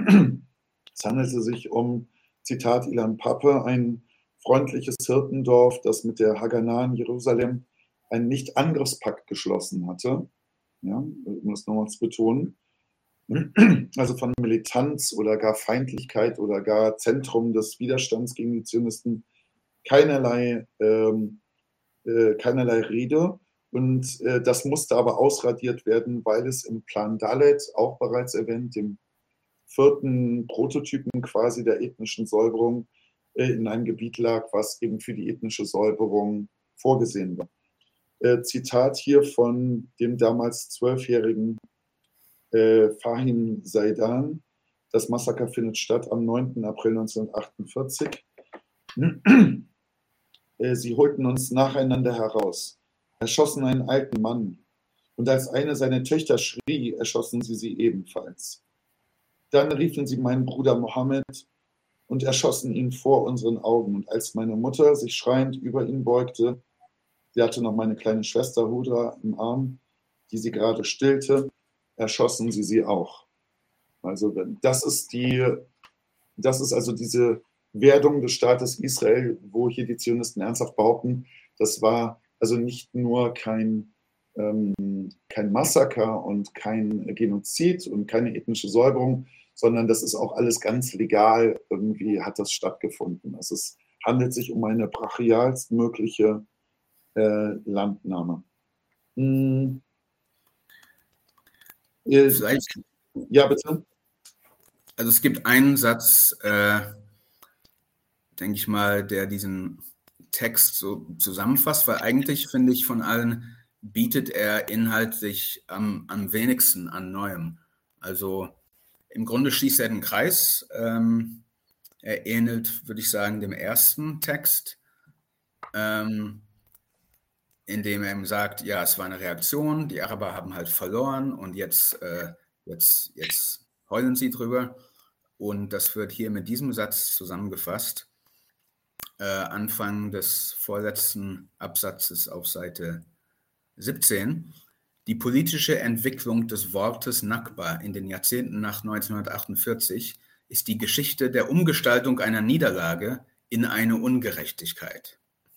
Es handelte sich um, Zitat Ilan Pappe, ein freundliches Hirtendorf, das mit der Haganah in Jerusalem einen Nicht-Angriffspakt geschlossen hatte. Ja, um das nochmal zu betonen. Also von Militanz oder gar Feindlichkeit oder gar Zentrum des Widerstands gegen die Zionisten keinerlei, ähm, äh, keinerlei Rede. Und äh, das musste aber ausradiert werden, weil es im Plan Dalet, auch bereits erwähnt, dem vierten Prototypen quasi der ethnischen Säuberung, äh, in einem Gebiet lag, was eben für die ethnische Säuberung vorgesehen war. Äh, Zitat hier von dem damals zwölfjährigen äh, Fahim Saidan. Das Massaker findet statt am neunten April neunzehnhundertachtundvierzig. äh, sie holten uns nacheinander heraus, erschossen einen alten Mann. Und als eine seiner Töchter schrie, erschossen sie sie ebenfalls. Dann riefen sie meinen Bruder Mohammed und erschossen ihn vor unseren Augen. Und als meine Mutter sich schreiend über ihn beugte, sie hatte noch meine kleine Schwester Hudra im Arm, die sie gerade stillte, erschossen sie sie auch. Also das ist die, das ist also diese Werdung des Staates Israel, wo hier die Zionisten ernsthaft behaupten, das war also nicht nur kein, ähm, kein Massaker und kein Genozid und keine ethnische Säuberung, sondern das ist auch alles ganz legal, irgendwie hat das stattgefunden. Also es handelt sich um eine brachialstmögliche äh, Landnahme. Hm. Vielleicht, ja, bitte. Also es gibt einen Satz, äh, denke ich mal, der diesen Text so zusammenfasst, weil eigentlich, finde ich, von allen bietet er inhaltlich am, am wenigsten an Neuem. Also im Grunde schließt er den Kreis. Ähm, er ähnelt, würde ich sagen, dem ersten Text, ähm, in dem er ihm sagt, ja, es war eine Reaktion, die Araber haben halt verloren und jetzt, äh, jetzt, jetzt heulen sie drüber. Und das wird hier mit diesem Satz zusammengefasst, äh, Anfang des vorletzten Absatzes auf Seite siebzehn. Die politische Entwicklung des Wortes Nakba in den Jahrzehnten nach neunzehnhundertachtundvierzig ist die Geschichte der Umgestaltung einer Niederlage in eine Ungerechtigkeit.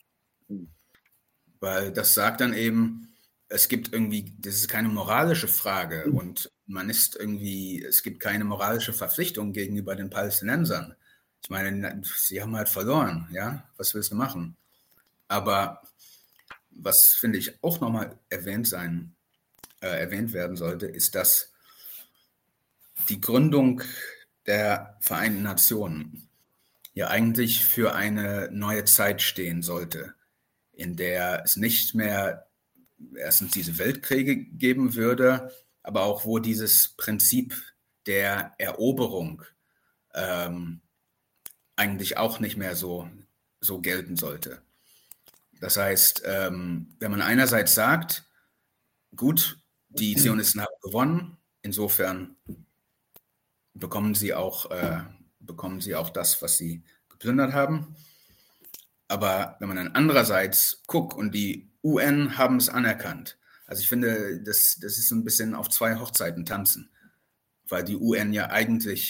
Weil das sagt dann eben, es gibt irgendwie, das ist keine moralische Frage und man ist irgendwie, es gibt keine moralische Verpflichtung gegenüber den Palästinensern. Ich meine, sie haben halt verloren, ja, was willst du machen? Aber was, finde ich, auch nochmal erwähnt sein, äh, erwähnt werden sollte, ist, dass die Gründung der Vereinten Nationen ja eigentlich für eine neue Zeit stehen sollte, in der es nicht mehr erstens diese Weltkriege geben würde, aber auch wo dieses Prinzip der Eroberung ähm, eigentlich auch nicht mehr so, so gelten sollte. Das heißt, ähm, wenn man einerseits sagt, gut, die Zionisten haben gewonnen, insofern bekommen sie auch, äh, bekommen sie auch das, was sie geplündert haben. Aber wenn man dann andererseits guckt und die U N haben es anerkannt, also ich finde, das, das ist ein bisschen auf zwei Hochzeiten tanzen, weil die U N ja eigentlich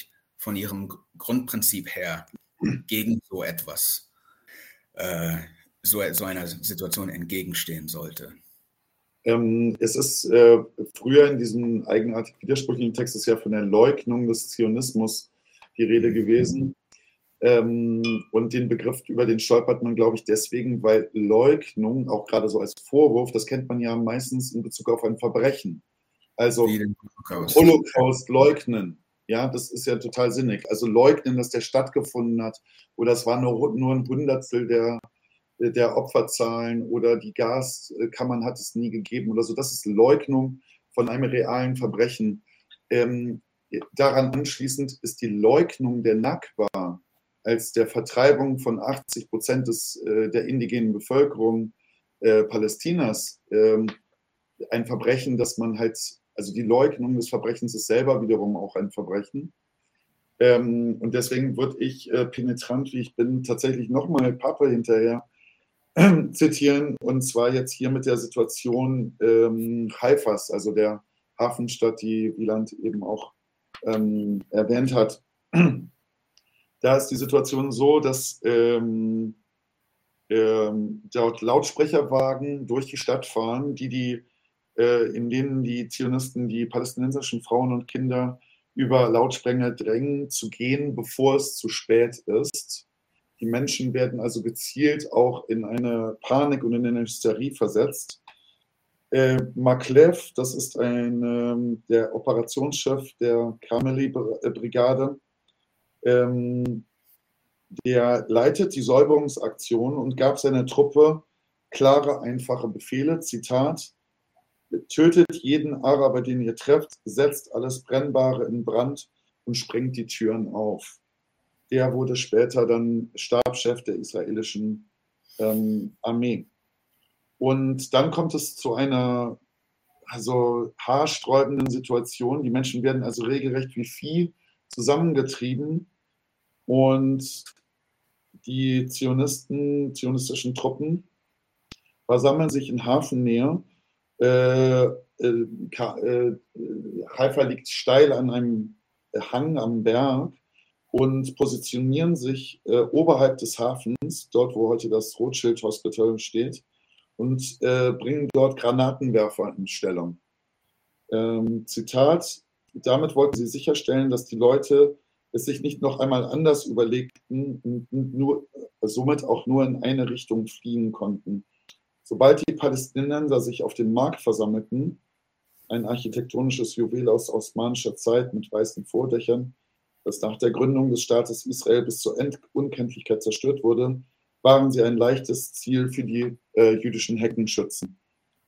von ihrem Grundprinzip her gegen so etwas, äh, so, so einer Situation entgegenstehen sollte? Ähm, es ist äh, früher in diesem eigenartig widersprüchlichen Text ist ja von der Leugnung des Zionismus die Rede gewesen. Ähm, und den Begriff, über den stolpert man, glaube ich, deswegen, weil Leugnung, auch gerade so als Vorwurf, das kennt man ja meistens in Bezug auf ein Verbrechen. Also Holocaust. Holocaust leugnen, ja, das ist ja total sinnig. Also leugnen, dass der stattgefunden hat oder es war nur, nur ein Hundertstel der, der Opferzahlen oder die Gaskammern hat es nie gegeben oder so. Das ist Leugnung von einem realen Verbrechen. Ähm, daran anschließend ist die Leugnung der Nakba als der Vertreibung von achtzig Prozent des, äh, der indigenen Bevölkerung äh, Palästinas äh, ein Verbrechen, das man halt, also die Leugnung des Verbrechens ist selber wiederum auch ein Verbrechen. Ähm, und deswegen würde ich, äh, penetrant wie ich bin, tatsächlich nochmal Pape hinterher äh, zitieren, und zwar jetzt hier mit der Situation ähm, Haifas, also der Hafenstadt, die Wieland eben auch ähm, erwähnt hat. Da ist die Situation so, dass ähm, ähm, dort Lautsprecherwagen durch die Stadt fahren, die die, äh, in denen die Zionisten die palästinensischen Frauen und Kinder über Lautsprecher drängen, zu gehen, bevor es zu spät ist. Die Menschen werden also gezielt auch in eine Panik und in eine Hysterie versetzt. Äh, Maklev, das ist ein, ähm, der Operationschef der Karmeli-Brigade, ähm, der leitet die Säuberungsaktion und gab seiner Truppe klare, einfache Befehle, Zitat: Tötet jeden Araber, den ihr trefft, setzt alles Brennbare in Brand und sprengt die Türen auf. Der wurde später dann Stabschef der israelischen ähm, Armee. Und dann kommt es zu einer also haarsträubenden Situation. Die Menschen werden also regelrecht wie Vieh zusammengetrieben und die Zionisten, zionistischen Truppen versammeln sich in Hafennähe. Äh, äh, äh, Haifa liegt steil an einem Hang am Berg und positionieren sich äh, oberhalb des Hafens, dort wo heute das Rothschild Hospital steht, und äh, bringen dort Granatenwerfer in Stellung. Ähm, Zitat: Damit wollten sie sicherstellen, dass die Leute es sich nicht noch einmal anders überlegten und nur, somit auch nur in eine Richtung fliehen konnten. Sobald die Palästinenser sich auf dem Markt versammelten, ein architektonisches Juwel aus osmanischer Zeit mit weißen Vordächern, das nach der Gründung des Staates Israel bis zur Unkenntlichkeit zerstört wurde, waren sie ein leichtes Ziel für die äh, jüdischen Heckenschützen.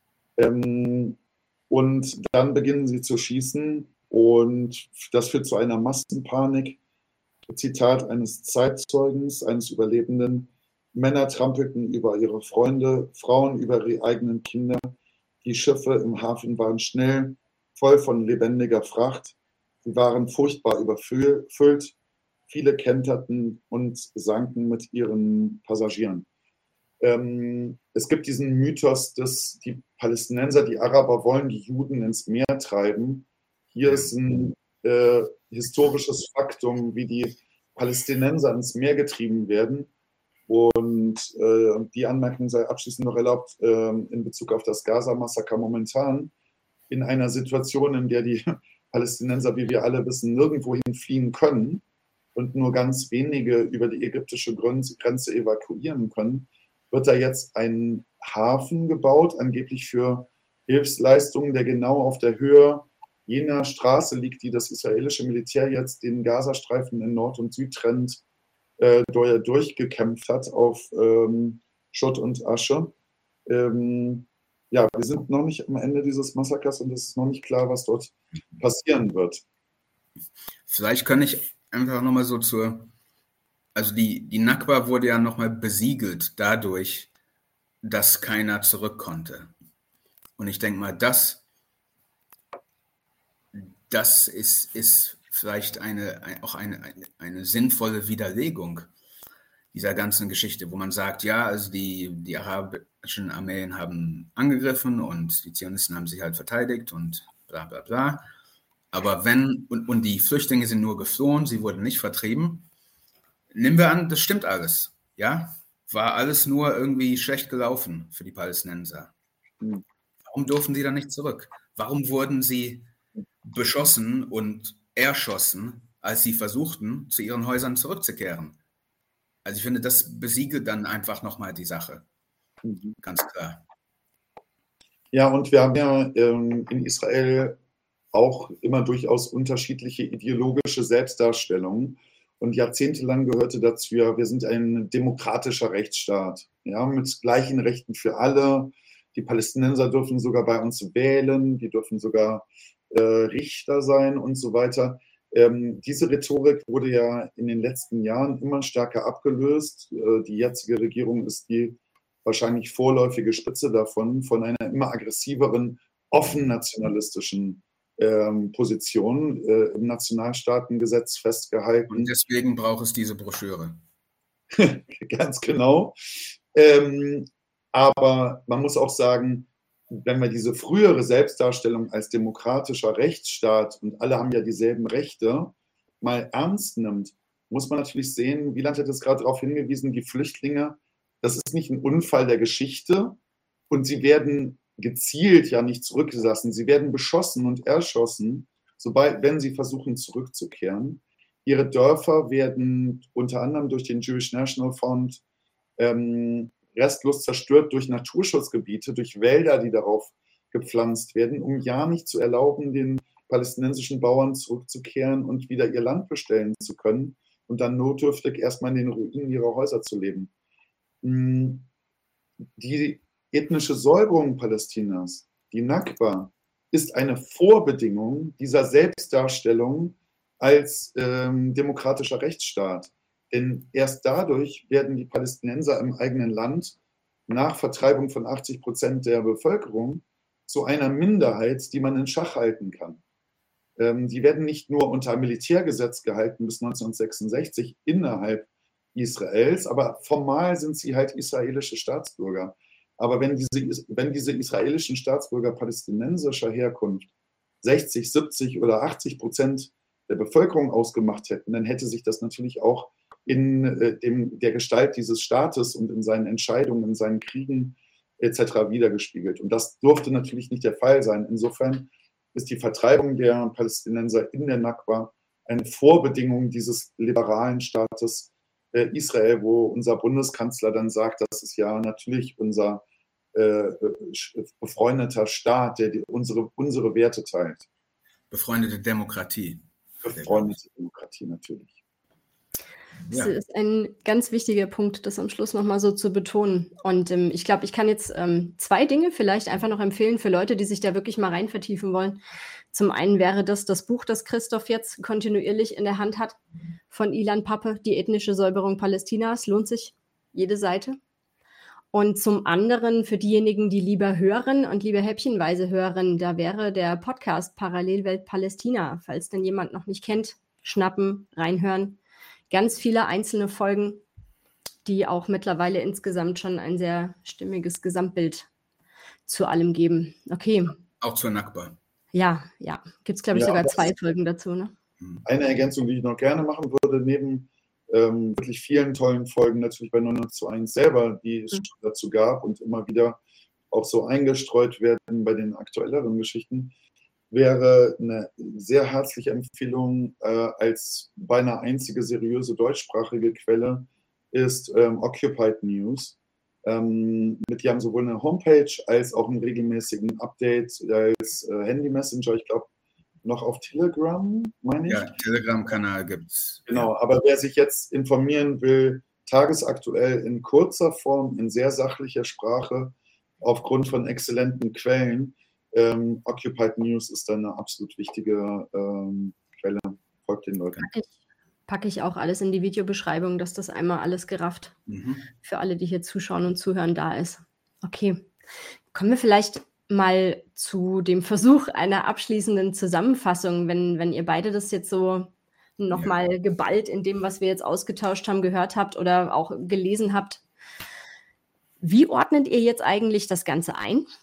Ähm, und dann beginnen sie zu schießen und das führt zu einer Massenpanik. Zitat eines Zeitzeugens, eines Überlebenden: Männer trampelten über ihre Freunde, Frauen über ihre eigenen Kinder. Die Schiffe im Hafen waren schnell, voll von lebendiger Fracht. Sie waren furchtbar überfüllt. Viele kenterten und sanken mit ihren Passagieren. Ähm, es gibt diesen Mythos, dass die Palästinenser, die Araber wollen die Juden ins Meer treiben. Hier ist ein äh, historisches Faktum, wie die Palästinenser ins Meer getrieben werden. Und äh, die Anmerkung sei abschließend noch erlaubt äh, in Bezug auf das Gaza-Massaker momentan. In einer Situation, in der die Palästinenser, wie wir alle wissen, nirgendwohin fliehen können und nur ganz wenige über die ägyptische Grenze evakuieren können, wird da jetzt ein Hafen gebaut, angeblich für Hilfsleistungen, der genau auf der Höhe jener Straße liegt, die das israelische Militär jetzt den Gazastreifen in Nord und Süd trennt, äh, durchgekämpft hat auf ähm, Schutt und Asche. Ähm, ja, wir sind noch nicht am Ende dieses Massakers und es ist noch nicht klar, was dort passieren wird. Vielleicht kann ich einfach nochmal so zur, also die, die Nakba wurde ja nochmal besiegelt dadurch, dass keiner zurück konnte. Und ich denke mal, das, das ist, ist vielleicht eine, auch eine, eine, eine sinnvolle Widerlegung dieser ganzen Geschichte, wo man sagt, ja, also die, die arabischen Armeen haben angegriffen und die Zionisten haben sich halt verteidigt und bla bla bla. Aber wenn, und, und die Flüchtlinge sind nur geflohen, sie wurden nicht vertrieben, nehmen wir an, das stimmt alles, ja? War alles nur irgendwie schlecht gelaufen für die Palästinenser. Warum durften sie dann nicht zurück? Warum wurden sie beschossen und erschossen, als sie versuchten, zu ihren Häusern zurückzukehren? Also ich finde, das besiegelt dann einfach nochmal die Sache. Ganz klar. Ja, und wir haben ja ähm, in Israel auch immer durchaus unterschiedliche ideologische Selbstdarstellungen. Und jahrzehntelang gehörte dazu, ja, wir sind ein demokratischer Rechtsstaat, ja, mit gleichen Rechten für alle. Die Palästinenser dürfen sogar bei uns wählen, die dürfen sogar äh, Richter sein und so weiter. Ähm, diese Rhetorik wurde ja in den letzten Jahren immer stärker abgelöst. Äh, die jetzige Regierung ist die wahrscheinlich vorläufige Spitze davon, von einer immer aggressiveren, offen nationalistischen ähm, Position äh, im Nationalstaatengesetz festgehalten. Und deswegen braucht es diese Broschüre. Ganz genau. Ähm, aber man muss auch sagen, wenn man diese frühere Selbstdarstellung als demokratischer Rechtsstaat und alle haben ja dieselben Rechte mal ernst nimmt, muss man natürlich sehen, Wieland hat jetzt gerade darauf hingewiesen, die Flüchtlinge, das ist nicht ein Unfall der Geschichte und sie werden gezielt ja nicht zurückgelassen, sie werden beschossen und erschossen, sobald, wenn sie versuchen zurückzukehren. Ihre Dörfer werden unter anderem durch den Jewish National Fund ähm, restlos zerstört durch Naturschutzgebiete, durch Wälder, die darauf gepflanzt werden, um ja nicht zu erlauben, den palästinensischen Bauern zurückzukehren und wieder ihr Land bestellen zu können und dann notdürftig erstmal in den Ruinen ihrer Häuser zu leben. Die ethnische Säuberung Palästinas, die Nakba, ist eine Vorbedingung dieser Selbstdarstellung als ähm, demokratischer Rechtsstaat. Denn erst dadurch werden die Palästinenser im eigenen Land nach Vertreibung von achtzig Prozent der Bevölkerung zu einer Minderheit, die man in Schach halten kann. Ähm, die werden nicht nur unter Militärgesetz gehalten bis neunzehnhundertsechsundsechzig innerhalb Israels, aber formal sind sie halt israelische Staatsbürger. Aber wenn diese, wenn diese israelischen Staatsbürger palästinensischer Herkunft sechzig, siebzig oder achtzig Prozent der Bevölkerung ausgemacht hätten, dann hätte sich das natürlich auch in äh, dem, der Gestalt dieses Staates und in seinen Entscheidungen, in seinen Kriegen et cetera wiedergespiegelt. Und das durfte natürlich nicht der Fall sein. Insofern ist die Vertreibung der Palästinenser in der Nakba eine Vorbedingung dieses liberalen Staates äh, Israel, wo unser Bundeskanzler dann sagt, das ist ja natürlich unser äh, befreundeter Staat, der die, unsere, unsere Werte teilt. Befreundete Demokratie. Befreundete Demokratie, natürlich. Das ja. ist ein ganz wichtiger Punkt, das am Schluss nochmal so zu betonen. Und ähm, ich glaube, ich kann jetzt ähm, zwei Dinge vielleicht einfach noch empfehlen für Leute, die sich da wirklich mal rein vertiefen wollen. Zum einen wäre das das Buch, das Christoph jetzt kontinuierlich in der Hand hat, von Ilan Pappe, Die ethnische Säuberung Palästinas. Lohnt sich jede Seite. Und zum anderen für diejenigen, die lieber hören und lieber häppchenweise hören, da wäre der Podcast Parallelwelt Palästina. Falls denn jemand noch nicht kennt, schnappen, reinhören. Ganz viele einzelne Folgen, die auch mittlerweile insgesamt schon ein sehr stimmiges Gesamtbild zu allem geben. Okay. Auch zur Nakba. Ja, ja. Gibt es, glaube ich, ja, sogar zwei Folgen dazu. Ne? Eine Ergänzung, die ich noch gerne machen würde, neben ähm, wirklich vielen tollen Folgen natürlich bei neunhundert zu eins selber, die es mhm. dazu gab und immer wieder auch so eingestreut werden bei den aktuelleren Geschichten, wäre eine sehr herzliche Empfehlung äh, als beinahe einzige seriöse deutschsprachige Quelle ist ähm, Occupied News. Ähm, mit, die haben sowohl eine Homepage als auch einen regelmäßigen Update als äh, Handy-Messenger, ich glaube noch auf Telegram, meine ich. Ja, Telegram-Kanal gibt es. Genau, aber wer sich jetzt informieren will, tagesaktuell in kurzer Form, in sehr sachlicher Sprache, aufgrund von exzellenten Quellen, Ähm, Occupied News ist dann eine absolut wichtige ähm, Quelle. Folgt den Leuten. Packe ich, packe ich auch alles in die Videobeschreibung, dass das einmal alles gerafft mhm. für alle, die hier zuschauen und zuhören, da ist. Okay. Kommen wir vielleicht mal zu dem Versuch einer abschließenden Zusammenfassung, wenn, wenn ihr beide das jetzt so nochmal ja. geballt in dem, was wir jetzt ausgetauscht haben, gehört habt oder auch gelesen habt. Wie ordnet ihr jetzt eigentlich das Ganze ein?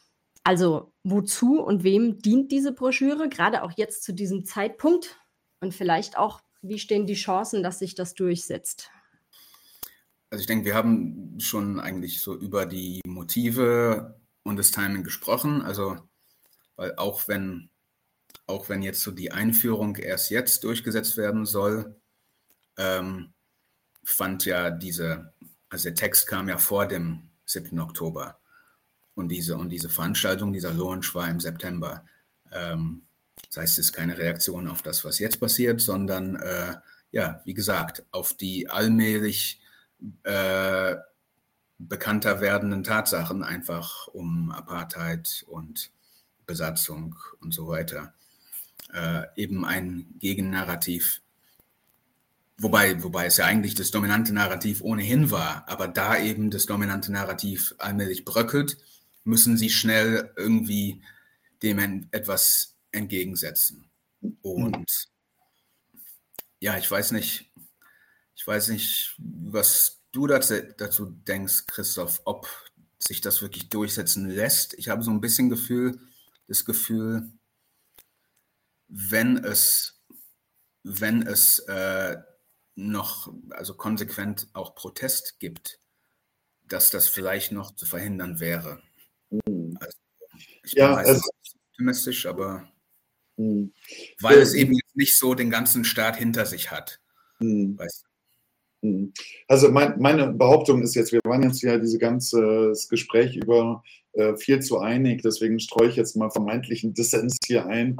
Also wozu und wem dient diese Broschüre, gerade auch jetzt zu diesem Zeitpunkt? Und vielleicht auch, wie stehen die Chancen, dass sich das durchsetzt? Also ich denke, wir haben schon eigentlich so über die Motive und das Timing gesprochen. Also, weil auch wenn, auch wenn jetzt so die Einführung erst jetzt durchgesetzt werden soll, ähm, fand ja diese, also der Text kam ja vor dem siebten Oktober und diese, und diese Veranstaltung, dieser Launch war im September. Ähm, das heißt, es ist keine Reaktion auf das, was jetzt passiert, sondern, äh, ja, wie gesagt, auf die allmählich äh, bekannter werdenden Tatsachen, einfach um Apartheid und Besatzung und so weiter. Äh, eben ein Gegennarrativ. Wobei, wobei es ja eigentlich das dominante Narrativ ohnehin war, aber da eben das dominante Narrativ allmählich bröckelt, müssen sie schnell irgendwie dem etwas entgegensetzen. Und ja, ich weiß nicht, ich weiß nicht, was du dazu, dazu denkst, Christoph, ob sich das wirklich durchsetzen lässt. Ich habe so ein bisschen Gefühl, das Gefühl, wenn es, wenn es äh, noch, also konsequent auch Protest gibt, dass das vielleicht noch zu verhindern wäre. Mhm. Also, ich Ja, bin meistens also, optimistisch, aber mhm. weil Ja, es eben jetzt nicht so den ganzen Staat hinter sich hat. mhm. Weißt du? Also mein, meine Behauptung ist jetzt, wir waren jetzt ja dieses ganze Gespräch über äh, viel zu einig, deswegen streue ich jetzt mal vermeintlichen Dissens hier ein.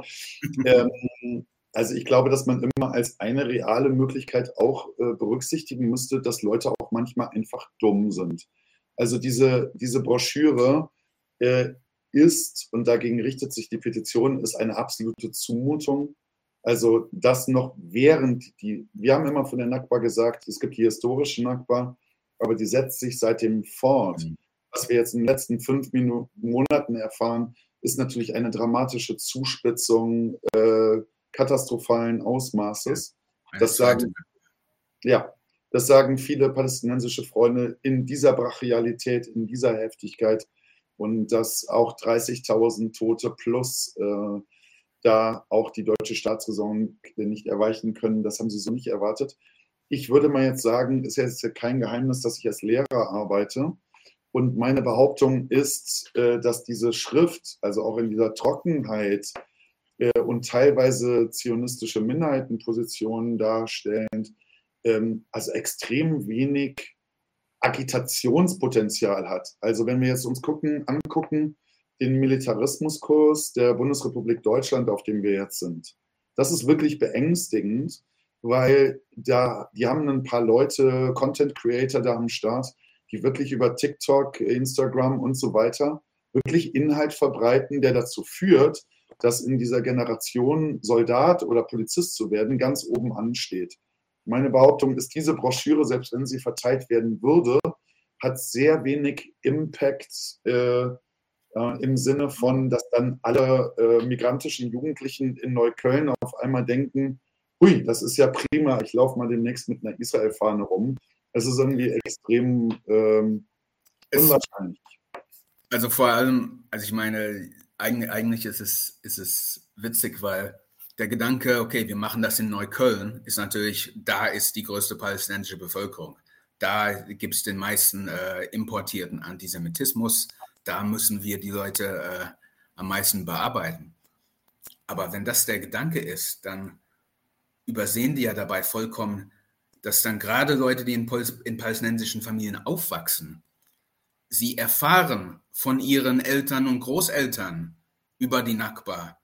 ähm, also ich glaube, dass man immer als eine reale Möglichkeit auch äh, berücksichtigen müsste, dass Leute auch manchmal einfach dumm sind. Also diese, diese Broschüre äh, ist, und dagegen richtet sich die Petition, ist eine absolute Zumutung. Also das noch während die, wir haben immer von der Nakba gesagt, es gibt die historische Nakba, aber die setzt sich seitdem fort. Mhm. Was wir jetzt in den letzten fünf Minuten, Monaten erfahren, ist natürlich eine dramatische Zuspitzung äh, katastrophalen Ausmaßes. Eine Das zweite. sagen, ja, das sagen viele palästinensische Freunde in dieser Brachialität, in dieser Heftigkeit und dass auch dreißigtausend Tote plus äh, da auch die deutsche Staatsräson nicht erweichen können. Das haben sie so nicht erwartet. Ich würde mal jetzt sagen, es ist ja kein Geheimnis, dass ich als Lehrer arbeite. Und meine Behauptung ist, dass diese Schrift, also auch in dieser Trockenheit und teilweise zionistische Minderheitenpositionen darstellend, also extrem wenig Agitationspotenzial hat. Also wenn wir jetzt uns gucken, angucken, den Militarismuskurs der Bundesrepublik Deutschland, auf dem wir jetzt sind. Das ist wirklich beängstigend, weil da, die haben ein paar Leute, Content Creator da am Start, die wirklich über TikTok, Instagram und so weiter wirklich Inhalt verbreiten, der dazu führt, dass in dieser Generation Soldat oder Polizist zu werden ganz oben ansteht. Meine Behauptung ist, diese Broschüre, selbst wenn sie verteilt werden würde, hat sehr wenig Impact äh, äh, im Sinne von, dass dann alle äh, migrantischen Jugendlichen in Neukölln auf einmal denken, hui, das ist ja prima, ich laufe mal demnächst mit einer Israel-Fahne rum. Es ist irgendwie extrem ähm, unwahrscheinlich. Also vor allem, also ich meine, eigentlich, eigentlich ist, es, ist es witzig, weil der Gedanke, okay, wir machen das in Neukölln, ist natürlich, da ist die größte palästinensische Bevölkerung. Da gibt es den meisten äh, importierten Antisemitismus. Da müssen wir die Leute äh, am meisten bearbeiten. Aber wenn das der Gedanke ist, dann übersehen die ja dabei vollkommen, dass dann gerade Leute, die in, in palästinensischen Familien aufwachsen, sie erfahren von ihren Eltern und Großeltern über die Nakba.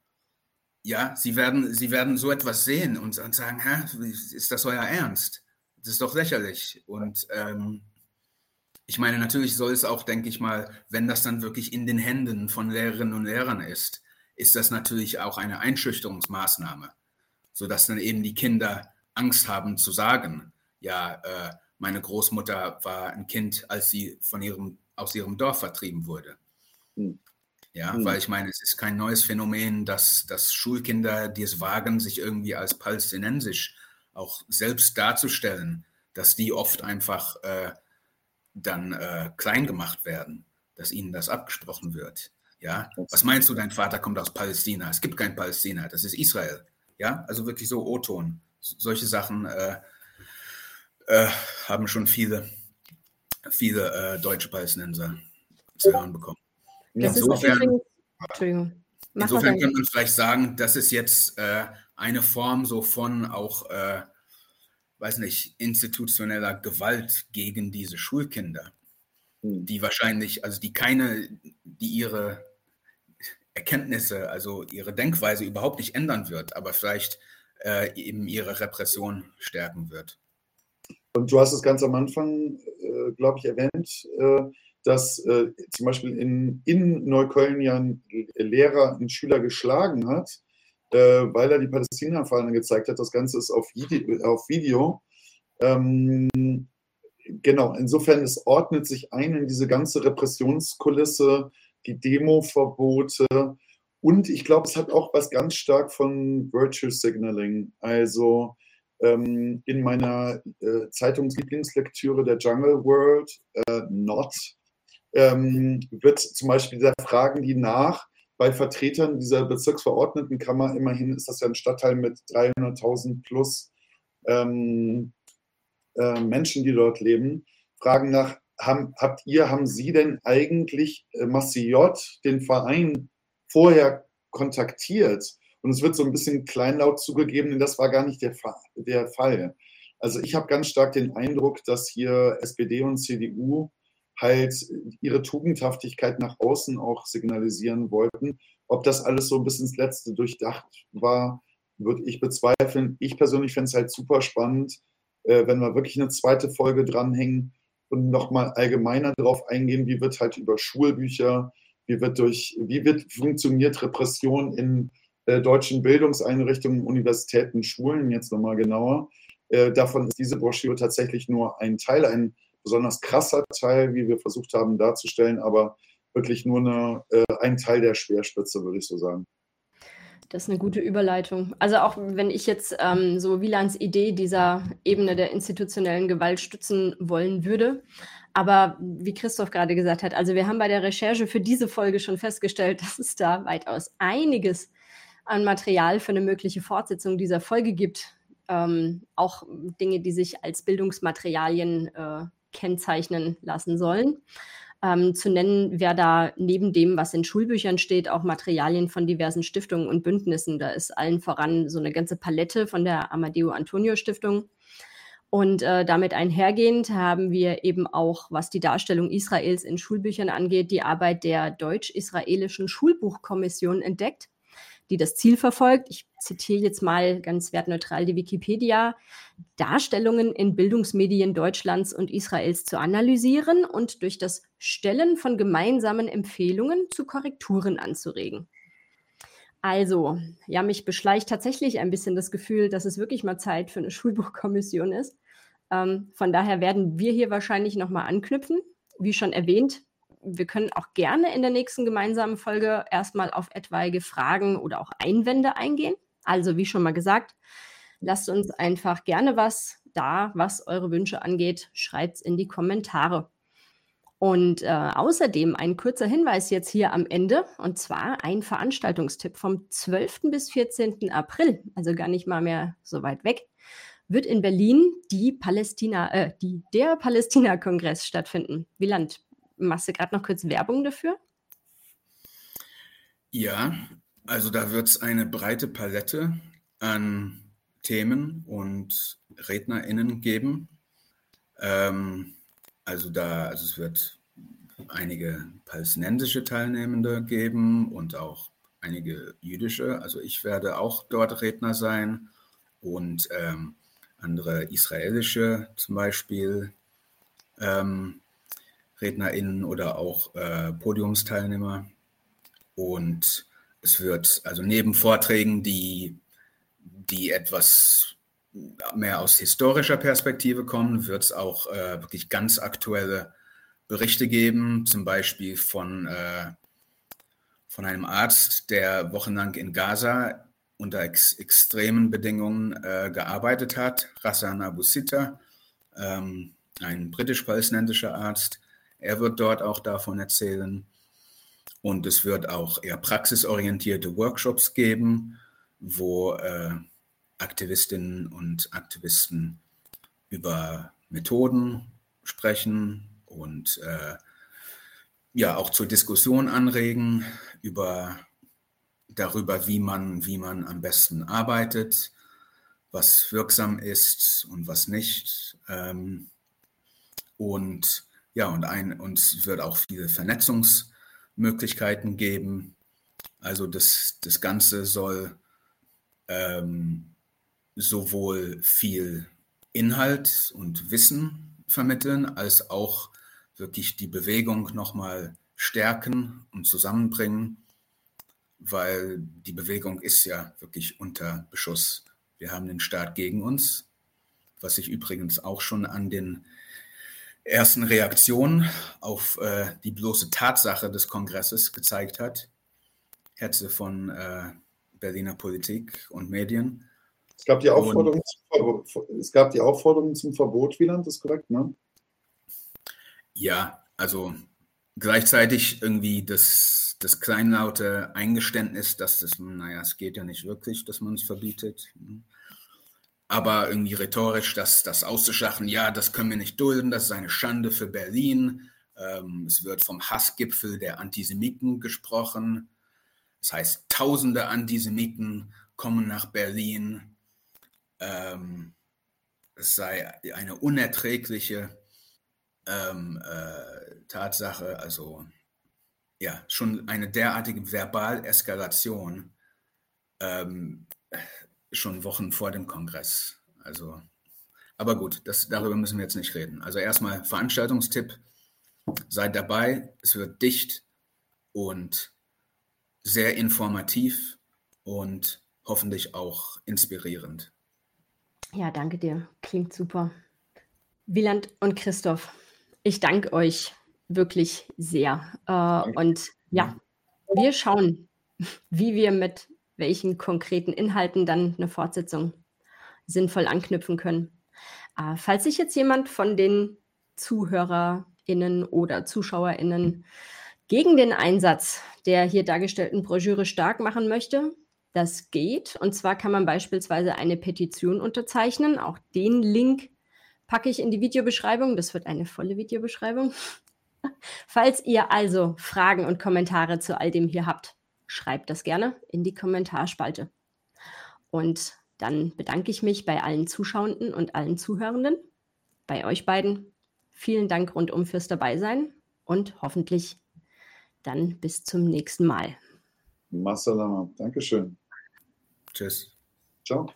Ja, sie werden, sie werden so etwas sehen und sagen, hä, ist das euer Ernst? Das ist doch lächerlich. Und ähm, ich meine, natürlich soll es auch, denke ich mal, wenn das dann wirklich in den Händen von Lehrerinnen und Lehrern ist, ist das natürlich auch eine Einschüchterungsmaßnahme, sodass dann eben die Kinder Angst haben zu sagen, ja, äh, meine Großmutter war ein Kind, als sie von ihrem, aus ihrem Dorf vertrieben wurde. Hm. Ja, hm. Weil ich meine, es ist kein neues Phänomen, dass, dass Schulkinder, die es wagen, sich irgendwie als palästinensisch auch selbst darzustellen, dass die oft einfach äh, dann äh, klein gemacht werden, dass ihnen das abgesprochen wird. Ja, was meinst du, dein Vater kommt aus Palästina? Es gibt kein Palästina, das ist Israel. Ja, also wirklich so O-Ton. Solche Sachen äh, äh, haben schon viele, viele äh, deutsche Palästinenser zu hören bekommen. Das Insofern, ist übrigens, Entschuldigung. Mach insofern könnte man vielleicht sagen, das ist jetzt äh, eine Form so von auch, äh, weiß nicht, institutioneller Gewalt gegen diese Schulkinder, die wahrscheinlich, also die keine, die ihre Erkenntnisse, also ihre Denkweise überhaupt nicht ändern wird, aber vielleicht äh, eben ihre Repression stärken wird. Und du hast es ganz am Anfang, äh, glaube ich, erwähnt, äh, dass äh, zum Beispiel in, in Neukölln ja ein Lehrer einen Schüler geschlagen hat, äh, weil er die Palästina-Fahne gezeigt hat. Das Ganze ist auf Video. Auf Video. Ähm, genau, insofern, es ordnet sich ein in diese ganze Repressionskulisse, die Demo-Verbote. Und ich glaube, es hat auch was ganz stark von Virtue Signaling. Also ähm, in meiner äh, Zeitungslieblingslektüre der Jungle World, äh, Not, ähm, wird zum Beispiel, da fragen die nach, bei Vertretern dieser Bezirksverordnetenkammer, immerhin ist das ja ein Stadtteil mit dreihunderttausend plus ähm, äh, Menschen, die dort leben, fragen nach, haben, habt ihr, haben Sie denn eigentlich äh, Massillot, den Verein, vorher kontaktiert? Und es wird so ein bisschen kleinlaut zugegeben, denn das war gar nicht der, der Fall. Also ich habe ganz stark den Eindruck, dass hier S P D und C D U halt ihre Tugendhaftigkeit nach außen auch signalisieren wollten. Ob das alles so bis ins Letzte durchdacht war, würde ich bezweifeln. Ich persönlich fände es halt super spannend, äh, wenn wir wirklich eine zweite Folge dranhängen und nochmal allgemeiner darauf eingehen, wie wird halt über Schulbücher, wie wird durch, wie wird funktioniert Repression in äh, deutschen Bildungseinrichtungen, Universitäten, Schulen, jetzt nochmal genauer. Äh, davon ist diese Broschüre tatsächlich nur ein Teil, ein besonders krasser Teil, wie wir versucht haben darzustellen, aber wirklich nur eine, äh, ein Teil der Speerspitze, würde ich so sagen. Das ist eine gute Überleitung. Also auch wenn ich jetzt ähm, so Wielands Idee dieser Ebene der institutionellen Gewalt stützen wollen würde. Aber wie Christoph gerade gesagt hat, also wir haben bei der Recherche für diese Folge schon festgestellt, dass es da weitaus einiges an Material für eine mögliche Fortsetzung dieser Folge gibt. Ähm, auch Dinge, die sich als Bildungsmaterialien äh, kennzeichnen lassen sollen. Ähm, zu nennen wäre da neben dem, was in Schulbüchern steht, auch Materialien von diversen Stiftungen und Bündnissen. Da ist allen voran so eine ganze Palette von der Amadeo Antonio Stiftung. Und äh, damit einhergehend haben wir eben auch, was die Darstellung Israels in Schulbüchern angeht, die Arbeit der Deutsch-Israelischen Schulbuchkommission entdeckt, die das Ziel verfolgt, ich zitiere jetzt mal ganz wertneutral die Wikipedia, Darstellungen in Bildungsmedien Deutschlands und Israels zu analysieren und durch das Stellen von gemeinsamen Empfehlungen zu Korrekturen anzuregen. Also, ja, mich beschleicht tatsächlich ein bisschen das Gefühl, dass es wirklich mal Zeit für eine Schulbuchkommission ist. Ähm, von daher werden wir hier wahrscheinlich nochmal anknüpfen. Wie schon erwähnt, wir können auch gerne in der nächsten gemeinsamen Folge erstmal auf etwaige Fragen oder auch Einwände eingehen. Also wie schon mal gesagt, lasst uns einfach gerne was da, was eure Wünsche angeht, schreibt es in die Kommentare. Und äh, außerdem ein kurzer Hinweis jetzt hier am Ende, und zwar ein Veranstaltungstipp vom zwölften bis vierzehnten April, also gar nicht mal mehr so weit weg, wird in Berlin die Palästina, äh, die, der Palästina-Kongress stattfinden. Wieland, machst du gerade noch kurz Werbung dafür? Ja, also da wird es eine breite Palette an Themen und RednerInnen geben. Ähm, also da, also es wird einige palästinensische Teilnehmende geben und auch einige jüdische. Also ich werde auch dort Redner sein und ähm, andere israelische zum Beispiel ähm, RednerInnen oder auch äh, Podiumsteilnehmer. Und es wird also neben Vorträgen, die, die etwas mehr aus historischer Perspektive kommen, wird es auch äh, wirklich ganz aktuelle Berichte geben, zum Beispiel von, äh, von einem Arzt, der wochenlang in Gaza unter ex- extremen Bedingungen äh, gearbeitet hat, Ghassan Abu Sitta, ähm, ein britisch-palästinensischer Arzt. Er wird dort auch davon erzählen. Und es wird auch eher praxisorientierte Workshops geben, wo äh, Aktivistinnen und Aktivisten über Methoden sprechen und äh, ja auch zur Diskussion anregen über darüber, wie man, wie man am besten arbeitet, was wirksam ist und was nicht. Ähm, und ja, und, ein, und es wird auch viele Vernetzungsmöglichkeiten geben. Also das, das Ganze soll ähm, sowohl viel Inhalt und Wissen vermitteln, als auch wirklich die Bewegung nochmal stärken und zusammenbringen, weil die Bewegung ist ja wirklich unter Beschuss. Wir haben den Staat gegen uns, was sich übrigens auch schon an den ersten Reaktionen auf äh, die bloße Tatsache des Kongresses gezeigt hat. Hetze von äh, Berliner Politik und Medien. Es gab die Aufforderung, zum Verbot, es gab die Aufforderung zum Verbot, Wieland, ist korrekt, ne? Ja, also gleichzeitig irgendwie das, das kleinlaute Eingeständnis, dass das, naja, es geht ja nicht wirklich, dass man es verbietet. Aber irgendwie rhetorisch das, das auszuschlachten, ja, das können wir nicht dulden, das ist eine Schande für Berlin. Ähm, es wird vom Hassgipfel der Antisemiten gesprochen. Das heißt, tausende Antisemiten kommen nach Berlin. Ähm, es sei eine unerträgliche ähm, äh, Tatsache, also ja, schon eine derartige Verbaleskalation ähm, schon Wochen vor dem Kongress. Also, aber gut, das, darüber müssen wir jetzt nicht reden. Also erstmal Veranstaltungstipp, seid dabei, es wird dicht und sehr informativ und hoffentlich auch inspirierend. Ja, danke dir. Klingt super. Wieland und Christoph, ich danke euch wirklich sehr. Äh, und ja, wir schauen, wie wir mit welchen konkreten Inhalten dann eine Fortsetzung sinnvoll anknüpfen können. Äh, falls sich jetzt jemand von den ZuhörerInnen oder ZuschauerInnen gegen den Einsatz der hier dargestellten Broschüre stark machen möchte, das geht. Und zwar kann man beispielsweise eine Petition unterzeichnen. Auch den Link packe ich in die Videobeschreibung. Das wird eine volle Videobeschreibung. Falls ihr also Fragen und Kommentare zu all dem hier habt, schreibt das gerne in die Kommentarspalte. Und dann bedanke ich mich bei allen Zuschauenden und allen Zuhörenden, bei euch beiden. Vielen Dank rundum fürs Dabeisein und hoffentlich dann bis zum nächsten Mal. Masalama. Dankeschön. Tschüss. Ciao.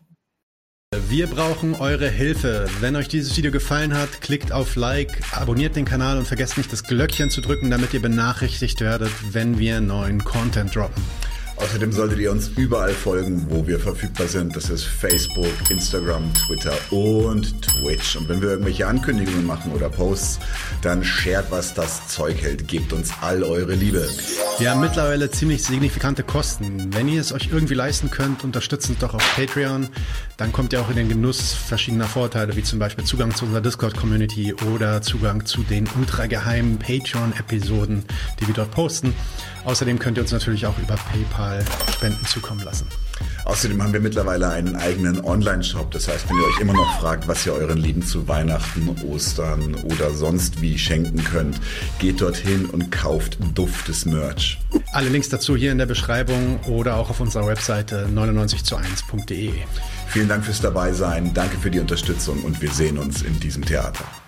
Wir brauchen eure Hilfe. Wenn euch dieses Video gefallen hat, klickt auf Like, abonniert den Kanal und vergesst nicht das Glöckchen zu drücken, damit ihr benachrichtigt werdet, wenn wir neuen Content droppen. Außerdem solltet ihr uns überall folgen, wo wir verfügbar sind. Das ist Facebook, Instagram, Twitter und Twitch. Und wenn wir irgendwelche Ankündigungen machen oder Posts, dann shared, was das Zeug hält. Gebt uns all eure Liebe. Wir haben mittlerweile ziemlich signifikante Kosten. Wenn ihr es euch irgendwie leisten könnt, unterstützt uns doch auf Patreon. Dann kommt ihr auch in den Genuss verschiedener Vorteile, wie zum Beispiel Zugang zu unserer Discord-Community oder Zugang zu den ultrageheimen Patreon-Episoden, die wir dort posten. Außerdem könnt ihr uns natürlich auch über PayPal Spenden zukommen lassen. Außerdem haben wir mittlerweile einen eigenen Online-Shop. Das heißt, wenn ihr euch immer noch fragt, was ihr euren Lieben zu Weihnachten, Ostern oder sonst wie schenken könnt, geht dorthin und kauft duftes Merch. Alle Links dazu hier in der Beschreibung oder auch auf unserer Webseite neunundneunzig zu eins punkt de. Vielen Dank fürs Dabeisein, danke für die Unterstützung und wir sehen uns in diesem Theater.